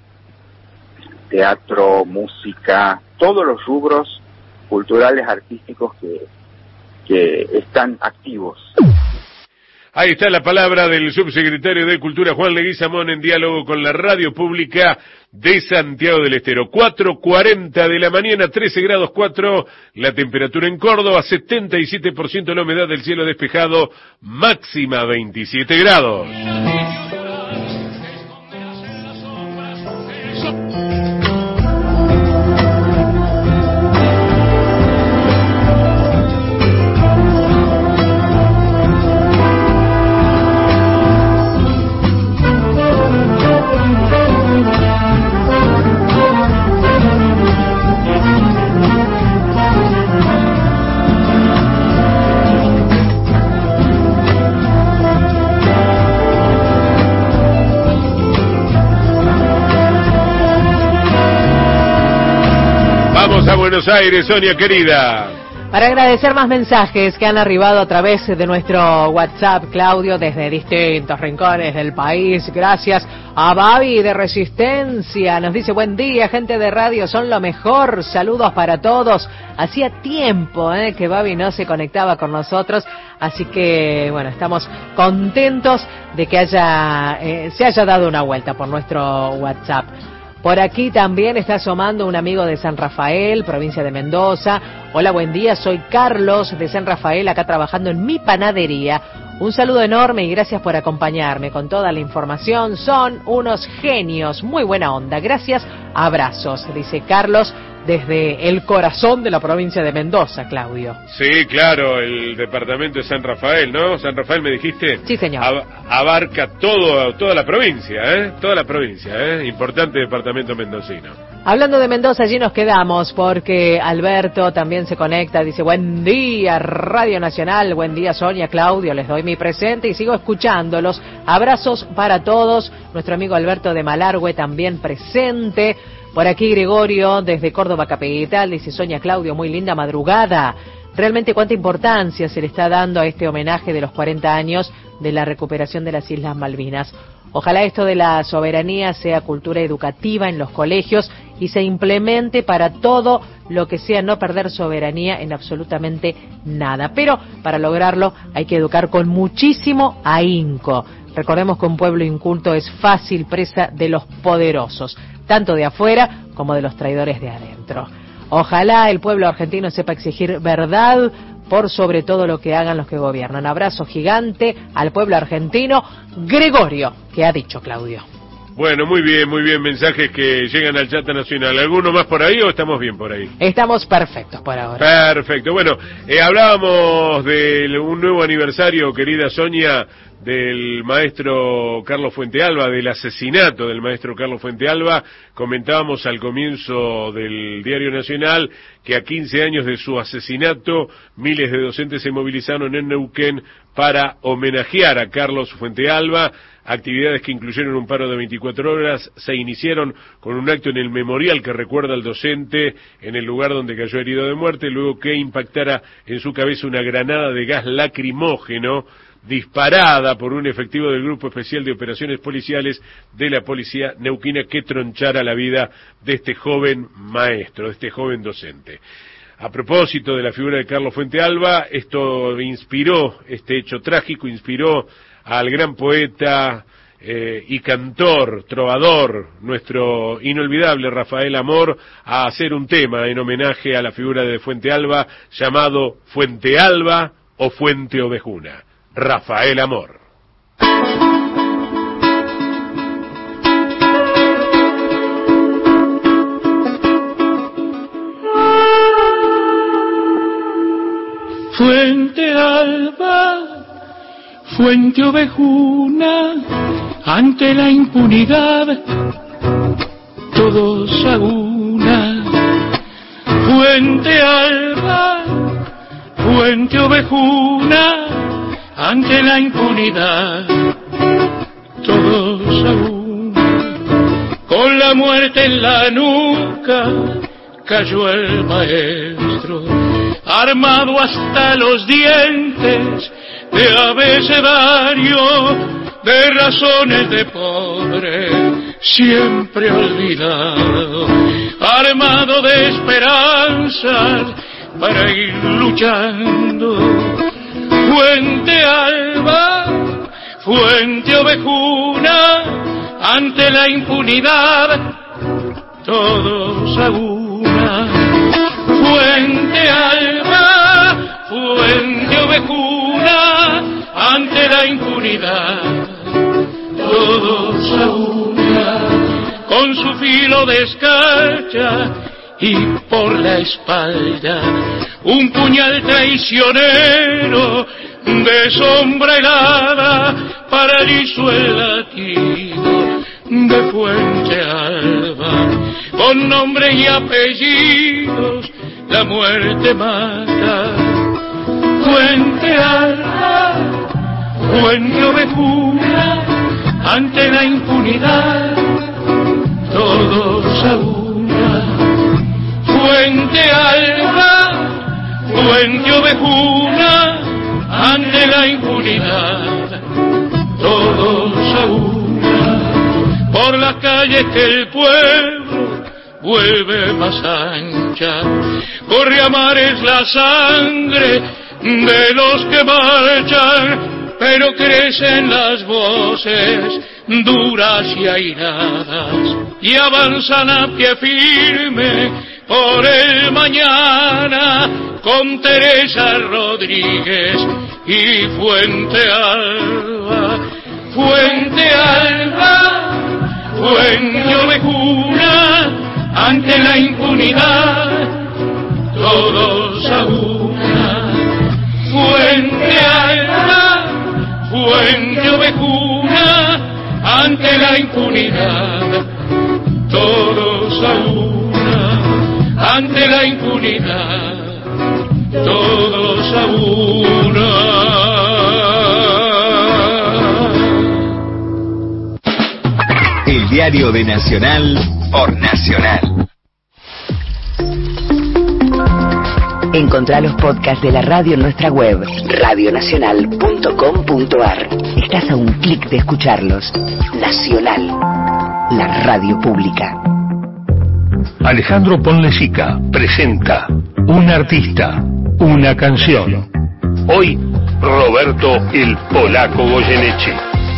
teatro, música, todos los rubros culturales, artísticos que, que están activos. Ahí está la palabra del subsecretario de Cultura, Juan Leguizamón, en diálogo con la radio pública de Santiago del Estero. cuatro cuarenta de la mañana, trece grados cuatro, la temperatura en Córdoba, setenta y siete por ciento la humedad del cielo despejado, máxima veintisiete grados. Buenos Aires, Sonia querida. Para agradecer más mensajes que han arribado a través de nuestro WhatsApp, Claudio, desde distintos rincones del país. Gracias a Babi de Resistencia. Nos dice, buen día, gente de radio, son lo mejor. Saludos para todos. Hacía tiempo eh, que Babi no se conectaba con nosotros, así que, bueno, estamos contentos de que haya eh, se haya dado una vuelta por nuestro WhatsApp. Por aquí también está asomando un amigo de San Rafael, provincia de Mendoza. Hola, buen día, soy Carlos de San Rafael, acá trabajando en mi panadería. Un saludo enorme y gracias por acompañarme con toda la información. Son unos genios, muy buena onda. Gracias, abrazos, dice Carlos desde el corazón de la provincia de Mendoza, Claudio. Sí, claro, el departamento de San Rafael, ¿no? San Rafael, me dijiste. Sí, señor. Ab- abarca todo, toda la provincia, ¿eh? Toda la provincia, ¿eh? Importante departamento mendocino. Hablando de Mendoza, allí nos quedamos porque Alberto también se conecta, dice, buen día Radio Nacional, buen día Sonia, Claudio, les doy mi presente y sigo escuchándolos. Abrazos para todos, nuestro amigo Alberto de Malargüe también presente. Por aquí Gregorio, desde Córdoba Capital, dice, Sonia, Claudio, muy linda madrugada. Realmente cuánta importancia se le está dando a este homenaje de los cuarenta años de la recuperación de las Islas Malvinas. Ojalá esto de la soberanía sea cultura educativa en los colegios y se implemente para todo lo que sea no perder soberanía en absolutamente nada. Pero para lograrlo hay que educar con muchísimo ahínco. Recordemos que un pueblo inculto es fácil presa de los poderosos, tanto de afuera como de los traidores de adentro. Ojalá el pueblo argentino sepa exigir verdad por sobre todo lo que hagan los que gobiernan. Abrazo gigante al pueblo argentino. Gregorio, que ha dicho Claudio. Bueno, muy bien, muy bien, mensajes que llegan al chat nacional. ¿Alguno más por ahí o estamos bien por ahí? Estamos perfectos por ahora. Perfecto, bueno, eh, hablábamos de un nuevo aniversario, querida Sonia, del maestro Carlos Fuentealba, del asesinato del maestro Carlos Fuentealba. Comentábamos al comienzo del Diario Nacional que a quince años de su asesinato, miles de docentes se movilizaron en Neuquén para homenajear a Carlos Fuentealba. Actividades que incluyeron un paro de veinticuatro horas se iniciaron con un acto en el memorial que recuerda al docente en el lugar donde cayó herido de muerte, luego que impactara en su cabeza una granada de gas lacrimógeno disparada por un efectivo del Grupo Especial de Operaciones Policiales de la Policía Neuquina que tronchara la vida de este joven maestro, de este joven docente. A propósito de la figura de Carlos Fuentealba, esto inspiró, este hecho trágico inspiró al gran poeta eh, y cantor, trovador, nuestro inolvidable Rafael Amor, a hacer un tema en homenaje a la figura de Fuentealba llamado Fuentealba o Fuente Ovejuna. Rafael Amor. Fuentealba, Fuente Ovejuna, ante la impunidad, todos a una. Fuentealba, Fuente Ovejuna, ante la impunidad, todos a una. Con la muerte en la nuca, cayó el maestro, armado hasta los dientes de abecedario, de razones de pobre, siempre olvidado, armado de esperanzas para ir luchando. Fuentealba, Fuente Ovejuna, ante la impunidad, todos a una. Fuentealba, Fuente Ovejuna, ante la impunidad, todos a una. Con su filo de escarcha y por la espalda un puñal traicionero de sombra helada paralizó el latido de Fuentealba. Con nombre y apellidos la muerte mata. Fuentealba, Fuente Ovejuna, ante la impunidad, todos a una. Fuentealba, fuente ovejuna ante la impunidad. Todos a una, por las calles que el pueblo vuelve más ancha. Corre a mares la sangre de los que marchan, pero crecen las voces duras y airadas y avanzan a pie firme por el mañana con Teresa Rodríguez y Fuente Alba. Fuente Alba, fuente ovejuna ante la impunidad, todos a una. Fuente Alba, fuente ovejuna ante la impunidad, todos a una. Ante la impunidad, todos a una. El diario de Nacional por Nacional. Encontrá los podcasts de la radio en nuestra web, radio nacional punto com punto a r. Estás a un clic de escucharlos. Nacional, la radio pública. Alejandro Ponlecica presenta Un artista, una canción. Hoy, Roberto el Polaco Goyeneche.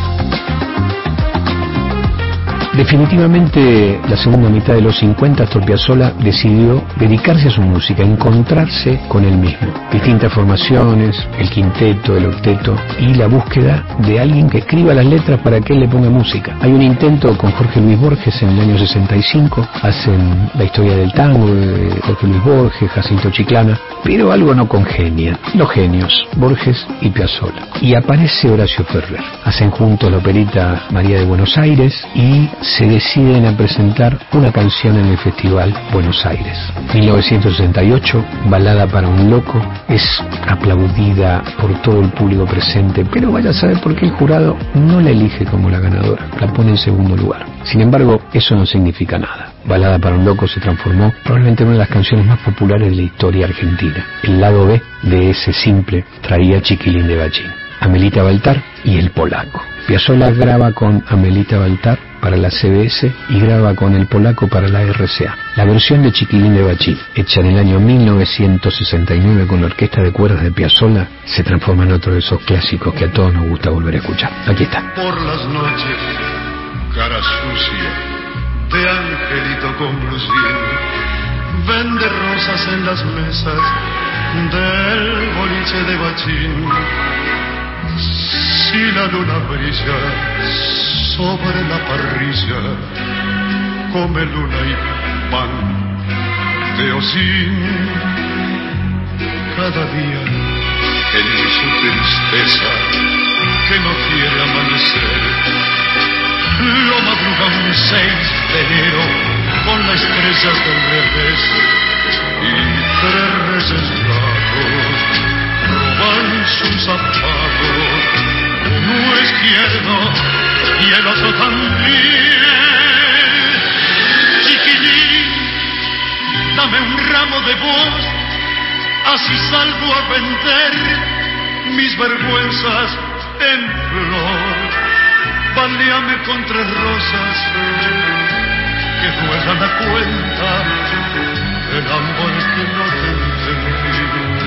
Definitivamente, la segunda mitad de los cincuenta, Astor Piazzolla decidió dedicarse a su música, encontrarse con él mismo. Distintas formaciones, el quinteto, el octeto y la búsqueda de alguien que escriba las letras para que él le ponga música. Hay un intento con Jorge Luis Borges en el año sesenta y cinco, hacen la historia del tango de Jorge Luis Borges, Jacinto Chiclana, pero algo no congenia. Los genios, Borges y Piazzolla. Y aparece Horacio Ferrer. Hacen juntos la operita María de Buenos Aires y se deciden a presentar una canción en el Festival Buenos Aires. mil novecientos sesenta y ocho, Balada para un loco, es aplaudida por todo el público presente, pero vaya a saber por qué el jurado no la elige como la ganadora, la pone en segundo lugar. Sin embargo, eso no significa nada. Balada para un loco se transformó probablemente en una de las canciones más populares de la historia argentina. El lado B de ese simple traía Chiquilín de Bachín, Amelita Baltar y El Polaco. Piazzolla graba con Amelita Baltar para la C B S y graba con El Polaco para la R C A. La versión de Chiquilín de Bachín, hecha en el año mil novecientos sesenta y nueve con la orquesta de cuerdas de Piazzolla, se transforma en otro de esos clásicos que a todos nos gusta volver a escuchar. Aquí está. Por las noches, cara sucia de angelito con blusín, vende rosas en las mesas del boliche de Bachín. Si la luna brilla sobre la parrilla, come luna y pan de hocín. Cada día en su tristeza que no quiere amanecer, lo madruga un seis de enero con las estrellas del revés, y tres reyes gatos roban sus zapatos, uno izquierdo y el otro también. Chiquilín, dame un ramo de voz, así salgo a vender mis vergüenzas en flor. Baleame con tres rosas que duela la cuenta del amor que no te entendí.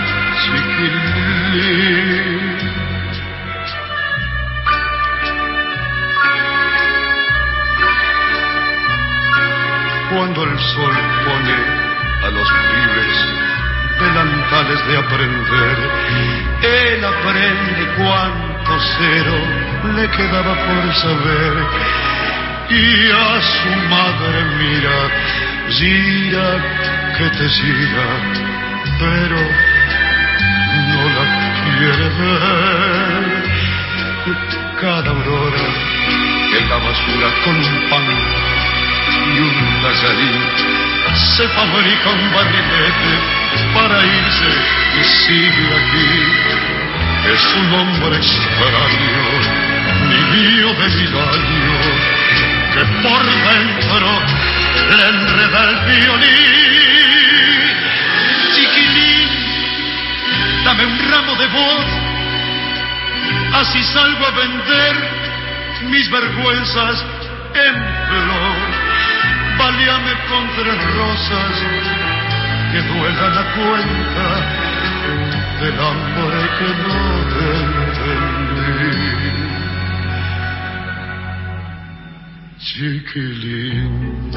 Chiquilín, cuando el sol pone a los pibes delantales de aprender, él aprende cuánto cero le quedaba por saber, y a su madre mira, gira que te gira, pero no la quiere ver. Cada aurora en la basura con un pan y un lazarín se fabrica un barrilete para irse y sigue aquí. Es un hombre extraño, niño de mil años, que por dentro le enreda el violín. Chiquilín, de vos, así salgo a vender mis vergüenzas en flor. Valíame con tres rosas, que duela la cuenta del amor que no entendí. Chiquilín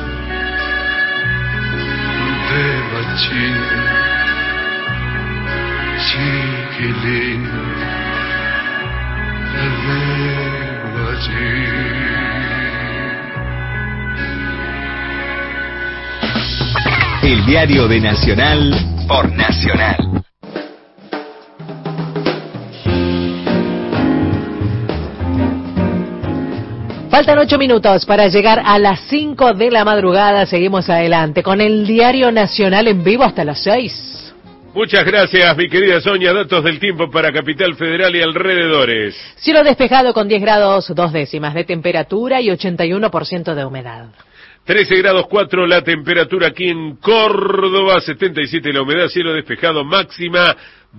de machín, chiquilín de machín. El diario de Nacional por Nacional. Faltan ocho minutos para llegar a las cinco de la madrugada. Seguimos adelante con el Diario Nacional en vivo hasta las seis. Muchas gracias, mi querida Sonia. Datos del tiempo para Capital Federal y alrededores. Cielo despejado con diez grados dos décimas de temperatura y ochenta y uno por ciento de humedad. trece grados cuatro la temperatura aquí en Córdoba, setenta y siete la humedad, cielo despejado, máxima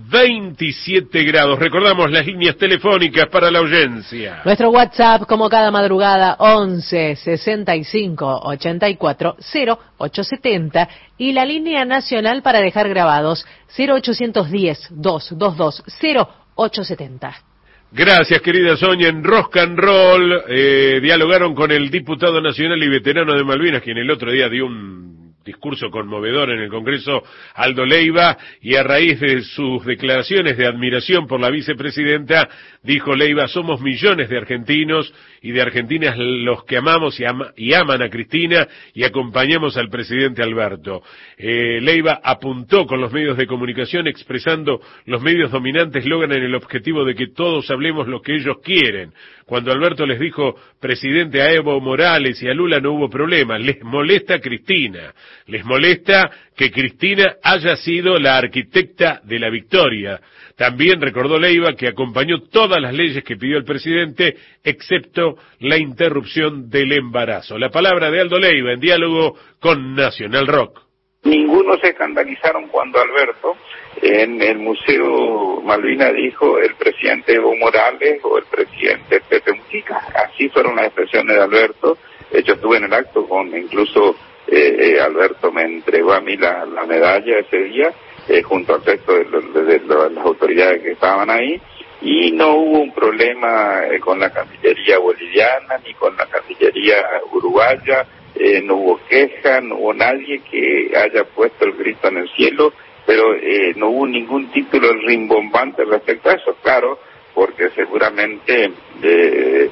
veintisiete grados. Recordamos las líneas telefónicas para la audiencia. Nuestro WhatsApp, como cada madrugada, once sesenta y cinco ochenta y cuatro cero ocho setenta, y la línea nacional para dejar grabados cero ochocientos diez doscientos veintidós cero ocho setenta. Gracias, querida Sonia. En Rock and Roll eh, dialogaron con el diputado nacional y veterano de Malvinas, quien el otro día dio un discurso conmovedor en el Congreso, Aldo Leiva, y a raíz de sus declaraciones de admiración por la vicepresidenta, dijo Leiva: somos millones de argentinos y de argentinas los que amamos y, ama, y aman a Cristina y acompañamos al presidente Alberto. Eh, Leiva apuntó con los medios de comunicación, expresando: los medios dominantes logran el objetivo de que todos hablemos lo que ellos quieren. Cuando Alberto les dijo presidente a Evo Morales y a Lula, no hubo problema. Les molesta Cristina. Les molesta que Cristina haya sido la arquitecta de la victoria. También recordó Leiva que acompañó todas las leyes que pidió el presidente, excepto la interrupción del embarazo. La palabra de Aldo Leiva en diálogo con Nacional Rock. Ninguno se escandalizaron cuando Alberto en el Museo Malvina dijo el presidente Evo Morales o el presidente Pepe Mujica. Así fueron las expresiones de Alberto. Yo estuve en el acto con incluso eh, eh, Alberto me entregó a mí la, la medalla ese día eh, junto al resto de, de, de, de las autoridades que estaban ahí, y no hubo un problema eh, con la Cancillería boliviana ni con la Cancillería uruguaya. Eh, no hubo queja, no hubo nadie que haya puesto el grito en el cielo, pero eh, no hubo ningún título rimbombante respecto a eso, claro, porque seguramente, eh,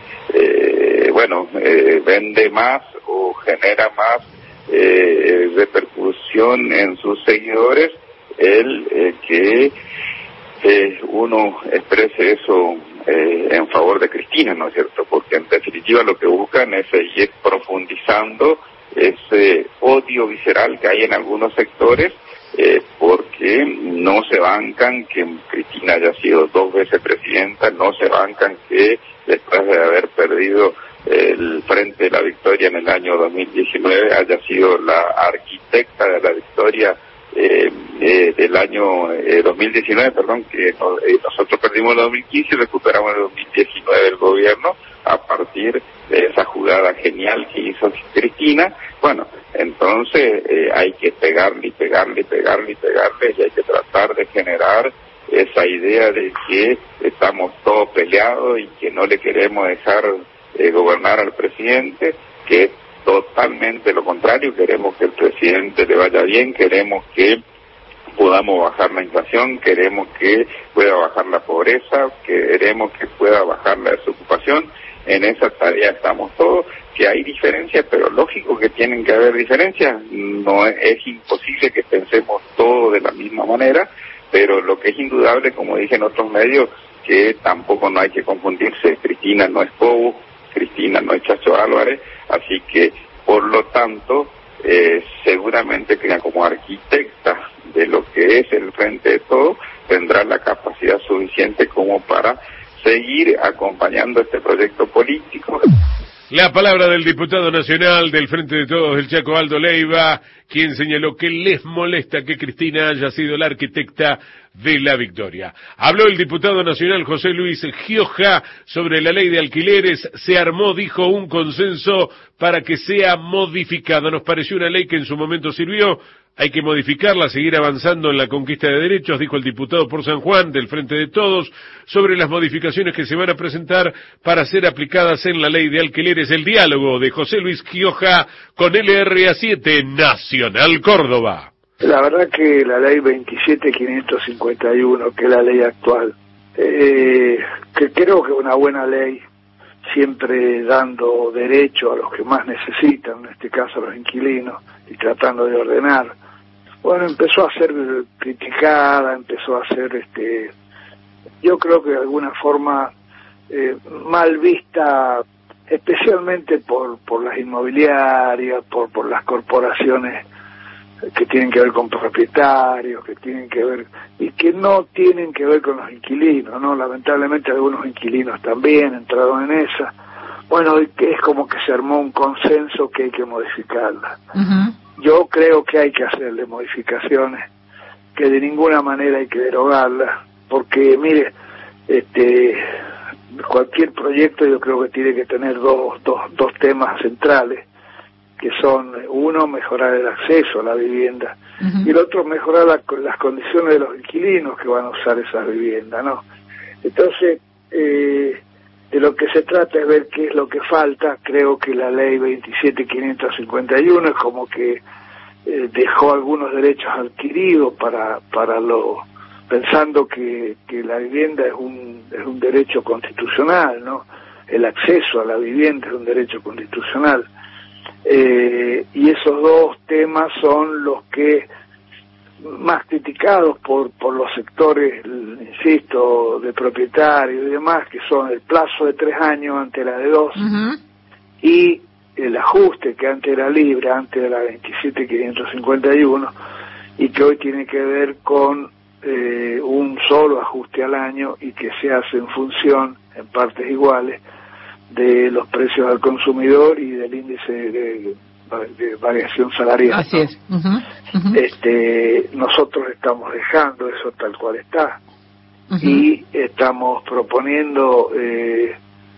eh, bueno, eh, vende más o genera más eh, repercusión en sus seguidores el eh, que eh, uno exprese eso Eh, en favor de Cristina, ¿no es cierto? Porque en definitiva lo que buscan es seguir profundizando ese odio visceral que hay en algunos sectores, eh, porque no se bancan que Cristina haya sido dos veces presidenta, no se bancan que después de haber perdido el Frente de la Victoria en el año dos mil diecinueve haya sido la arquitecta de la victoria Eh, eh, del año eh, dos mil diecinueve, perdón, que no, eh, nosotros perdimos en el dos mil quince y recuperamos en el dos mil diecinueve el gobierno a partir de esa jugada genial que hizo Cristina. Bueno, entonces eh, hay que pegarle y pegarle y pegarle y pegarle y hay que tratar de generar esa idea de que estamos todos peleados y que no le queremos dejar eh, gobernar al presidente, que es totalmente lo contrario. Queremos que el presidente le vaya bien, queremos que podamos bajar la inflación, queremos que pueda bajar la pobreza, queremos que pueda bajar la desocupación. En esa tarea estamos todos, que hay diferencias, pero lógico que tienen que haber diferencias. No es, es imposible que pensemos todo de la misma manera, pero lo que es indudable, como dije en otros medios, que tampoco no hay que confundirse. Cristina no es Cobo, Cristina no es Chacho Álvarez, así que por lo tanto eh, seguramente que como arquitecta de lo que es el Frente de Todos tendrá la capacidad suficiente como para seguir acompañando este proyecto político. La palabra del diputado nacional del Frente de Todos, el Chaco, Aldo Leiva, quien señaló que les molesta que Cristina haya sido la arquitecta de la victoria. Habló el diputado nacional José Luis Gioja sobre la ley de alquileres. Se armó, dijo, un consenso para que sea modificada. Nos pareció una ley que en su momento sirvió. Hay que modificarla, seguir avanzando en la conquista de derechos, dijo el diputado por San Juan del Frente de Todos, sobre las modificaciones que se van a presentar para ser aplicadas en la ley de alquileres. El diálogo de José Luis Gioja con L R A siete Nacional Córdoba. La verdad que la ley veintisiete mil quinientos cincuenta y uno, que es la ley actual, eh, que creo que es una buena ley, siempre dando derecho a los que más necesitan, en este caso a los inquilinos, y tratando de ordenar. Bueno, empezó a ser criticada, empezó a ser, este, yo creo que de alguna forma eh, mal vista, especialmente por por las inmobiliarias, por por las corporaciones que tienen que ver con propietarios, que tienen que ver, y que no tienen que ver con los inquilinos, ¿no? Lamentablemente algunos inquilinos también entraron en esa. Bueno, es como que se armó un consenso que hay que modificarla. Uh-huh. Yo creo que hay que hacerle modificaciones, que de ninguna manera hay que derogarla, porque mire, este, cualquier proyecto yo creo que tiene que tener dos, dos, dos temas centrales, que son, uno, mejorar el acceso a la vivienda, uh-huh. y el otro, mejorar la, las condiciones de los inquilinos que van a usar esas viviendas, ¿no? Entonces, eh, de lo que se trata es ver qué es lo que falta. Creo que la ley veintisiete mil quinientos cincuenta y uno es como que eh, dejó algunos derechos adquiridos para para lo pensando que, que la vivienda es un es un derecho constitucional, ¿no? El acceso a la vivienda es un derecho constitucional. Eh, y esos dos temas son los que más criticados por por los sectores, insisto, de propietarios y demás, que son el plazo de tres años ante la de dos, uh-huh. y el ajuste que antes era libre, antes de la veintisiete mil quinientos cincuenta y uno, y que hoy tiene que ver con eh, un solo ajuste al año y que se hace en función, en partes iguales, de los precios al consumidor y del índice de de variación salarial. Así ¿no? es. Uh-huh. Uh-huh. Este, nosotros estamos dejando eso tal cual está, uh-huh. y estamos proponiendo eh,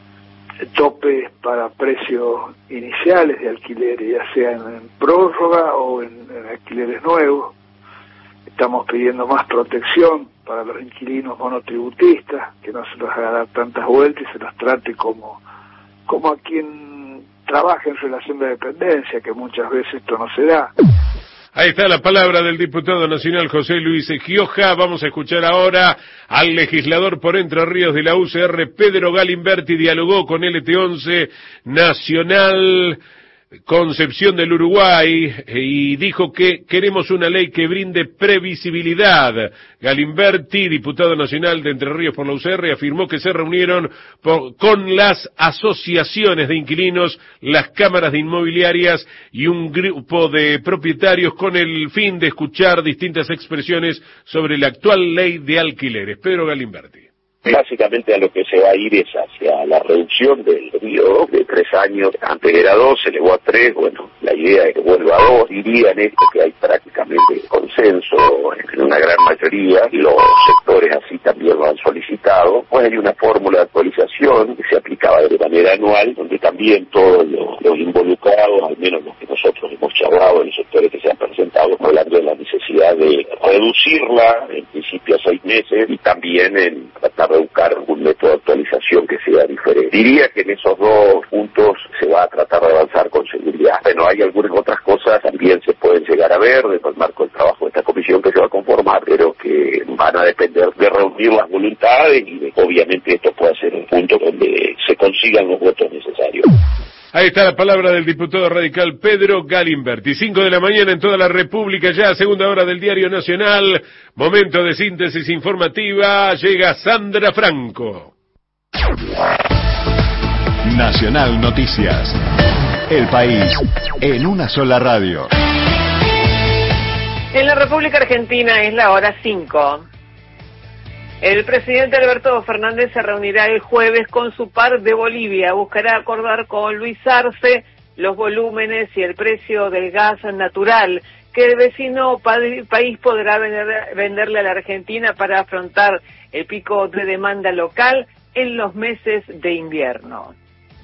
topes para precios iniciales de alquileres, ya sea en, en prórroga o en, en alquileres nuevos. Estamos pidiendo más protección para los inquilinos monotributistas, que no se los haga dar tantas vueltas y se los trate como como a quien trabaja en relación de dependencia, que muchas veces esto no se da. Ahí está la palabra del diputado nacional José Luis Gioja. Vamos a escuchar ahora al legislador por Entre Ríos de la U C R, Pedro Galimberti. Dialogó con L T once Nacional Concepción del Uruguay y dijo que queremos una ley que brinde previsibilidad. Galimberti, diputado nacional de Entre Ríos por la U C R, afirmó que se reunieron por, con las asociaciones de inquilinos, las cámaras de inmobiliarias y un grupo de propietarios con el fin de escuchar distintas expresiones sobre la actual ley de alquileres. Pedro Galimberti. Básicamente a lo que se va a ir es hacia la reducción del periodo de tres años. Antes era dos, se elevó a tres. Bueno, la idea es que vuelva a dos. Diría en esto que hay prácticamente consenso en una gran mayoría, y los sectores así también lo han solicitado. Pues hay una fórmula de actualización que se aplicaba de manera anual, donde también todos los, los involucrados, al menos los que nosotros hemos charlado en los sectores que se han presentado, hablando de la necesidad de reducirla, en principio a seis meses, y también en tratar de buscar algún método de actualización que sea diferente. Diría que en esos dos puntos se va a tratar de avanzar con seguridad. Bueno, hay algunas otras cosas también se pueden llegar a ver dentro del marco del trabajo de esta comisión que se va a conformar, pero que van a depender de reunir las voluntades y de, obviamente esto puede ser un punto donde se consigan los votos necesarios. Ahí está la palabra del diputado radical Pedro Galimberti. Cinco de la mañana en toda la República, ya segunda hora del Diario Nacional. Momento de síntesis informativa. Llega Sandra Franco. Nacional Noticias. El país en una sola radio. En la República Argentina es la hora cinco. El presidente Alberto Fernández se reunirá el jueves con su par de Bolivia. Buscará acordar con Luis Arce los volúmenes y el precio del gas natural que el vecino pa- país podrá vender, venderle a la Argentina para afrontar el pico de demanda local en los meses de invierno.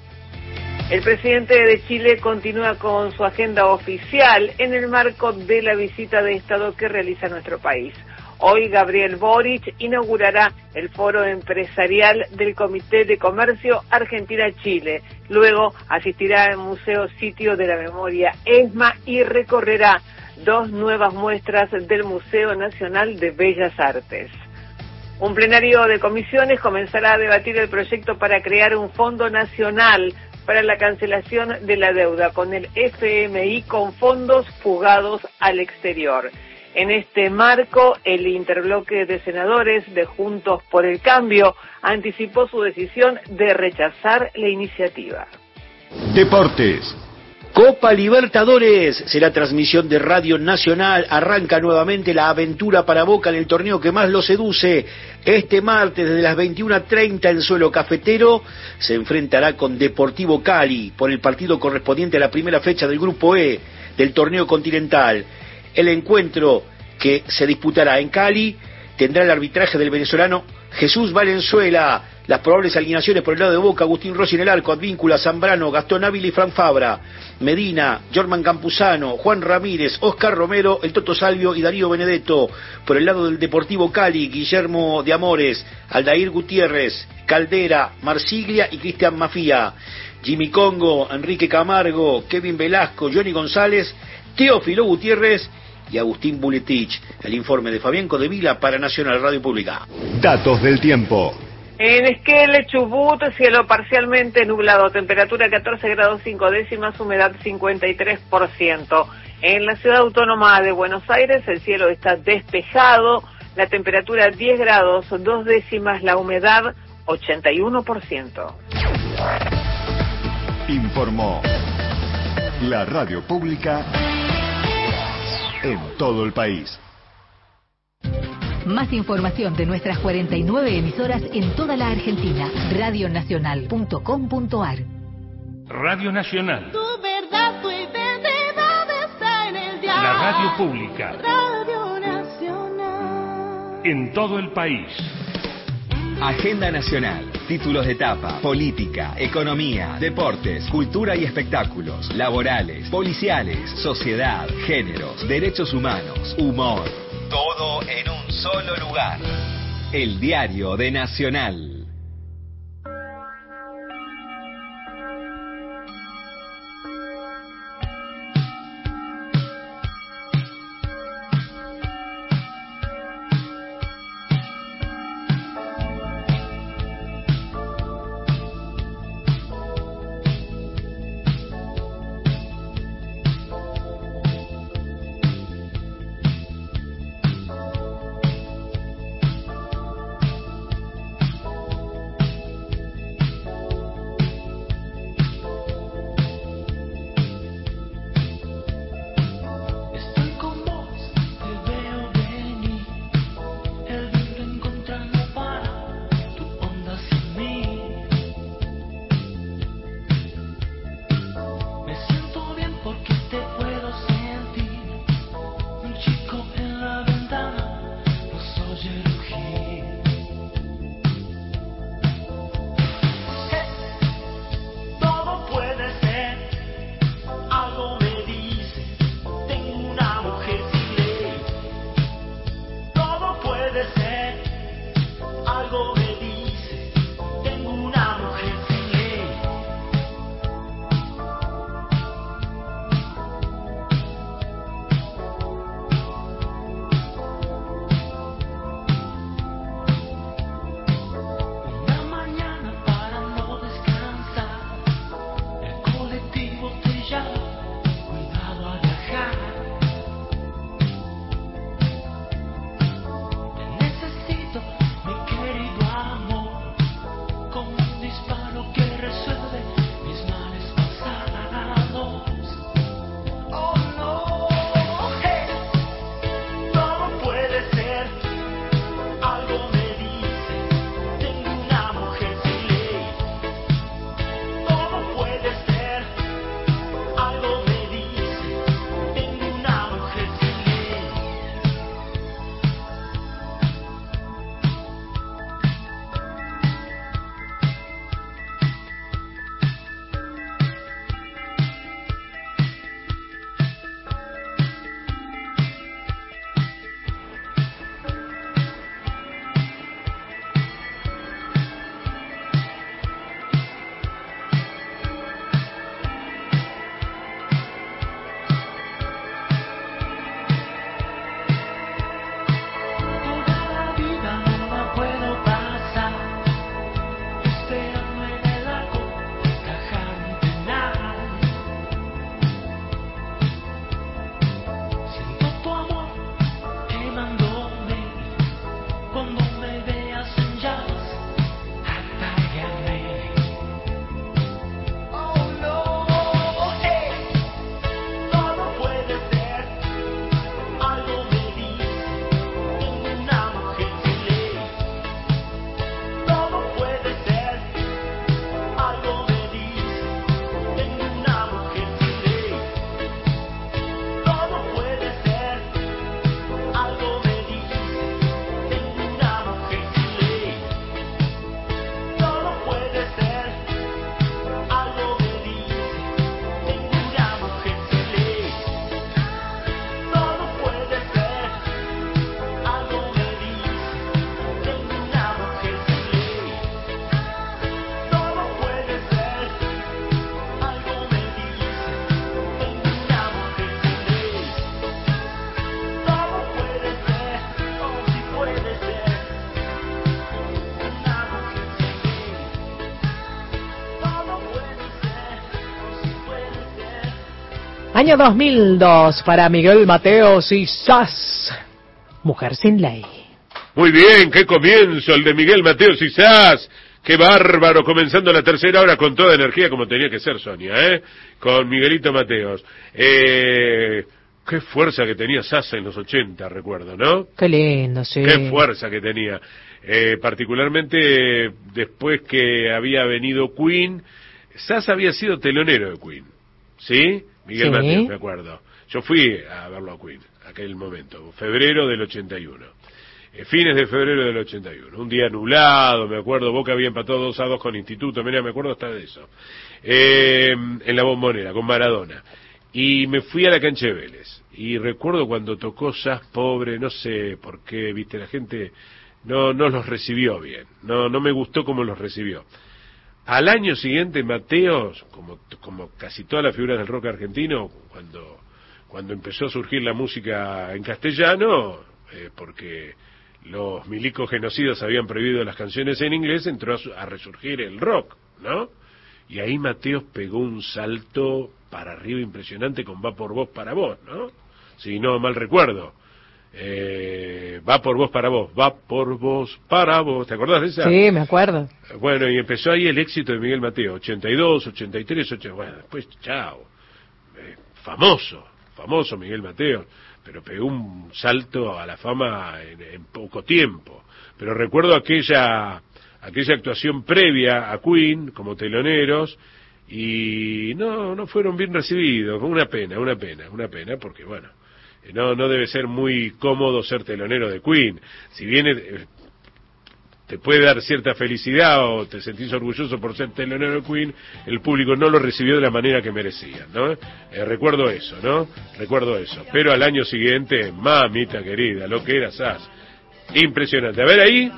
El presidente de Chile continúa con su agenda oficial en el marco de la visita de Estado que realiza nuestro país. Hoy Gabriel Boric inaugurará el foro empresarial del Comité de Comercio Argentina-Chile. Luego asistirá al Museo Sitio de la Memoria ESMA y recorrerá dos nuevas muestras del Museo Nacional de Bellas Artes. Un plenario de comisiones comenzará a debatir el proyecto para crear un fondo nacional para la cancelación de la deuda con el F M I con fondos fugados al exterior. En este marco, el interbloque de senadores de Juntos por el Cambio anticipó su decisión de rechazar la iniciativa. Deportes. Copa Libertadores será transmisión de Radio Nacional. Arranca nuevamente la aventura para Boca en el torneo que más lo seduce. Este martes desde las veintiuna treinta en suelo cafetero se enfrentará con Deportivo Cali por el partido correspondiente a la primera fecha del Grupo E del torneo continental. El encuentro que se disputará en Cali tendrá el arbitraje del venezolano Jesús Valenzuela. Las probables alineaciones por el lado de Boca: Agustín Rossi en el arco, Advíncula, Zambrano, Gastón Ávila y Fran Fabra, Medina, Jorman Campuzano, Juan Ramírez, Oscar Romero, el Toto Salvio y Darío Benedetto. Por el lado del Deportivo Cali, Guillermo de Amores, Aldair Gutiérrez, Caldera, Marsiglia y Cristian Mafía. Jimmy Congo, Enrique Camargo, Kevin Velasco, Johnny González, Teófilo Gutiérrez y Agustín Buletich. El informe de Fabián Codevila para Nacional Radio Pública. Datos del tiempo. En Esquel, Chubut, cielo parcialmente nublado, temperatura catorce grados cinco décimas, humedad cincuenta y tres por ciento. En la ciudad autónoma de Buenos Aires el cielo está despejado, la temperatura diez grados dos décimas, la humedad ochenta y uno por ciento. Informó la radio pública en todo el país. Más información de nuestras cuarenta y nueve emisoras en toda la Argentina. radio nacional punto com punto ar. Radio Nacional, Tu verdad, tu identidad está en el diario. la radio pública, Radio Nacional. en todo el país. Agenda Nacional. Títulos de etapa, política, economía, deportes, cultura y espectáculos, laborales, policiales, sociedad, géneros, derechos humanos, humor. Todo en un solo lugar. El Diario de Nacional. Año dos mil dos para Miguel Mateos y Sass, Mujer sin Ley. Muy bien, qué comienzo el de Miguel Mateos y Sass. Qué bárbaro, comenzando la tercera hora con toda energía como tenía que ser, Sonia, ¿eh? Con Miguelito Mateos. Eh, qué fuerza que tenía Sass en los ochenta, recuerdo, ¿no? Qué lindo, sí. Qué fuerza que tenía. Eh, particularmente después que había venido Queen, Sass había sido telonero de Queen, ¿sí? Miguel Sí. Mateos, me acuerdo. Yo fui a verlo a Queen, aquel momento, febrero del ochenta y uno. Eh, fines de febrero del ochenta y uno. Un día nublado, me acuerdo, Boca había empatado dos a dos con Instituto, mira, me acuerdo hasta de eso. Eh, en la Bombonera, con Maradona. Y me fui a la cancha de Vélez. Y recuerdo cuando tocó Sass, pobre, no sé por qué, viste, la gente no, no los recibió bien. No, no me gustó cómo los recibió. Al año siguiente, Mateos, como, como casi todas las figuras del rock argentino, cuando, cuando empezó a surgir la música en castellano, eh, porque los milicos genocidas habían prohibido las canciones en inglés, entró a, su, a resurgir el rock, ¿no? Y ahí Mateos pegó un salto para arriba impresionante con Va por vos para vos, ¿no? Si no mal recuerdo. Eh, va por vos para vos, va por vos para vos, ¿te acordás de esa? Sí, me acuerdo. Bueno, y empezó ahí el éxito de Miguel Mateo, ochenta y dos, ochenta y tres, ochenta, bueno, después, chao, eh, famoso, famoso Miguel Mateo, pero pegó un salto a la fama en, en poco tiempo. Pero recuerdo aquella, aquella actuación previa a Queen, como teloneros, y no, no fueron bien recibidos, una pena, una pena, una pena, porque bueno, No, no debe ser muy cómodo ser telonero de Queen. Si bien eh, te puede dar cierta felicidad o te sentís orgulloso por ser telonero de Queen, el público no lo recibió de la manera que merecía, ¿no? Eh, recuerdo eso, ¿no? Recuerdo eso. Pero al año siguiente, mamita querida, lo que era Sass. Impresionante. A ver ahí.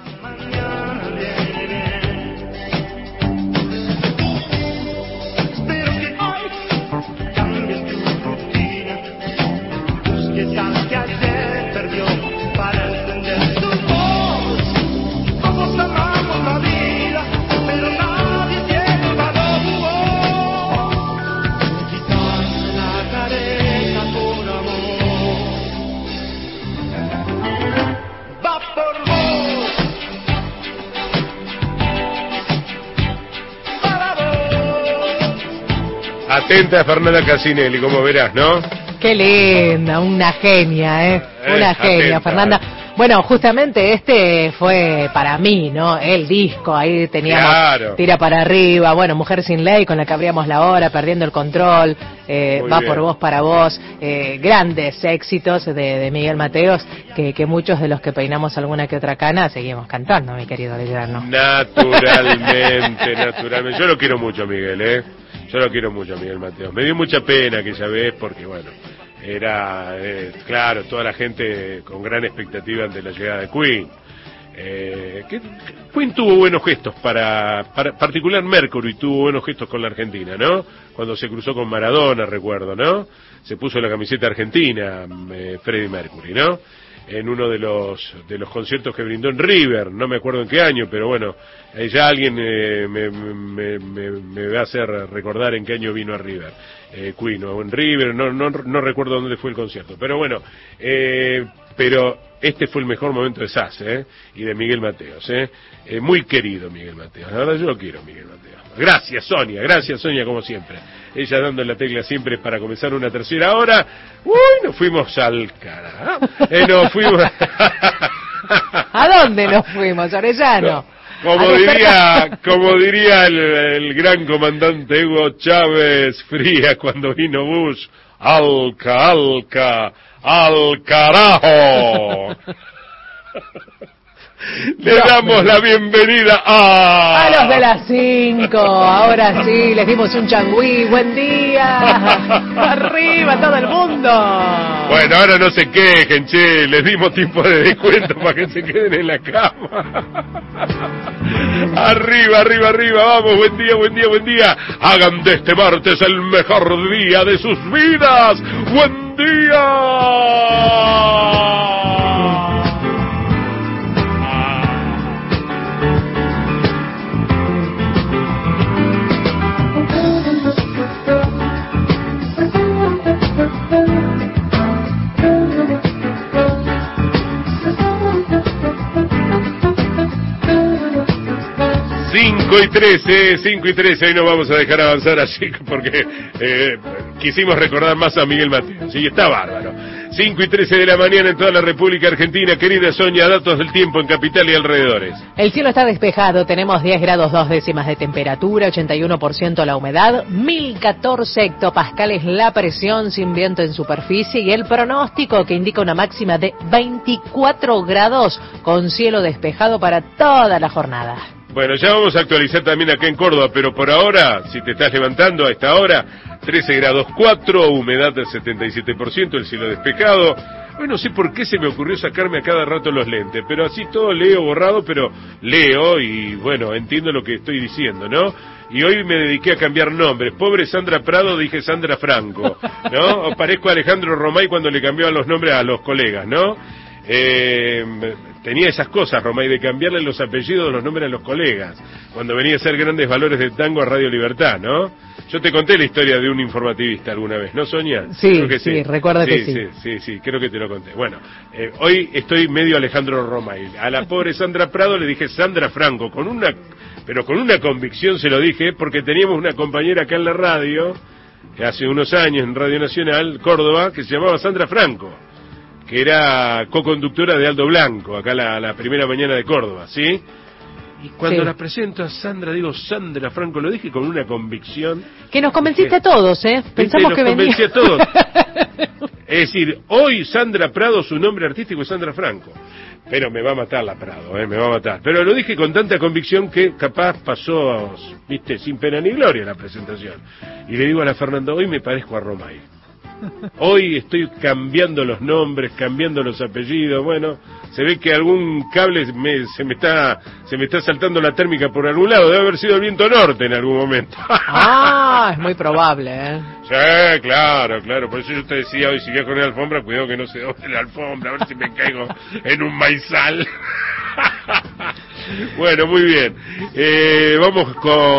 Atenta a Fernanda Casinelli, como verás, ¿no? Qué linda, una genia, ¿eh? Una Eh, genia, atenta. Fernanda. Bueno, justamente este fue para mí, ¿no? El disco, ahí teníamos Claro. Tira para arriba, bueno, Mujer sin Ley, con la que abríamos la hora, Perdiendo el Control, eh, Muy Va bien. por vos para vos, eh, grandes éxitos de, de Miguel Mateos, que, que muchos de los que peinamos alguna que otra cana seguimos cantando, mi querido Legrano. Naturalmente, naturalmente. Yo lo quiero mucho, Miguel, ¿eh? Yo lo quiero mucho, Miguel Mateo. Me dio mucha pena aquella vez porque, bueno, era, eh, claro, toda la gente con gran expectativa ante la llegada de Queen. Eh, que, Queen tuvo buenos gestos para, para, particular Mercury tuvo buenos gestos con la Argentina, ¿no? Cuando se cruzó con Maradona, recuerdo, ¿no? Se puso la camiseta argentina, eh, Freddie Mercury, ¿no? En uno de los de los conciertos que brindó en River, no me acuerdo en qué año, pero bueno, eh, ya alguien eh, me, me, me, me va a hacer recordar en qué año vino a River, eh, Queen, o en River, no, no, no recuerdo dónde fue el concierto, pero bueno, eh, pero este fue el mejor momento de Sass, ¿eh? Y de Miguel Mateos, ¿eh? Eh, muy querido Miguel Mateos, la verdad yo lo quiero, Miguel Mateos. Gracias Sonia, gracias Sonia como siempre. Ella dando la tecla siempre para comenzar una tercera hora. Uy, nos fuimos al carajo. Eh, nos fuimos... ¿A dónde nos fuimos, Orellano? Como A diría, despertar. como diría el, el gran comandante Hugo Chávez Frías cuando vino Bush, Alca, Alca, al carajo. Le damos la bienvenida a... A los de las cinco, ahora sí, les dimos un changüí, buen día, arriba todo el mundo. Bueno, ahora no se quejen, che, les dimos tiempo de descuento para que se queden en la cama. Arriba, arriba, arriba, vamos, buen día, buen día, buen día. Hagan de este martes el mejor día de sus vidas. ¡Buen día! cinco y trece, cinco y trece, hoy no vamos a dejar avanzar así porque eh, quisimos recordar más a Miguel Mateo, sí, está bárbaro. cinco y trece de la mañana en toda la República Argentina. Querida Sonia, datos del tiempo en capital y alrededores. El cielo está despejado, tenemos diez grados dos décimas de temperatura, ochenta y uno por ciento la humedad, mil catorce hectopascales la presión, sin viento en superficie, y el pronóstico que indica una máxima de veinticuatro grados con cielo despejado para toda la jornada. Bueno, ya vamos a actualizar también acá en Córdoba, pero por ahora, si te estás levantando a esta hora, trece grados cuatro, humedad del setenta y siete por ciento, el cielo despejado. Hoy no sé por qué se me ocurrió sacarme a cada rato los lentes, pero así todo leo borrado, pero leo y bueno, entiendo lo que estoy diciendo, ¿no? Y hoy me dediqué a cambiar nombres. Pobre Sandra Prado, dije Sandra Franco, ¿no? O parezco a Alejandro Romay cuando le cambiaban los nombres a los colegas, ¿no? Eh, tenía esas cosas, Romay, de cambiarle los apellidos de los nombres a los colegas, cuando venía a hacer Grandes Valores de Tango a Radio Libertad, ¿no? Yo te conté la historia de un informativista alguna vez, ¿no, Sonia? Sí, creo que sí, sí, recuerdo sí, que sí. Sí, sí, sí, creo que te lo conté. Bueno, eh, hoy estoy medio Alejandro Romay. A la pobre Sandra Prado le dije Sandra Franco, con una, pero con una convicción se lo dije, porque teníamos una compañera acá en la radio, hace unos años en Radio Nacional, Córdoba, que se llamaba Sandra Franco, que era co-conductora de Aldo Blanco, acá la, la primera mañana de Córdoba, ¿sí? Y cuando sí. la presento a Sandra, digo, Sandra Franco, lo dije con una convicción. Que nos convenciste dije, a todos, ¿eh? Pensamos que venía. Nos convencí a todos. Es decir, hoy Sandra Prado, su nombre artístico es Sandra Franco. Pero me va a matar la Prado, ¿eh? Me va a matar. Pero lo dije con tanta convicción que capaz pasó, viste, sin pena ni gloria la presentación. Y le digo a la Fernanda, hoy me parezco a Romay. Hoy estoy cambiando los nombres, cambiando los apellidos. Bueno, se ve que algún cable me, se me está se me está saltando la térmica por algún lado. Debe haber sido el viento norte en algún momento. Ah, es muy probable, ¿eh? Sí, claro, claro. Por eso yo te decía hoy, si viajo en la alfombra, cuidado que no se doble la alfombra, a ver si me caigo en un maizal. Bueno, muy bien. Eh, vamos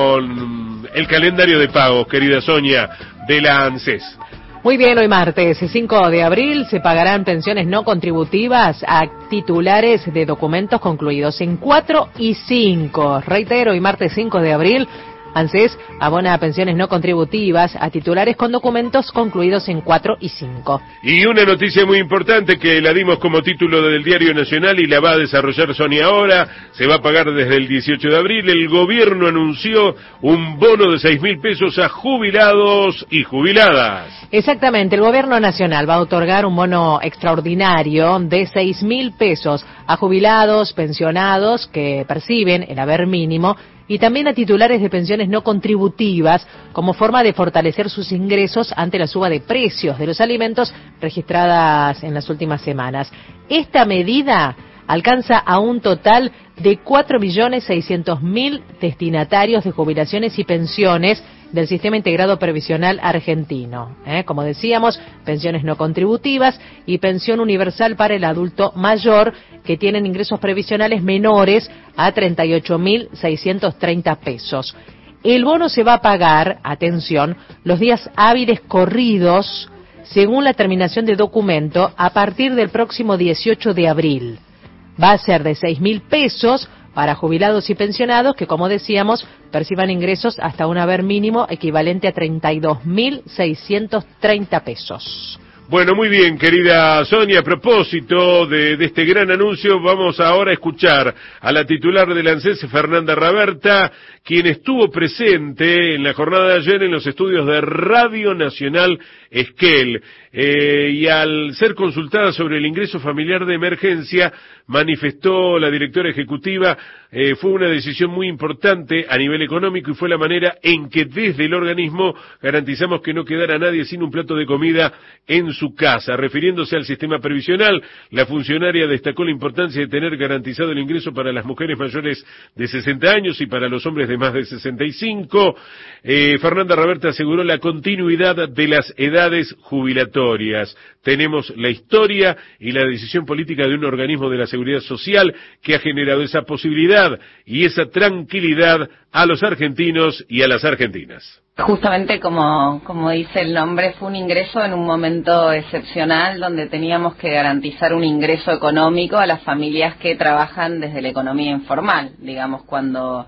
con el calendario de pagos, querida Sonia, de la ANSES. Muy bien, hoy martes cinco de abril se pagarán pensiones no contributivas a titulares de documentos concluidos en cuatro y cinco. Reitero, hoy martes cinco de abril, ANSES abona pensiones no contributivas a titulares con documentos concluidos en cuatro y cinco. Y una noticia muy importante que la dimos como título del Diario Nacional y la va a desarrollar Sonia ahora, se va a pagar desde el dieciocho de abril. El gobierno anunció un bono de seis mil pesos a jubilados y jubiladas. Exactamente, el gobierno nacional va a otorgar un bono extraordinario de seis mil pesos a jubilados, pensionados que perciben el haber mínimo y también a titulares de pensiones no contributivas como forma de fortalecer sus ingresos ante la suba de precios de los alimentos registradas en las últimas semanas. Esta medida alcanza a un total de cuatro millones seiscientos mil destinatarios de jubilaciones y pensiones del Sistema Integrado Previsional Argentino. ¿eh? Como decíamos, pensiones no contributivas y pensión universal para el adulto mayor que tienen ingresos previsionales menores a treinta y ocho mil seiscientos treinta pesos. El bono se va a pagar, atención, los días hábiles corridos según la terminación de documento a partir del próximo dieciocho de abril. Va a ser de seis mil pesos para jubilados y pensionados que, como decíamos, perciban ingresos hasta un haber mínimo equivalente a treinta y dos mil seiscientos treinta pesos. Bueno, muy bien, querida Sonia, a propósito de, de este gran anuncio, vamos ahora a escuchar a la titular del ANSES, Fernanda Raberta, quien estuvo presente en la jornada de ayer en los estudios de Radio Nacional Esquel, eh, y al ser consultada sobre el ingreso familiar de emergencia, manifestó la directora ejecutiva, eh, fue una decisión muy importante a nivel económico y fue la manera en que desde el organismo garantizamos que no quedara nadie sin un plato de comida en su casa. Refiriéndose al sistema previsional, la funcionaria destacó la importancia de tener garantizado el ingreso para las mujeres mayores de sesenta años y para los hombres de más de sesenta y cinco. Eh, Fernanda Raberta aseguró la continuidad de las edades jubilatorias. Tenemos la historia y la decisión política de un organismo de la Seguridad Social que ha generado esa posibilidad y esa tranquilidad a los argentinos y a las argentinas. Justamente como, como dice el nombre, fue un ingreso en un momento excepcional donde teníamos que garantizar un ingreso económico a las familias que trabajan desde la economía informal. Digamos, cuando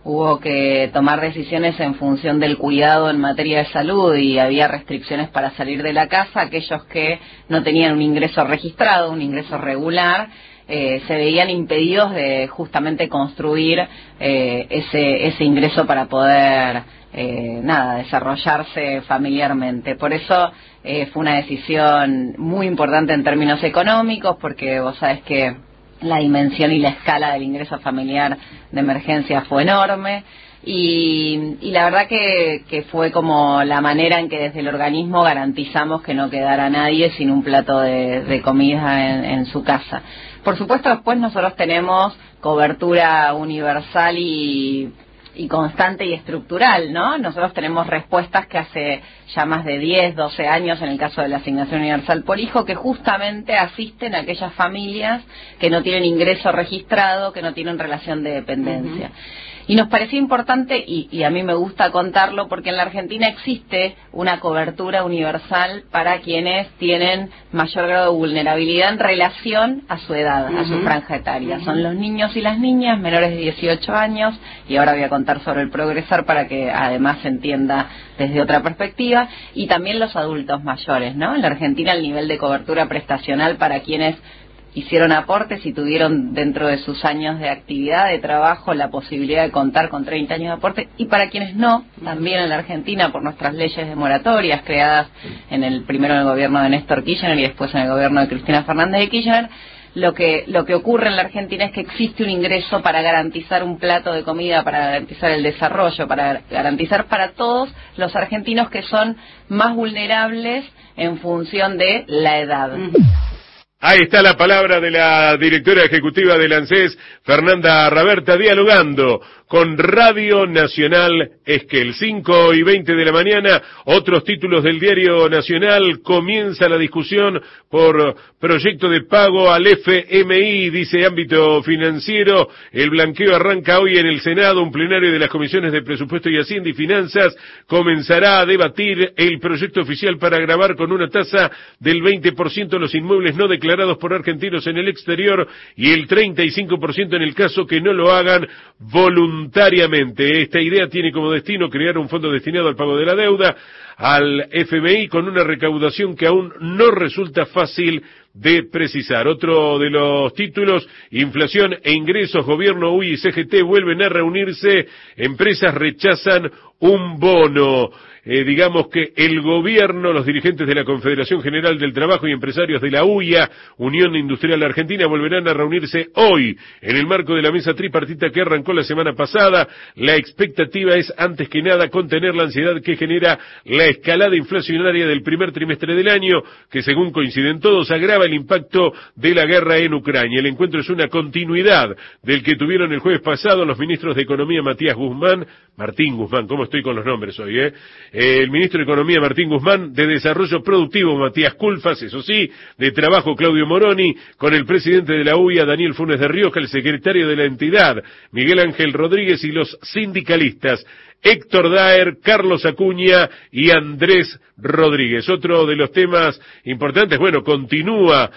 hubo que tomar decisiones en función del cuidado en materia de salud y había restricciones para salir de la casa. Aquellos que no tenían un ingreso registrado, un ingreso regular, eh, se veían impedidos de justamente construir eh, ese, ese ingreso para poder, eh, nada, desarrollarse familiarmente. Por eso eh, fue una decisión muy importante en términos económicos, porque vos sabés que la dimensión y la escala del ingreso familiar de emergencia fue enorme y, y la verdad que, que fue como la manera en que desde el organismo garantizamos que no quedara nadie sin un plato de, de comida en, en su casa. Por supuesto, después nosotros tenemos cobertura universal y y constante y estructural, ¿no? Nosotros tenemos respuestas que hace ya más de diez, doce años, en el caso de la asignación universal por hijo, que justamente asisten a aquellas familias que no tienen ingreso registrado, que no tienen relación de dependencia. Uh-huh. Y nos pareció importante, y, y a mí me gusta contarlo, porque en la Argentina existe una cobertura universal para quienes tienen mayor grado de vulnerabilidad en relación a su edad, uh-huh. a su franja etaria. Uh-huh. Son los niños y las niñas menores de dieciocho años, y ahora voy a contar sobre el progresar para que además se entienda desde otra perspectiva, y también los adultos mayores, ¿no? En la Argentina el nivel de cobertura prestacional para quienes hicieron aportes y tuvieron dentro de sus años de actividad, de trabajo, la posibilidad de contar con treinta años de aporte, y para quienes no, también en la Argentina, por nuestras leyes de moratorias creadas en el primero en el gobierno de Néstor Kirchner y después en el gobierno de Cristina Fernández de Kirchner, lo que lo que ocurre en la Argentina es que existe un ingreso para garantizar un plato de comida, para garantizar el desarrollo, para garantizar para todos los argentinos que son más vulnerables en función de la edad. Ahí está la palabra de la directora ejecutiva del ANSES, Fernanda Raberta, dialogando con Radio Nacional Esquel. cinco y veinte de la mañana, otros títulos del Diario Nacional. Comienza la discusión por proyecto de pago al F M I, dice ámbito financiero. El blanqueo arranca hoy en el Senado. Un plenario de las comisiones de Presupuesto y Hacienda y Finanzas comenzará a debatir el proyecto oficial para gravar con una tasa del veinte por ciento los inmuebles no declarados por argentinos en el exterior y el treinta y cinco por ciento en el caso que no lo hagan voluntariamente. Esta idea tiene como destino crear un fondo destinado al pago de la deuda al F M I con una recaudación que aún no resulta fácil de precisar. Otro de los títulos, inflación e ingresos, gobierno, U I y C G T vuelven a reunirse, empresas rechazan un bono. Eh, digamos que el gobierno, los dirigentes de la Confederación General del Trabajo y empresarios de la U I A, Unión Industrial Argentina, volverán a reunirse hoy en el marco de la mesa tripartita que arrancó la semana pasada. La expectativa es, antes que nada, contener la ansiedad que genera la escalada inflacionaria del primer trimestre del año, que según coinciden todos, agrava el impacto de la guerra en Ucrania. El encuentro es una continuidad del que tuvieron el jueves pasado los ministros de Economía Matías Guzmán, Martín Guzmán, ¿cómo estoy con los nombres hoy, eh? El ministro de Economía Martín Guzmán, de Desarrollo Productivo Matías Culfas, eso sí, de Trabajo Claudio Moroni, con el presidente de la U I A Daniel Funes de Rioja, el secretario de la entidad Miguel Ángel Rodríguez y los sindicalistas Héctor Daer, Carlos Acuña y Andrés Rodríguez. Otro de los temas importantes, bueno, continúa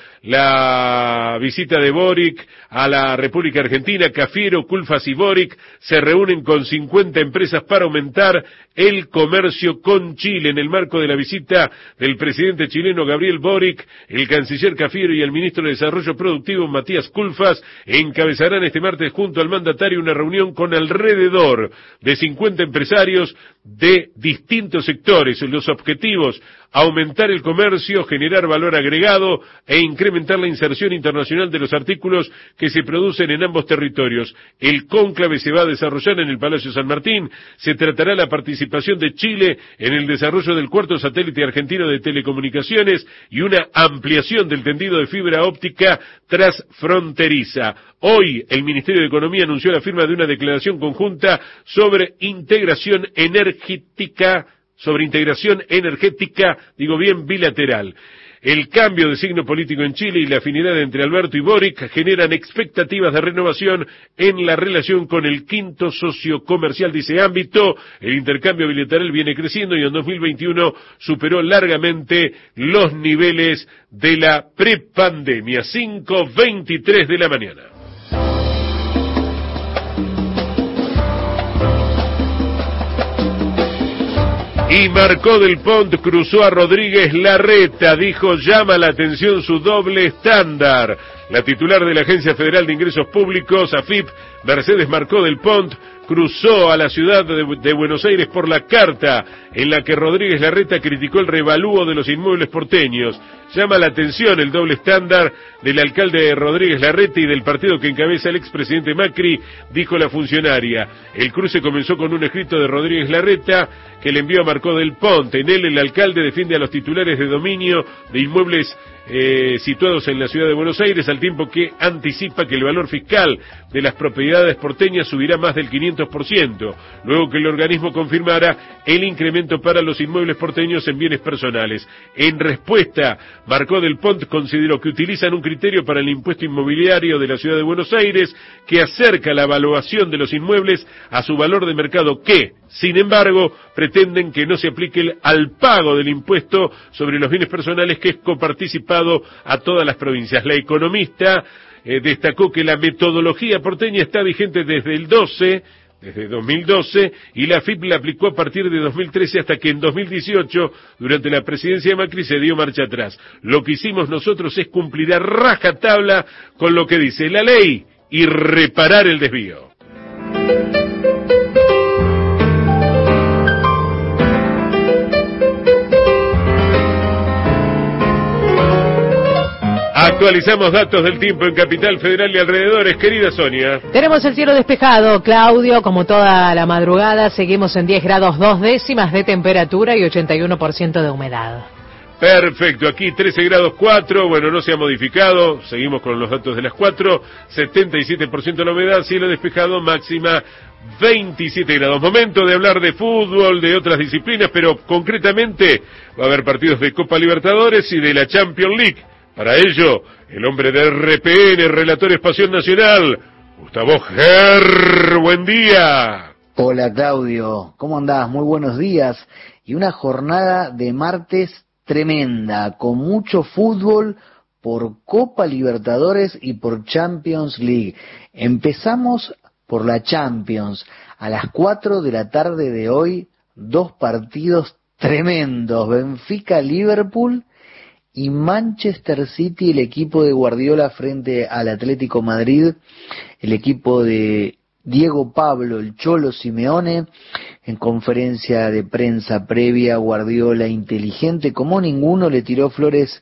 la visita de Boric a la República Argentina. Cafiero, Culfas y Boric se reúnen con cincuenta empresas para aumentar el comercio con Chile. En el marco de la visita del presidente chileno Gabriel Boric, el canciller Cafiero y el ministro de Desarrollo Productivo Matías Culfas encabezarán este martes junto al mandatario una reunión con alrededor de cincuenta empresarios de distintos sectores. Los objetivos: aumentar el comercio, generar valor agregado e incrementar la inserción internacional de los artículos que se producen en ambos territorios. El cónclave se va a desarrollar en el Palacio San Martín. Se tratará la participación de Chile en el desarrollo del cuarto satélite argentino de telecomunicaciones y una ampliación del tendido de fibra óptica transfronteriza. Hoy el Ministerio de Economía anunció la firma de una declaración conjunta sobre integración energética sobre integración energética, digo bien, bilateral. El cambio de signo político en Chile y la afinidad entre Alberto y Boric generan expectativas de renovación en la relación con el quinto socio comercial de ese ámbito. El intercambio bilateral viene creciendo y en dos mil veintiuno superó largamente los niveles de la prepandemia. cinco veintitrés de la mañana. Y Marcó del Pont cruzó a Rodríguez Larreta, dijo llama la atención su doble estándar. La titular de la Agencia Federal de Ingresos Públicos, A F I P, Mercedes Marcó del Pont, cruzó a la ciudad de, de Buenos Aires por la carta en la que Rodríguez Larreta criticó el revalúo de los inmuebles porteños. Llama la atención el doble estándar del alcalde Rodríguez Larreta y del partido que encabeza el expresidente Macri, dijo la funcionaria. El cruce comenzó con un escrito de Rodríguez Larreta que le envió a Marcó del Pont. En él el alcalde defiende a los titulares de dominio de inmuebles Eh, situados en la ciudad de Buenos Aires, al tiempo que anticipa que el valor fiscal de las propiedades porteñas subirá más del quinientos por ciento, luego que el organismo confirmara el incremento para los inmuebles porteños en bienes personales. En respuesta, Marcó del Pont consideró que utilizan un criterio para el impuesto inmobiliario de la ciudad de Buenos Aires que acerca la evaluación de los inmuebles a su valor de mercado que, sin embargo, pretenden que no se aplique el, al pago del impuesto sobre los bienes personales que es coparticipado a todas las provincias. La economista eh, destacó que la metodología porteña está vigente desde el doce, desde dos mil doce, y la F I P la aplicó a partir de dos mil trece hasta que en dos mil dieciocho, durante la presidencia de Macri, se dio marcha atrás. Lo que hicimos nosotros es cumplir a rajatabla con lo que dice la ley y reparar el desvío. Actualizamos datos del tiempo en Capital Federal y alrededores, querida Sonia. Tenemos el cielo despejado, Claudio, como toda la madrugada, seguimos en diez grados dos décimas de temperatura y ochenta y uno por ciento de humedad. Perfecto, aquí trece grados cuatro, bueno, no se ha modificado, seguimos con los datos de las cuatro, setenta y siete por ciento la humedad, cielo despejado, máxima veintisiete grados. Momento de hablar de fútbol, de otras disciplinas, pero concretamente va a haber partidos de Copa Libertadores y de la Champions League. Para ello, el hombre de R P N, Relator Espacio Nacional, Gustavo Ger, buen día. Hola Claudio, ¿cómo andás? Muy buenos días. Y una jornada de martes tremenda, con mucho fútbol por Copa Libertadores y por Champions League. Empezamos por la Champions. A las cuatro de la tarde de hoy, dos partidos tremendos. Benfica-Liverpool y Manchester City, el equipo de Guardiola frente al Atlético Madrid, el equipo de Diego Pablo, el Cholo Simeone. En conferencia de prensa previa, Guardiola, inteligente como ninguno, le tiró flores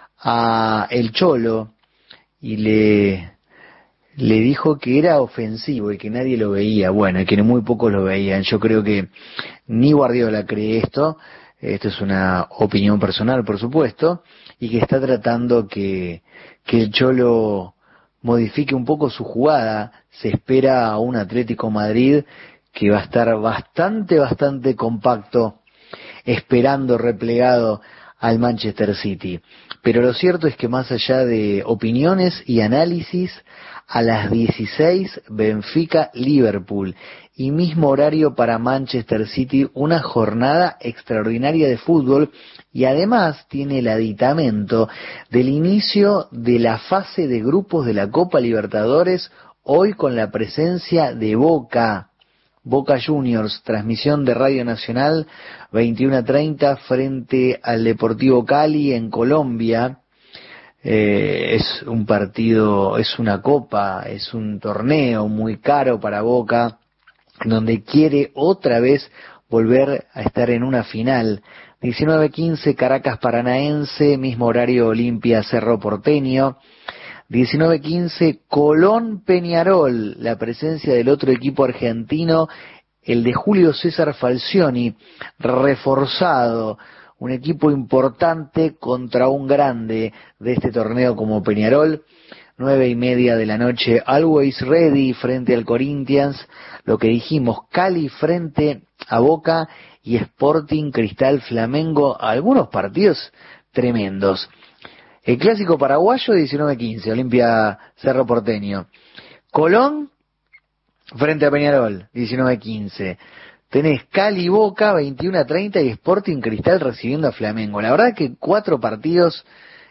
a el Cholo y le, le dijo que era ofensivo y que nadie lo veía. Bueno, y que muy pocos lo veían. Yo creo que ni Guardiola cree esto. Esto es una opinión personal, por supuesto, y que está tratando que, que el Cholo modifique un poco su jugada. Se espera a un Atlético Madrid que va a estar bastante, bastante compacto, esperando replegado al Manchester City. Pero lo cierto es que más allá de opiniones y análisis, a las dieciséis Benfica-Liverpool y mismo horario para Manchester City, una jornada extraordinaria de fútbol, y además tiene el aditamento del inicio de la fase de grupos de la Copa Libertadores, hoy con la presencia de Boca, Boca Juniors, transmisión de Radio Nacional, veintiuno treinta frente al Deportivo Cali en Colombia. Eh, es un partido, es una copa, es un torneo muy caro para Boca, donde quiere otra vez volver a estar en una final. diecinueve quince Caracas Paranaense, mismo horario Olimpia Cerro Porteño. diecinueve quince Colón Peñarol, la presencia del otro equipo argentino, el de Julio César Falcioni, reforzado, un equipo importante contra un grande de este torneo como Peñarol. Nueve y media de la noche, Always Ready frente al Corinthians, lo que dijimos, Cali frente a Boca y Sporting Cristal Flamengo, algunos partidos tremendos. El clásico paraguayo, diecinueve quince, Olimpia Cerro Porteño. Colón frente a Peñarol, diecinueve quince. Tenés Cali Boca, veintiuno treinta, y Sporting Cristal recibiendo a Flamengo. La verdad que cuatro partidos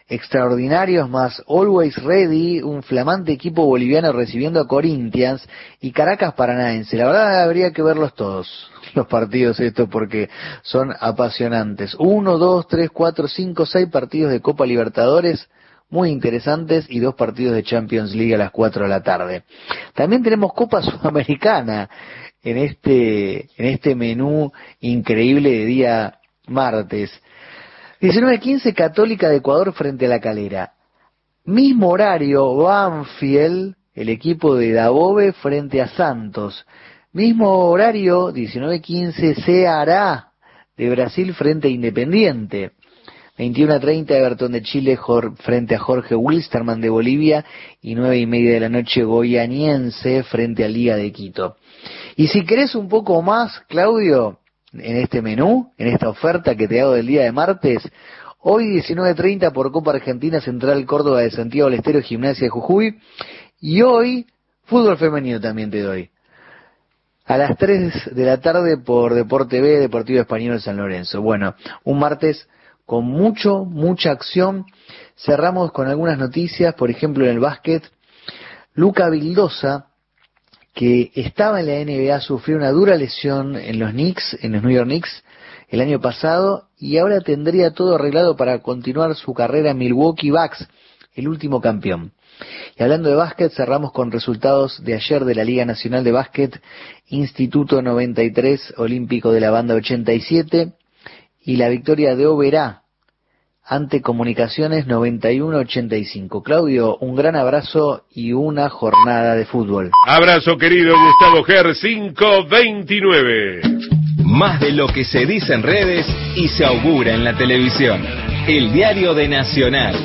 extraordinarios más Always Ready, un flamante equipo boliviano recibiendo a Corinthians, y Caracas Paranaense. La verdad habría que verlos todos, los partidos estos, porque son apasionantes. Uno, dos, tres, cuatro, cinco, seis partidos de Copa Libertadores muy interesantes y dos partidos de Champions League a las cuatro de la tarde. También tenemos Copa Sudamericana en este, en este menú increíble de día martes. diecinueve quince Católica de Ecuador frente a La Calera. Mismo horario, Banfield, el equipo de Dabove frente a Santos. Mismo horario, diecinueve quince Ceará de Brasil frente a Independiente. veintiuno a treinta Everton de Chile frente a Jorge Wilstermann de Bolivia, y nueve y media de la noche Goianiense frente a Liga de Quito. Y si querés un poco más, Claudio, en este menú, en esta oferta que te hago del día de martes, hoy diecinueve treinta por Copa Argentina, Central Córdoba de Santiago del Estero, Gimnasia de Jujuy, y hoy fútbol femenino también te doy. A las tres de la tarde por Deporte B, Deportivo Español San Lorenzo. Bueno, un martes con mucho, mucha acción. Cerramos con algunas noticias, por ejemplo en el básquet, Luca Vildosa, que estaba en la N B A, sufrió una dura lesión en los Knicks, en los New York Knicks, el año pasado, y ahora tendría todo arreglado para continuar su carrera en Milwaukee Bucks, el último campeón. Y hablando de básquet, cerramos con resultados de ayer de la Liga Nacional de Básquet, Instituto noventa y tres, Olímpico de la Banda ochenta y siete, y la victoria de Oberá ante Comunicaciones noventa y uno a ochenta y cinco. Claudio, un gran abrazo y una jornada de fútbol. Abrazo, querido Gustavo Ger, cinco veintinueve. Más de lo que se dice en redes y se augura en la televisión. El diario de Nacional.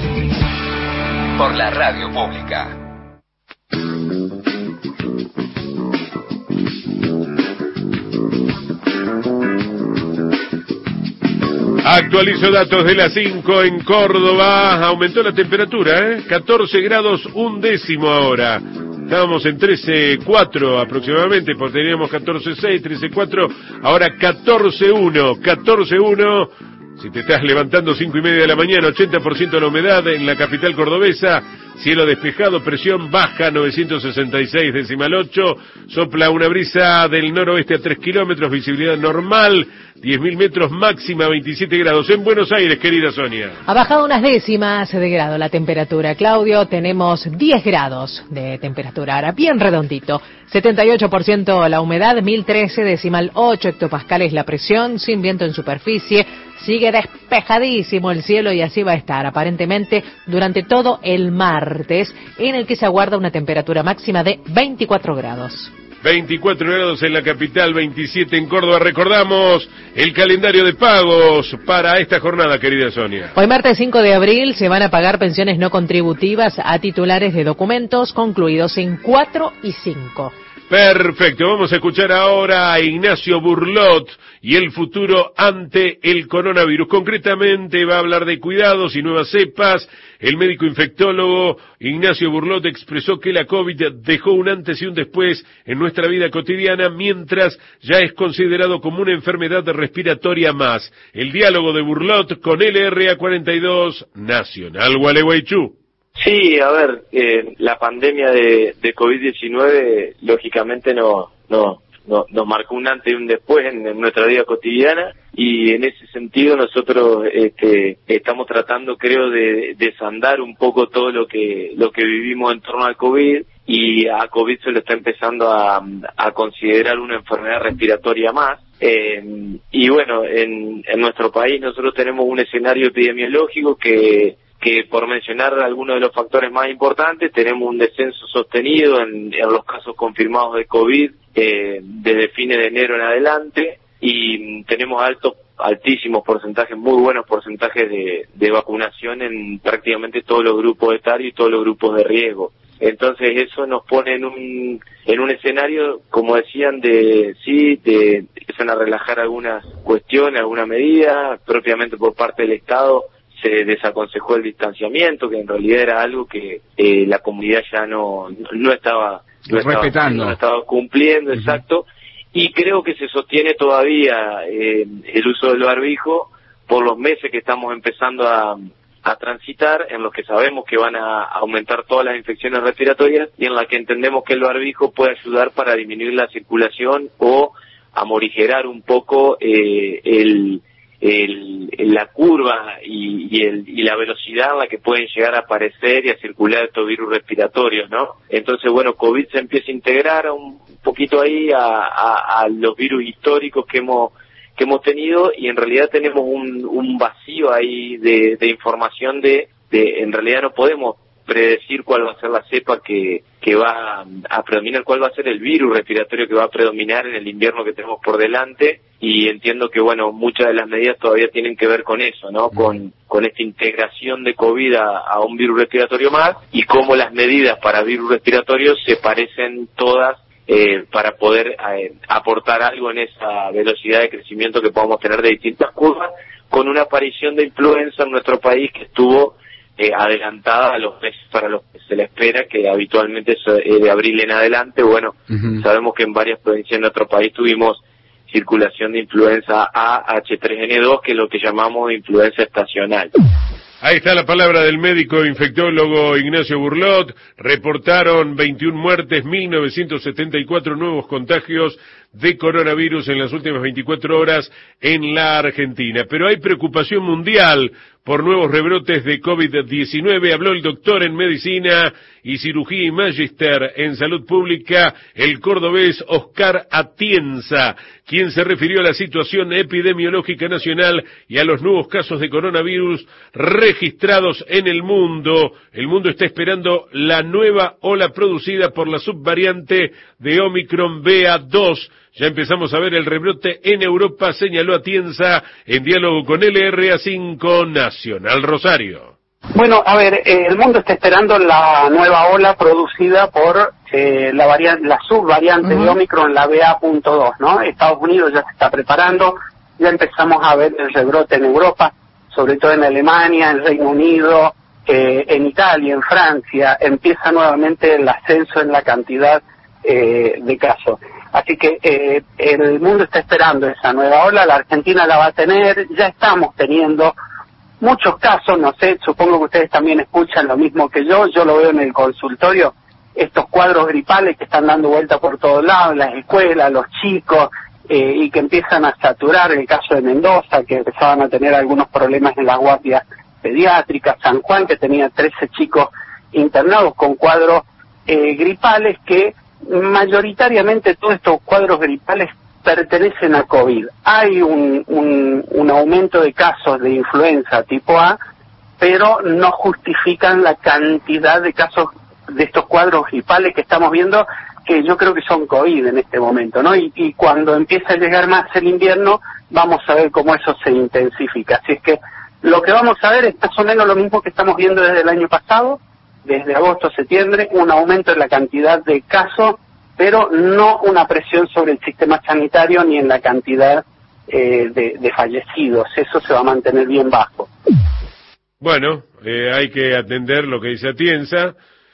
Por la radio pública. Actualizo datos de las cinco en Córdoba. Aumentó la temperatura, ¿eh? catorce grados un décimo ahora. Estábamos en trece cuatro aproximadamente, porque teníamos catorce seis, trece cuatro, ahora catorce uno, catorce uno. Si te estás levantando cinco y media de la mañana, ochenta por ciento de la humedad en la capital cordobesa, cielo despejado, presión baja, novecientos sesenta y seis decimal ocho, sopla una brisa del noroeste a tres kilómetros, visibilidad normal, diez mil metros, máxima veintisiete grados. En Buenos Aires, querida Sonia. Ha bajado unas décimas de grado la temperatura, Claudio, tenemos diez grados de temperatura, ahora bien redondito, setenta y ocho por ciento la humedad, mil trece decimal ocho hectopascales la presión, sin viento en superficie, sigue despejadísimo el cielo y así va a estar aparentemente durante todo el martes, en el que se aguarda una temperatura máxima de veinticuatro grados. veinticuatro grados en la capital, veintisiete en Córdoba. Recordamos el calendario de pagos para esta jornada, querida Sonia. Hoy martes cinco de abril se van a pagar pensiones no contributivas a titulares de documentos concluidos en cuatro y cinco. Perfecto, vamos a escuchar ahora a Ignacio Burlot y el futuro ante el coronavirus. Concretamente va a hablar de cuidados y nuevas cepas. El médico infectólogo Ignacio Burlot expresó que la COVID dejó un antes y un después en nuestra vida cotidiana, mientras ya es considerado como una enfermedad respiratoria más. El diálogo de Burlot con L R A cuarenta y dos Nacional Gualeguaychú. Sí, a ver, eh, la pandemia de, de COVID diecinueve lógicamente no, no, no, nos marcó un antes y un después en, en nuestra vida cotidiana, y en ese sentido nosotros este, estamos tratando, creo, de desandar un poco todo lo que lo que vivimos en torno al COVID, y a COVID se lo está empezando a, a considerar una enfermedad respiratoria más. Eh, y bueno, en, en nuestro país nosotros tenemos un escenario epidemiológico que que por mencionar algunos de los factores más importantes, tenemos un descenso sostenido en, en los casos confirmados de COVID eh, desde fines de enero en adelante, y tenemos altos, altísimos porcentajes, muy buenos porcentajes de, de vacunación en prácticamente todos los grupos etarios y todos los grupos de riesgo. Entonces eso nos pone en un en un escenario, como decían, de sí, de empiezan a relajar algunas cuestiones, alguna medida, propiamente por parte del Estado. Se desaconsejó el distanciamiento, que en realidad era algo que eh, la comunidad ya no no estaba no respetando, estaba, no estaba cumpliendo, uh-huh. Exacto, y creo que se sostiene todavía eh, el uso del barbijo por los meses que estamos empezando a, a transitar, en los que sabemos que van a aumentar todas las infecciones respiratorias y en la que entendemos que el barbijo puede ayudar para disminuir la circulación o a morigerar un poco eh, el, el, la curva y, y, el, y la velocidad en la que pueden llegar a aparecer y a circular estos virus respiratorios, ¿no? Entonces, bueno, COVID se empieza a integrar un poquito ahí a, a, a los virus históricos que hemos que hemos tenido, y en realidad tenemos un, un vacío ahí de, de información de, de, en realidad no podemos predecir cuál va a ser la cepa que, que va a predominar, cuál va a ser el virus respiratorio que va a predominar en el invierno que tenemos por delante, y entiendo que, bueno, muchas de las medidas todavía tienen que ver con eso, ¿no? Con, con esta integración de COVID a, a un virus respiratorio más, y cómo las medidas para virus respiratorios se parecen todas Eh, para poder eh, aportar algo en esa velocidad de crecimiento que podamos tener de distintas curvas, con una aparición de influenza en nuestro país que estuvo eh, adelantada a los meses para los que se le espera, que habitualmente es eh, de abril en adelante. Bueno, uh-huh. Sabemos que en varias provincias de nuestro país tuvimos circulación de influenza A H tres N dos, que es lo que llamamos influenza estacional. Ahí está la palabra del médico infectólogo Ignacio Burlot. Reportaron veintiuna muertes, mil novecientos setenta y cuatro nuevos contagios de coronavirus en las últimas veinticuatro horas en la Argentina. Pero hay preocupación mundial por nuevos rebrotes de COVID diecinueve. Habló el doctor en Medicina y Cirugía y Magíster en Salud Pública, el cordobés Oscar Atienza, quien se refirió a la situación epidemiológica nacional y a los nuevos casos de coronavirus registrados en el mundo. El mundo está esperando la nueva ola producida por la subvariante de Omicron B A dos. Ya empezamos a ver el rebrote en Europa, señaló Atienza en diálogo con L R A cinco Nacional Rosario. Bueno, a ver, eh, el mundo está esperando la nueva ola producida por eh, la variante, la subvariante uh-huh. de Omicron, la B A punto dos, ¿no? Estados Unidos ya se está preparando, ya empezamos a ver el rebrote en Europa, sobre todo en Alemania, en Reino Unido, eh, en Italia, en Francia, empieza nuevamente el ascenso en la cantidad eh, de casos. Así que eh, el mundo está esperando esa nueva ola, la Argentina la va a tener, ya estamos teniendo muchos casos, no sé, supongo que ustedes también escuchan lo mismo que yo, yo lo veo en el consultorio, estos cuadros gripales que están dando vuelta por todos lados, las escuelas, los chicos, eh, y que empiezan a saturar, el caso de Mendoza, que empezaban a tener algunos problemas en las guardias pediátricas, San Juan, que tenía trece chicos internados con cuadros eh, gripales, que mayoritariamente todos estos cuadros gripales pertenecen a COVID. Hay un, un, un aumento de casos de influenza tipo A, pero no justifican la cantidad de casos de estos cuadros gripales que estamos viendo, que yo creo que son COVID en este momento, ¿no? Y, y cuando empieza a llegar más el invierno, vamos a ver cómo eso se intensifica. Así es que lo que vamos a ver es más o menos lo mismo que estamos viendo desde el año pasado, desde agosto, septiembre, un aumento en la cantidad de casos, pero no una presión sobre el sistema sanitario ni en la cantidad eh, de, de fallecidos. Eso se va a mantener bien bajo. Bueno, eh, hay que atender lo que dice Atienza.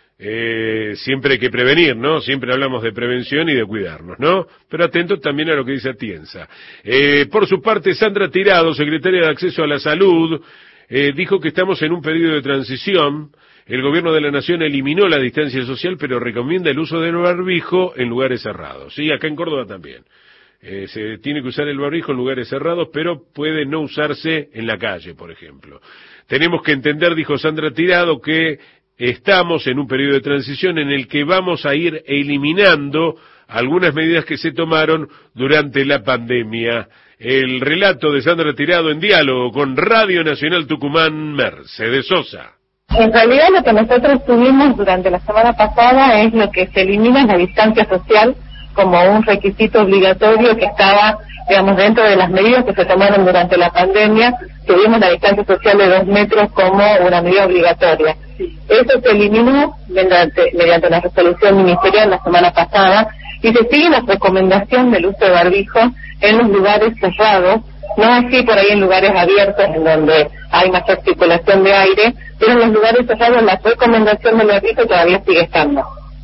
Eh, siempre hay que prevenir, ¿no? Siempre hablamos de prevención y de cuidarnos, ¿no? Pero atento también a lo que dice Atienza. Eh, por su parte, Sandra Tirado, secretaria de Acceso a la Salud, eh, dijo que estamos en un periodo de transición. El gobierno de la nación eliminó la distancia social, pero recomienda el uso del barbijo en lugares cerrados. Sí, acá en Córdoba también. Eh, se tiene que usar el barbijo en lugares cerrados, pero puede no usarse en la calle, por ejemplo. Tenemos que entender, dijo Sandra Tirado, que estamos en un periodo de transición en el que vamos a ir eliminando algunas medidas que se tomaron durante la pandemia. El relato de Sandra Tirado en diálogo con Radio Nacional Tucumán, Mercedes Sosa. En realidad lo que nosotros tuvimos durante la semana pasada es lo que se elimina la distancia social como un requisito obligatorio que estaba, digamos, dentro de las medidas que se tomaron durante la pandemia. Tuvimos la distancia social de dos metros como una medida obligatoria. Eso se eliminó mediante, mediante la resolución ministerial la semana pasada y se sigue la recomendación del uso de barbijo en los lugares cerrados, no así por ahí en lugares abiertos en donde hay mayor circulación de aire, pero en los lugares cerrados la recomendación del barbijo todavía sigue estando.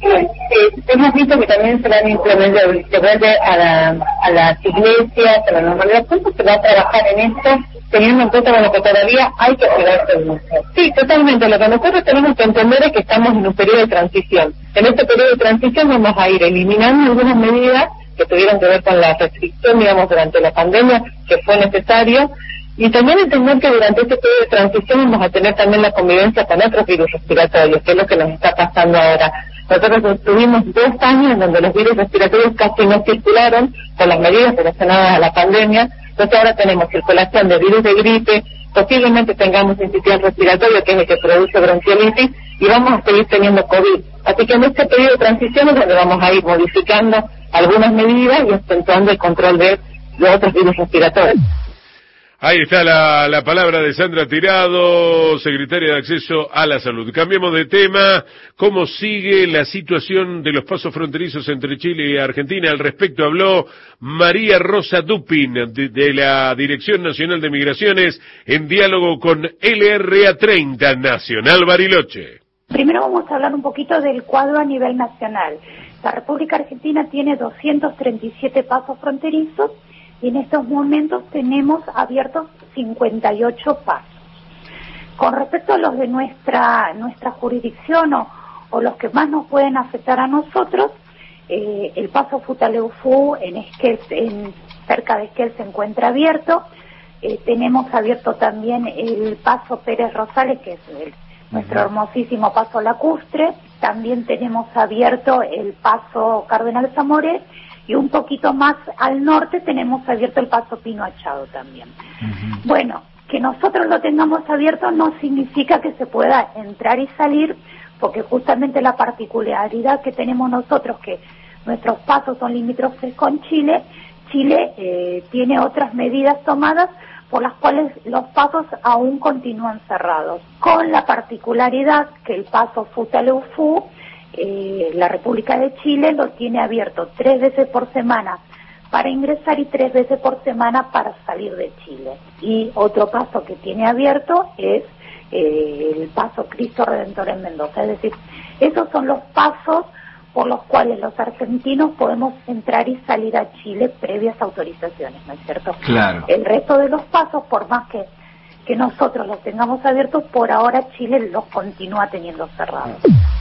Sí, hemos visto que también se van a implementar, se vuelve a, la, a las iglesias, a la normalidad. ¿Cuánto se va a trabajar en esto, teniendo en cuenta bueno, que todavía hay que cuidarse el museo? Sí, totalmente. Lo que nosotros tenemos que entender es que estamos en un periodo de transición. En este periodo de transición vamos a ir eliminando algunas medidas que tuvieron que ver con la restricción, digamos, durante la pandemia, que fue necesario. Y también entender que durante este periodo de transición vamos a tener también la convivencia con otros virus respiratorios, que es lo que nos está pasando ahora. Nosotros tuvimos dos años en donde los virus respiratorios casi no circularon por las medidas relacionadas a la pandemia. Entonces ahora tenemos circulación de virus de gripe, posiblemente tengamos sincitial respiratorio, que es el que produce bronquiolitis, y vamos a seguir teniendo COVID. Así que en este periodo de transición es donde vamos a ir modificando algunas medidas y acentuando el control de los otros virus respiratorios. Ahí está la, la palabra de Sandra Tirado, secretaria de Acceso a la Salud. Cambiemos de tema. ¿Cómo sigue la situación de los pasos fronterizos entre Chile y Argentina? Al respecto habló María Rosa Dupin, de, de la Dirección Nacional de Migraciones, en diálogo con L R A treinta Nacional Bariloche. Primero vamos a hablar un poquito del cuadro a nivel nacional. La República Argentina tiene doscientos treinta y siete pasos fronterizos, y en estos momentos tenemos abiertos cincuenta y ocho pasos. Con respecto a los de nuestra nuestra jurisdicción o, o los que más nos pueden afectar a nosotros, eh, el paso Futaleufú en Esquel, en, cerca de Esquel se encuentra abierto. Eh, tenemos abierto también el paso Pérez Rosales, que es el, nuestro hermosísimo paso Lacustre. También tenemos abierto el paso Cardenal Zamoré. Y un poquito más al norte tenemos abierto el paso Pino Achado también. Uh-huh. Bueno, que nosotros lo tengamos abierto no significa que se pueda entrar y salir, porque justamente la particularidad que tenemos nosotros, que nuestros pasos son limítrofes con Chile, Chile eh, tiene otras medidas tomadas por las cuales los pasos aún continúan cerrados, con la particularidad que el paso Futaleufú, Eh, la República de Chile lo tiene abierto tres veces por semana para ingresar y tres veces por semana para salir de Chile. Y otro paso que tiene abierto es eh, el paso Cristo Redentor en Mendoza. Es decir, esos son los pasos por los cuales los argentinos podemos entrar y salir a Chile previas autorizaciones, ¿no es cierto? Claro. El resto de los pasos, por más que, que nosotros los tengamos abiertos, por ahora Chile los continúa teniendo cerrados.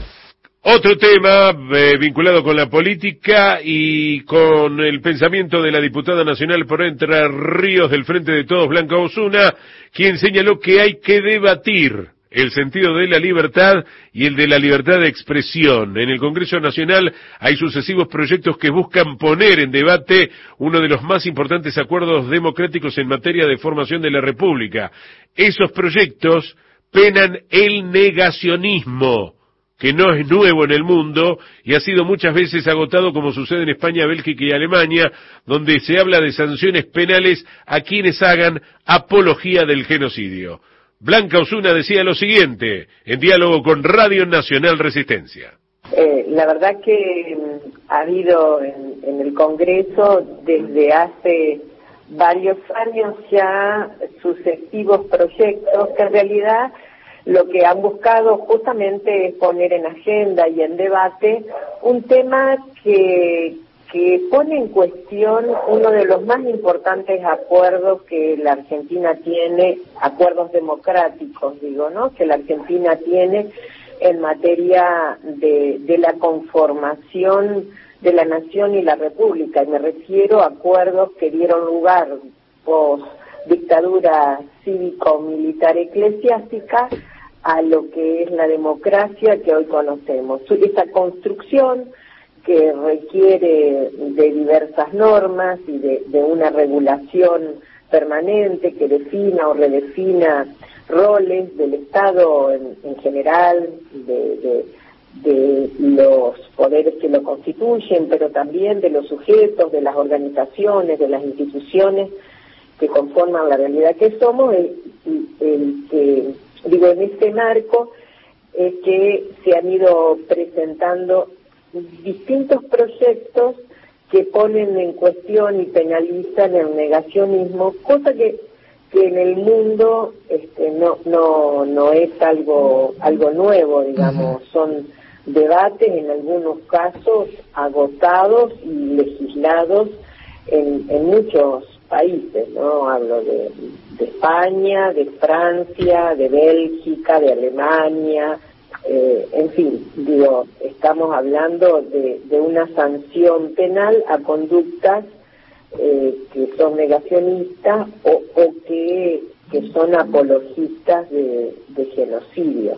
Otro tema eh, vinculado con la política y con el pensamiento de la diputada nacional por Entre Ríos del Frente de Todos, Blanca Osuna, quien señaló que hay que debatir el sentido de la libertad y el de la libertad de expresión. En el Congreso Nacional hay sucesivos proyectos que buscan poner en debate uno de los más importantes acuerdos democráticos en materia de formación de la República. Esos proyectos penan el negacionismo, que no es nuevo en el mundo y ha sido muchas veces agotado, como sucede en España, Bélgica y Alemania, donde se habla de sanciones penales a quienes hagan apología del genocidio. Blanca Osuna decía lo siguiente, en diálogo con Radio Nacional Resistencia. Eh, la verdad que ha habido en, en el Congreso desde hace varios años ya sucesivos proyectos que en realidad lo que han buscado justamente es poner en agenda y en debate un tema que, que pone en cuestión uno de los más importantes acuerdos que la Argentina tiene, acuerdos democráticos, digo, ¿no?, que la Argentina tiene en materia de, de la conformación de la nación y la república, y me refiero a acuerdos que dieron lugar post dictadura cívico-militar eclesiástica a lo que es la democracia que hoy conocemos. Esta construcción que requiere de diversas normas y de, de una regulación permanente que defina o redefina roles del Estado en, en general, de, de, de los poderes que lo constituyen, pero también de los sujetos, de las organizaciones, de las instituciones que conforman la realidad que somos, el, el que, digo, en este marco es que se han ido presentando distintos proyectos que ponen en cuestión y penalizan el negacionismo, cosa que, que en el mundo este, no no no es algo algo nuevo, digamos, son debates, en algunos casos agotados y legislados en, en muchos países, ¿no? Hablo de, de España, de Francia, de Bélgica, de Alemania, eh, en fin, digo, estamos hablando de, de una sanción penal a conductas eh, que son negacionistas o, o que, que son apologistas de, de genocidio.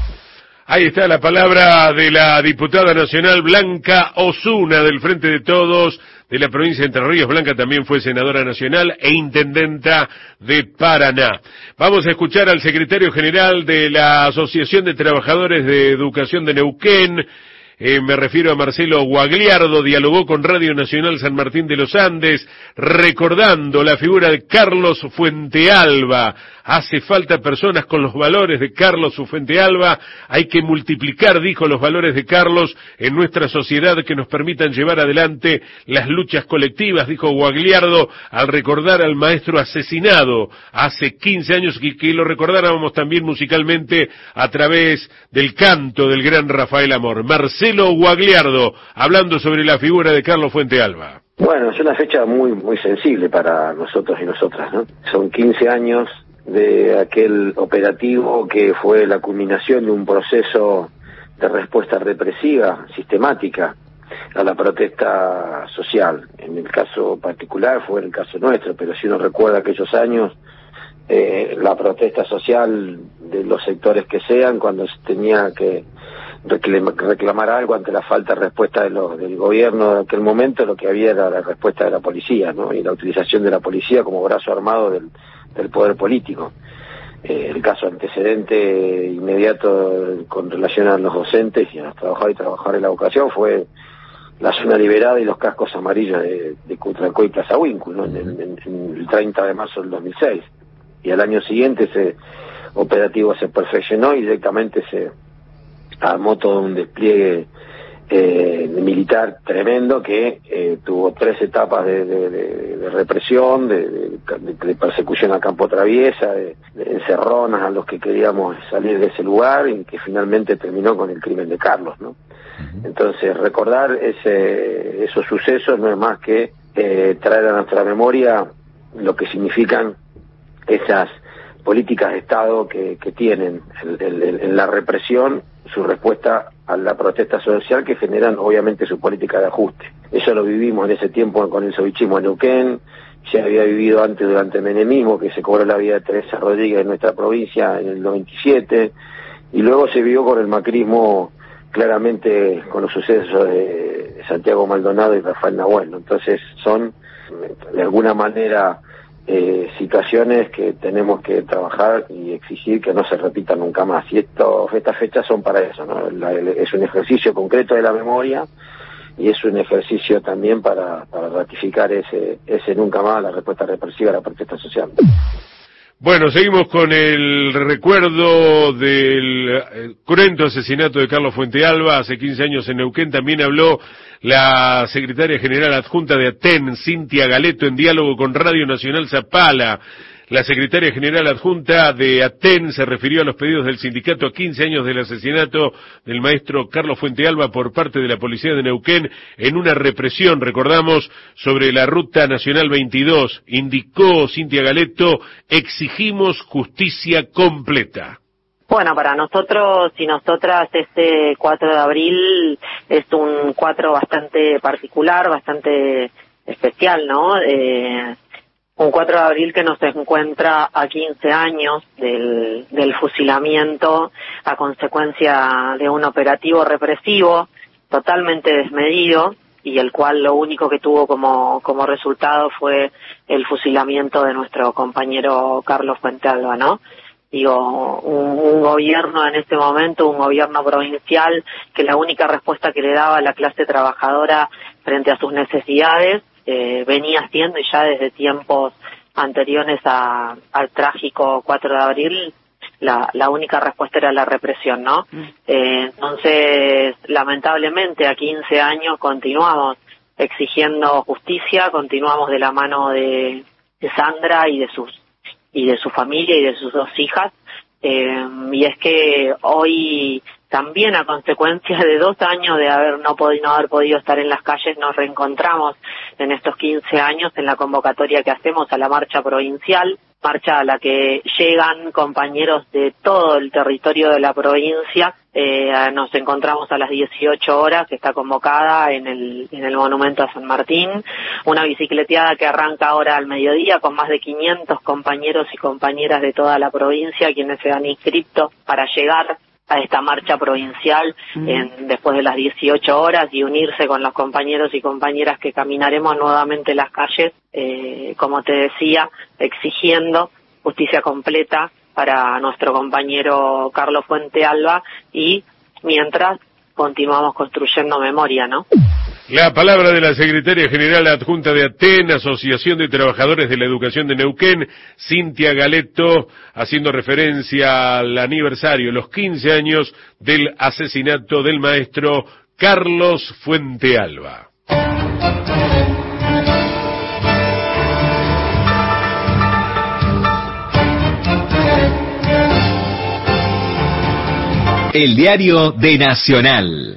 Ahí está la palabra de la diputada nacional Blanca Osuna del Frente de Todos de la provincia de Entre Ríos. Blanca también fue senadora nacional e intendenta de Paraná. Vamos a escuchar al secretario general de la Asociación de Trabajadores de Educación de Neuquén. Eh, me refiero a Marcelo Guagliardo, dialogó con Radio Nacional San Martín de los Andes, recordando la figura de Carlos Fuentealba. Hace falta personas con los valores de Carlos Fuentealba, hay que multiplicar, dijo, los valores de Carlos en nuestra sociedad que nos permitan llevar adelante las luchas colectivas, dijo Guagliardo, al recordar al maestro asesinado hace quince años, y que lo recordáramos también musicalmente a través del canto del gran Rafael Amor. Marcelo Guagliardo, hablando sobre la figura de Carlos Fuentealba. Bueno, es una fecha muy muy sensible para nosotros y nosotras, ¿no? Son quince años de aquel operativo que fue la culminación de un proceso de respuesta represiva, sistemática, a la protesta social. En el caso particular fue el caso nuestro, pero si uno recuerda aquellos años, eh, la protesta social de los sectores que sean, cuando se tenía que reclamar algo ante la falta de respuesta de lo, del gobierno de aquel momento, lo que había era la respuesta de la policía, ¿no? Y la utilización de la policía como brazo armado del, del poder político. Eh, el caso antecedente inmediato con relación a los docentes y a los trabajadores y trabajadoras de la educación fue la zona liberada y los cascos amarillos de, de Cutralcó y Plaza Huíncul, ¿no? en, en, en el treinta de marzo del dos mil seis. Y al año siguiente ese operativo se perfeccionó y directamente se armó todo un despliegue eh, militar tremendo que eh, tuvo tres etapas de, de, de, de represión, de, de, de persecución a campo traviesa, de, de encerronas a los que queríamos salir de ese lugar y que finalmente terminó con el crimen de Carlos, ¿no? Entonces recordar ese, esos sucesos no es más que eh, traer a nuestra memoria lo que significan esas políticas de Estado que, que tienen en la represión, su respuesta a la protesta social, que generan obviamente su política de ajuste. Eso lo vivimos en ese tiempo con el sovichismo en Neuquén, se había vivido antes durante el menemismo, que se cobró la vida de Teresa Rodríguez en nuestra provincia en el noventa y siete, y luego se vio con el macrismo claramente con los sucesos de Santiago Maldonado y Rafael Nahuel, ¿no? Entonces son de alguna manera Eh, situaciones que tenemos que trabajar y exigir que no se repitan nunca más. Y esto, estas fechas son para eso, ¿no? La, es un ejercicio concreto de la memoria y es un ejercicio también para, para ratificar ese, ese nunca más, la respuesta represiva a la protesta social. Bueno, seguimos con el recuerdo del cruento asesinato de Carlos Fuentealba hace quince años en Neuquén. También habló la secretaria general adjunta de ATEN, Cintia Galeto, en diálogo con Radio Nacional Zapala. La secretaria general adjunta de ATEN se refirió a los pedidos del sindicato a quince años del asesinato del maestro Carlos Fuentealba por parte de la policía de Neuquén en una represión, recordamos, sobre la Ruta Nacional veintidós. Indicó Cintia Galeto, exigimos justicia completa. Bueno, para nosotros y nosotras este cuatro de abril es un cuatro bastante particular, bastante especial, ¿no? Eh, un cuatro de abril que nos encuentra a quince años del, del fusilamiento a consecuencia de un operativo represivo totalmente desmedido y el cual lo único que tuvo como, como resultado fue el fusilamiento de nuestro compañero Carlos Fuentealba, ¿no? Digo, un, un gobierno en este momento, un gobierno provincial, que la única respuesta que le daba a la clase trabajadora frente a sus necesidades, eh, venía haciendo y ya desde tiempos anteriores a, al trágico cuatro de abril, la, la única respuesta era la represión, ¿no? Mm. Eh, entonces, lamentablemente, a quince años continuamos exigiendo justicia, continuamos de la mano de, de Sandra y de sus y de su familia y de sus dos hijas, eh, y es que hoy también a consecuencia de dos años de haber no podido no haber podido estar en las calles, nos reencontramos en estos quince años en la convocatoria que hacemos a la marcha provincial, marcha a la que llegan compañeros de todo el territorio de la provincia. Eh, nos encontramos a las dieciocho horas, está convocada en el, en el Monumento a San Martín, una bicicleteada que arranca ahora al mediodía con más de quinientos compañeros y compañeras de toda la provincia, quienes se han inscrito para llegar a esta marcha provincial en, después de las dieciocho horas y unirse con los compañeros y compañeras que caminaremos nuevamente las calles, eh, como te decía, exigiendo justicia completa para nuestro compañero Carlos Fuentealba, y mientras continuamos construyendo memoria, ¿no? La palabra de la secretaria general adjunta de ATEN, Asociación de Trabajadores de la Educación de Neuquén, Cintia Galeto, haciendo referencia al aniversario, los quince años del asesinato del maestro Carlos Fuentealba. El diario de Nacional.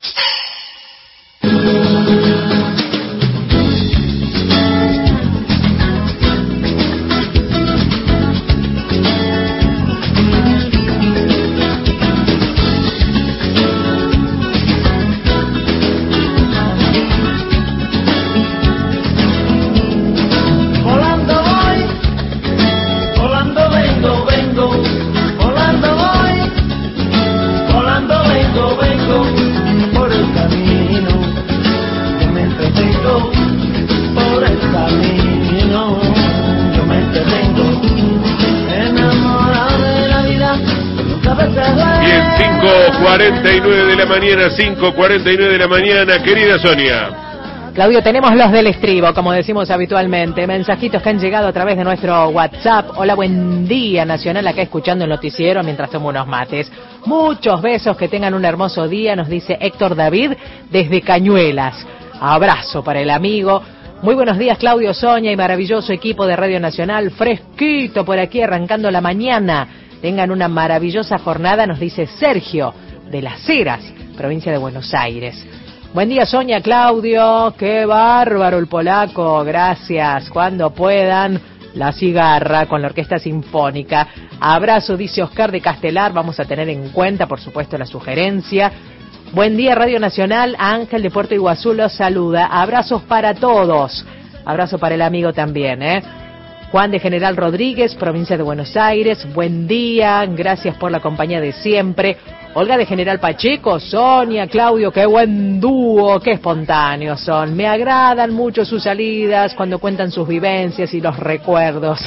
cuarenta y nueve de la mañana, cinco cuarenta y nueve de la mañana, querida Sonia. Claudio, tenemos los del estribo, como decimos habitualmente, mensajitos que han llegado a través de nuestro WhatsApp. Hola, buen día, Nacional, acá escuchando el noticiero mientras tomo unos mates. Muchos besos, que tengan un hermoso día, nos dice Héctor David desde Cañuelas. Abrazo para el amigo. Muy buenos días, Claudio, Sonia y maravilloso equipo de Radio Nacional, fresquito por aquí arrancando la mañana. Tengan una maravillosa jornada, nos dice Sergio de Las Heras, provincia de Buenos Aires. Buen día, Sonia, Claudio, qué bárbaro el polaco, gracias. Cuando puedan, la cigarra con la Orquesta Sinfónica. Abrazo, dice Oscar de Castelar, vamos a tener en cuenta, por supuesto, la sugerencia. Buen día, Radio Nacional, Ángel de Puerto Iguazú los saluda. Abrazos para todos. Abrazo para el amigo también, ¿eh? Juan de General Rodríguez, provincia de Buenos Aires, buen día, gracias por la compañía de siempre. Olga de General Pacheco, Sonia, Claudio, qué buen dúo, qué espontáneos son. Me agradan mucho sus salidas cuando cuentan sus vivencias y los recuerdos.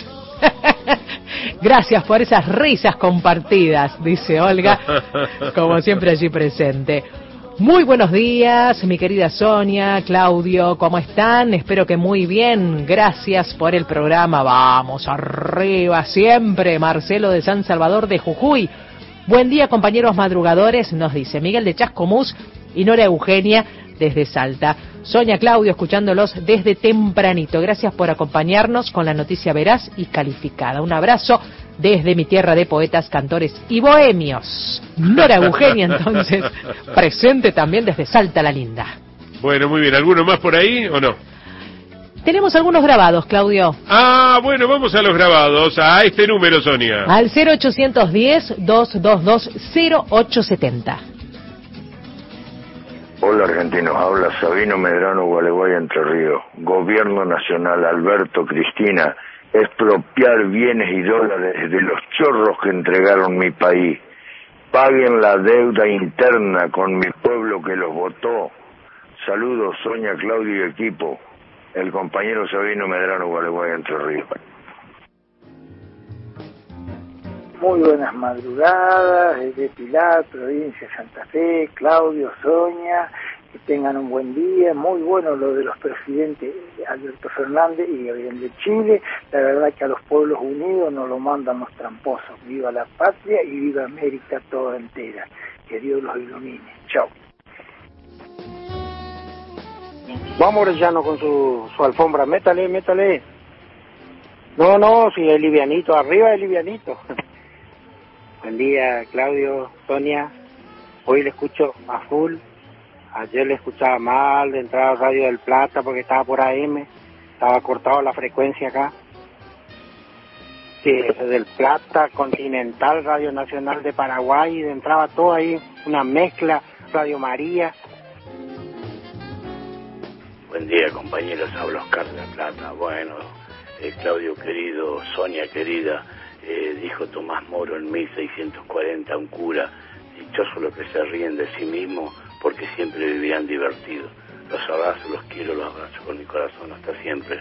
Gracias por esas risas compartidas, dice Olga, como siempre allí presente. Muy buenos días, mi querida Sonia, Claudio, ¿cómo están? Espero que muy bien, gracias por el programa. Vamos arriba siempre, Marcelo de San Salvador de Jujuy. Buen día, compañeros madrugadores, nos dice Miguel de Chascomús y Nora Eugenia desde Salta. Sonia, Claudio, escuchándolos desde tempranito. Gracias por acompañarnos con la noticia veraz y calificada. Un abrazo desde mi tierra de poetas, cantores y bohemios. Nora Eugenia, entonces, presente también desde Salta la Linda. Bueno, muy bien. ¿Alguno más por ahí o no? Tenemos algunos grabados, Claudio. Ah, bueno, vamos a los grabados. A este número, Sonia. Al cero ochocientos diez, doscientos veintidós, cero ochocientos setenta. Hola, argentinos. Habla Sabino Medrano, Gualeguay, Entre Ríos. Gobierno Nacional, Alberto, Cristina, expropiar bienes y dólares de los chorros que entregaron mi país. Paguen la deuda interna con mi pueblo que los votó. Saludos, Sonia, Claudio y equipo. El compañero Sabino Medrano, Gualeguay, Entre Ríos. Muy buenas madrugadas desde Pilar, provincia de Santa Fe, Claudio, Sonia, que tengan un buen día. Muy bueno lo de los presidentes Alberto Fernández y Gabriel de Chile. La verdad que a los pueblos unidos nos lo mandan los tramposos. Viva la patria y viva América toda entera. Que Dios los ilumine. Chao. Vamos, Orellano, con su, su alfombra. Métale, métale. No, no, si es livianito. Arriba es livianito. Buen día, Claudio, Sonia. Hoy le escucho a full. Ayer le escuchaba mal de entrar a Radio del Plata porque estaba por A M, estaba cortado la frecuencia acá. Sí, del Plata, Continental, Radio Nacional de Paraguay, y entraba todo ahí, una mezcla, Radio María. Buen día, compañeros, habla Oscar de la Plata. Bueno, eh, Claudio querido, Sonia querida, eh, dijo Tomás Moro en mil seiscientos cuarenta, un cura, dichosos los que se ríen de sí mismos, porque siempre vivirán divertidos. Los abrazo, los quiero, los abrazo con mi corazón, hasta siempre.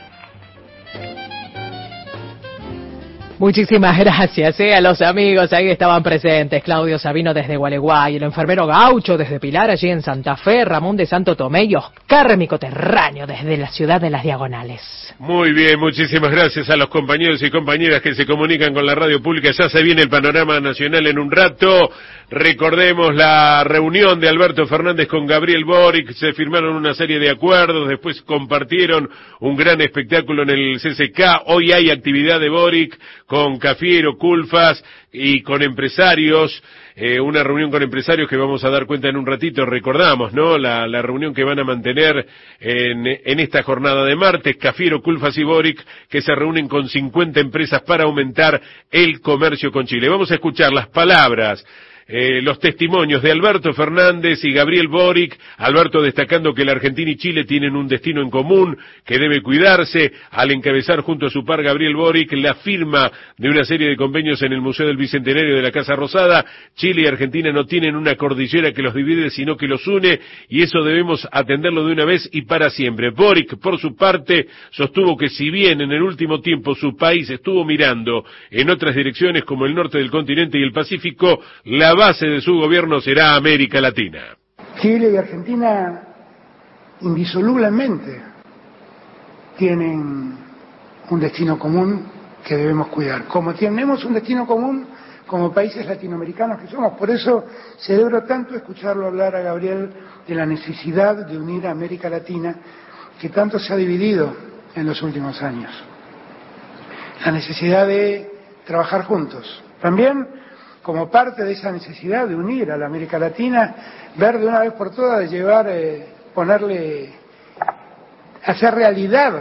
Muchísimas gracias eh, a los amigos ahí que estaban presentes. Claudio Sabino desde Gualeguay, el enfermero Gaucho desde Pilar, allí en Santa Fe, Ramón de Santo Tomé y Oscar Micoterráneo desde la ciudad de Las Diagonales. Muy bien, muchísimas gracias a los compañeros y compañeras que se comunican con la radio pública. Ya se viene el panorama nacional en un rato. Recordemos la reunión de Alberto Fernández con Gabriel Boric. Se firmaron una serie de acuerdos, después compartieron un gran espectáculo en el C C K. Hoy hay actividad de Boric con Cafiero, Culfas y con empresarios, eh, una reunión con empresarios que vamos a dar cuenta en un ratito. Recordamos, ¿no?, la, la reunión que van a mantener en, en esta jornada de martes, Cafiero, Culfas y Boric, que se reúnen con cincuenta empresas para aumentar el comercio con Chile. Vamos a escuchar las palabras, Eh, los testimonios de Alberto Fernández y Gabriel Boric. Alberto destacando que la Argentina y Chile tienen un destino en común que debe cuidarse, al encabezar junto a su par Gabriel Boric la firma de una serie de convenios en el Museo del Bicentenario de la Casa Rosada. Chile y Argentina no tienen una cordillera que los divide, sino que los une, y eso debemos atenderlo de una vez y para siempre. Boric, por su parte, sostuvo que si bien en el último tiempo su país estuvo mirando en otras direcciones como el norte del continente y el Pacífico, la base de su gobierno será América Latina. Chile y Argentina indisolublemente tienen un destino común que debemos cuidar. Como tenemos un destino común como países latinoamericanos que somos, por eso celebro tanto escucharlo hablar a Gabriel de la necesidad de unir a América Latina, que tanto se ha dividido en los últimos años. La necesidad de trabajar juntos. También, como parte de esa necesidad de unir a la América Latina, ver de una vez por todas, de llevar, eh, ponerle, hacer realidad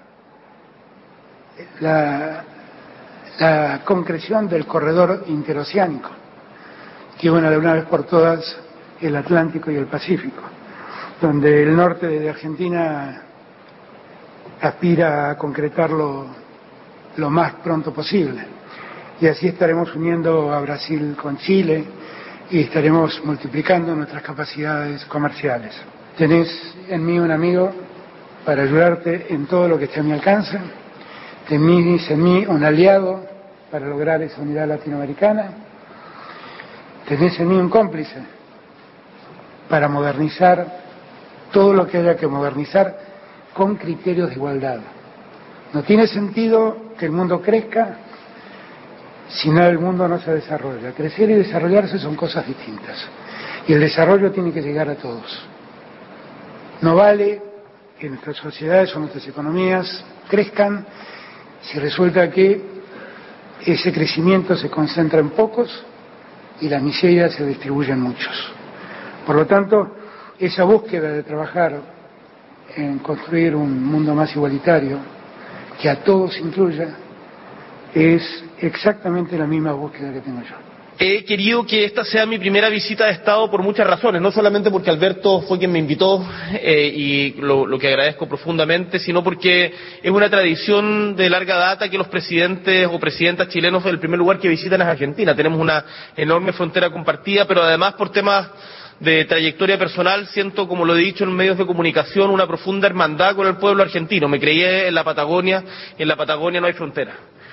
la, la concreción del corredor interoceánico, que une de una vez por todas el Atlántico y el Pacífico, donde el norte de Argentina aspira a concretarlo lo más pronto posible. Y así estaremos uniendo a Brasil con Chile y estaremos multiplicando nuestras capacidades comerciales. Tenés en mí un amigo para ayudarte en todo lo que esté a mi alcance. Tenés en mí un aliado para lograr esa unidad latinoamericana. Tenés en mí un cómplice para modernizar todo lo que haya que modernizar con criterios de igualdad. No tiene sentido que el mundo crezca si no, el mundo no se desarrolla. Crecer y desarrollarse son cosas distintas. Y el desarrollo tiene que llegar a todos. No vale que nuestras sociedades o nuestras economías crezcan si resulta que ese crecimiento se concentra en pocos y la miseria se distribuye en muchos. Por lo tanto, esa búsqueda de trabajar en construir un mundo más igualitario, que a todos incluya, es exactamente la misma búsqueda que tengo yo. He querido que esta sea mi primera visita de Estado por muchas razones, no solamente porque Alberto fue quien me invitó eh, y lo, lo que agradezco profundamente, sino porque es una tradición de larga data que los presidentes o presidentas chilenos el primer lugar que visitan es Argentina. Tenemos una enorme frontera compartida, pero además por temas de trayectoria personal siento, como lo he dicho en medios de comunicación, una profunda hermandad con el pueblo argentino. Me crié en la Patagonia y en la Patagonia no hay frontera.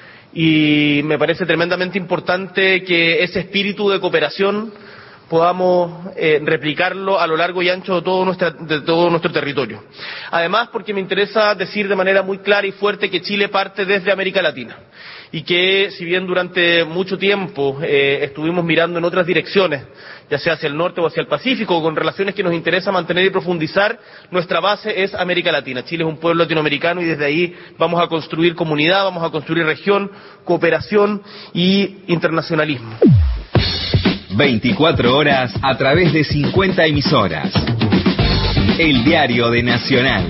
Y me parece tremendamente importante que ese espíritu de cooperación podamos eh, replicarlo a lo largo y ancho de todo, nuestra, de todo nuestro territorio. Además, porque me interesa decir de manera muy clara y fuerte que Chile parte desde América Latina y que, si bien durante mucho tiempo eh, estuvimos mirando en otras direcciones, ya sea hacia el norte o hacia el Pacífico, con relaciones que nos interesa mantener y profundizar, nuestra base es América Latina. Chile es un pueblo latinoamericano y desde ahí vamos a construir comunidad, vamos a construir región, cooperación y internacionalismo. veinticuatro horas a través de cincuenta emisoras. El diario de Nacional.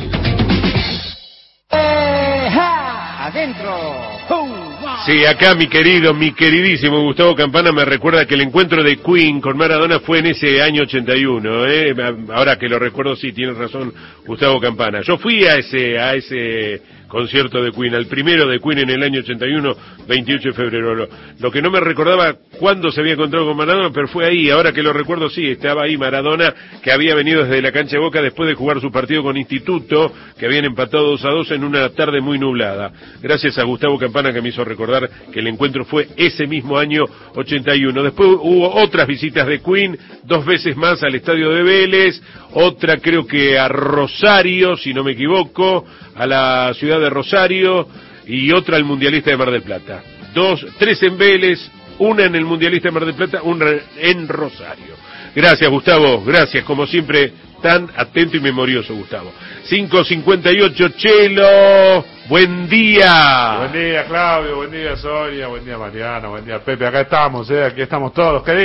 Adentro. Sí, acá mi querido, mi queridísimo Gustavo Campana me recuerda que el encuentro de Queen con Maradona fue en ese año ochenta y uno, ¿eh? Ahora que lo recuerdo, sí, tienes razón Gustavo Campana. Yo fui a ese, a ese concierto de Queen, al primero de Queen en el año ochenta y uno, veintiocho de febrero. Lo, lo que no me recordaba cuándo se había encontrado con Maradona, pero fue ahí, ahora que lo recuerdo, sí, estaba ahí Maradona, que había venido desde la cancha de Boca después de jugar su partido con Instituto, que habían empatado dos a dos en una tarde muy nublada. Gracias a Gustavo Campana que me hizo recordar que el encuentro fue ese mismo año ochenta y uno. Después hubo otras visitas de Queen, dos veces más al estadio de Vélez, otra creo que a Rosario, si no me equivoco, a la ciudad de Rosario, y otra al Mundialista de Mar del Plata. Dos, tres en Vélez, una en el Mundialista de Mar del Plata, una en Rosario. Gracias, Gustavo, gracias, como siempre, tan atento y memorioso, Gustavo. cinco cincuenta y ocho, Chelo, buen día. Buen día, Claudio, buen día, Sonia, buen día, Mariana, buen día, Pepe, acá estamos, eh, aquí estamos todos, queridos.